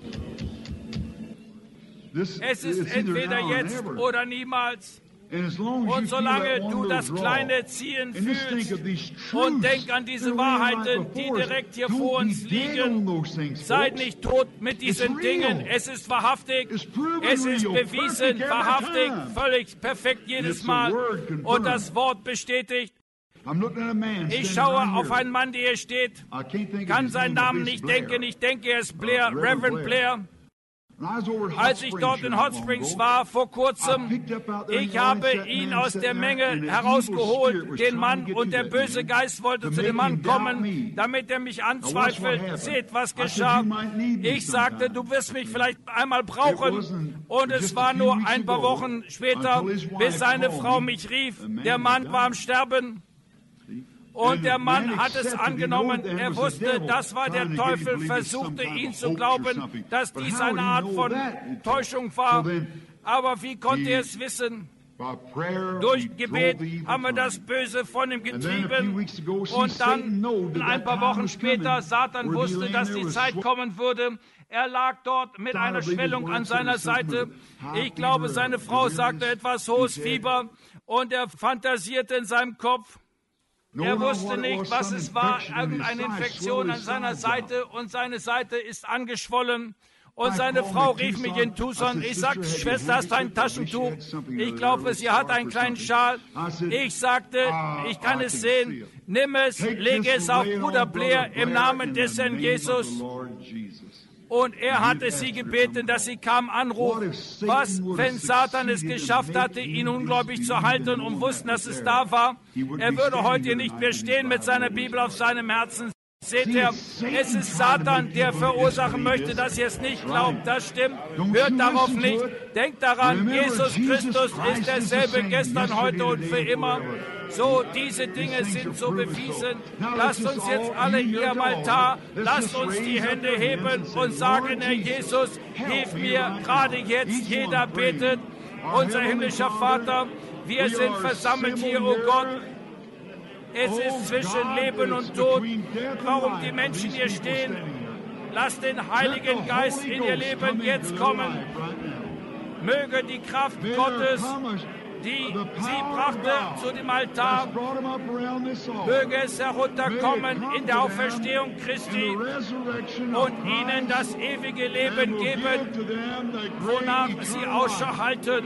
Es ist entweder jetzt oder niemals. Und solange du das kleine Ziehen fühlst und denk an diese Wahrheiten, die direkt hier vor uns liegen, seid nicht tot mit diesen Dingen. Es ist wahrhaftig, es ist bewiesen, wahrhaftig, völlig perfekt jedes Mal. Und das Wort bestätigt. Ich schaue auf einen Mann, der hier steht, kann seinen Namen nicht denken. Ich denke, er ist Blair, Reverend Blair. Als ich dort in Hot Springs war, vor kurzem, ich habe ihn aus der Menge herausgeholt, den Mann, und der böse Geist wollte zu dem Mann kommen, damit er mich anzweifelt. Seht, was geschah. Ich sagte, du wirst mich vielleicht einmal brauchen. Und es war nur ein paar Wochen später, bis seine Frau mich rief. Der Mann war am Sterben. Und der Mann hat es angenommen. Er wusste, das war der Teufel, versuchte ihn zu glauben, dass dies eine Art von Täuschung war. Aber wie konnte er es wissen? Durch Gebet haben wir das Böse von ihm getrieben. Und dann, ein paar Wochen später, Satan wusste, dass die Zeit kommen würde. Er lag dort mit einer Schwellung an seiner Seite. Ich glaube, seine Frau sagte etwas hohes Fieber. Und er fantasierte in seinem Kopf. Er wusste nicht, was es war, irgendeine Infektion an seiner Seite, und seine Seite ist angeschwollen. Und seine Frau rief mich in Tucson. Ich sagte, Schwester, hast du ein Taschentuch? Ich glaube, sie hat einen kleinen Schal. Ich sagte, ich kann es sehen. Nimm es, lege es auf Bruder Blair im Namen des Herrn Jesus. Und er hatte sie gebeten, dass sie kam, Anruf. Was, wenn Satan es geschafft hatte, ihn ungläubig zu halten und wussten, dass es da war? Er würde heute nicht mehr stehen mit seiner Bibel auf seinem Herzen. Seht ihr, es ist Satan, der verursachen möchte, dass ihr es nicht glaubt. Das stimmt. Hört darauf nicht. Denkt daran, Jesus Christus ist derselbe gestern, heute und für immer. So, diese Dinge sind so bewiesen. Lasst uns jetzt alle hier am Altar, lasst uns die Hände heben und sagen, Herr Jesus, hilf mir gerade jetzt. Jeder betet. Unser himmlischer Vater, wir sind versammelt hier, oh Gott. Es ist zwischen Leben und Tod. Warum die Menschen hier stehen? Lasst den Heiligen Geist in ihr Leben jetzt kommen. Möge die Kraft Gottes, die sie brachte zu dem Altar, möge es herunterkommen in der Auferstehung Christi und ihnen das ewige Leben geben, wonach sie Ausschau halten.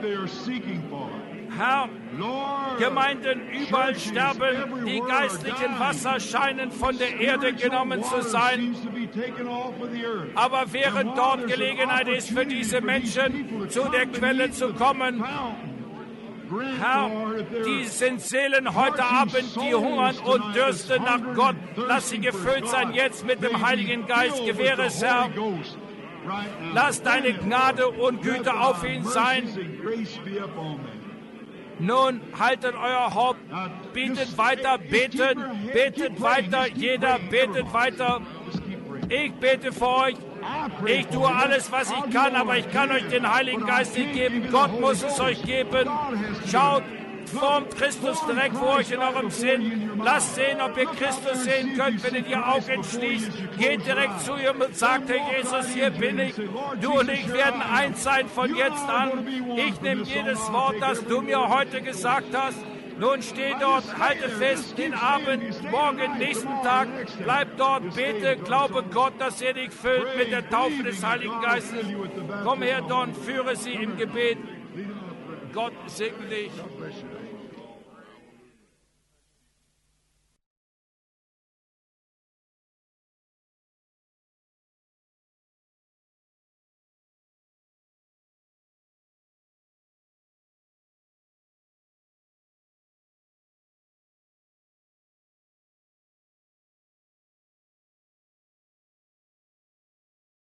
Herr, Gemeinden überall sterben, die geistlichen Wasser scheinen von der Erde genommen zu sein. Aber während dort Gelegenheit ist für diese Menschen, zu der Quelle zu kommen, Herr, die sind Seelen heute Abend, die hungern und dürsten nach Gott. Lass sie gefüllt sein jetzt mit dem Heiligen Geist. Gewähre es, Herr. Lass deine Gnade und Güte auf ihn sein. Nun haltet euer Haupt, betet weiter, beten, betet weiter, jeder betet weiter. Ich bete für euch. Ich tue alles, was ich kann, aber ich kann euch den Heiligen Geist nicht geben. Gott muss es euch geben. Schaut, formt Christus direkt vor euch in eurem Sinn. Lasst sehen, ob ihr Christus sehen könnt, wenn ihr die Augen schließt. Geht direkt zu ihm und sagt, Herr Jesus, hier bin ich. Du und ich werden eins sein von jetzt an. Ich nehme jedes Wort, das du mir heute gesagt hast. Nun steh dort, halte fest, den Abend, morgen, nächsten Tag, bleib dort, bete, glaube Gott, dass er dich füllt mit der Taufe des Heiligen Geistes. Komm her, Don, führe sie im Gebet. Gott segne dich.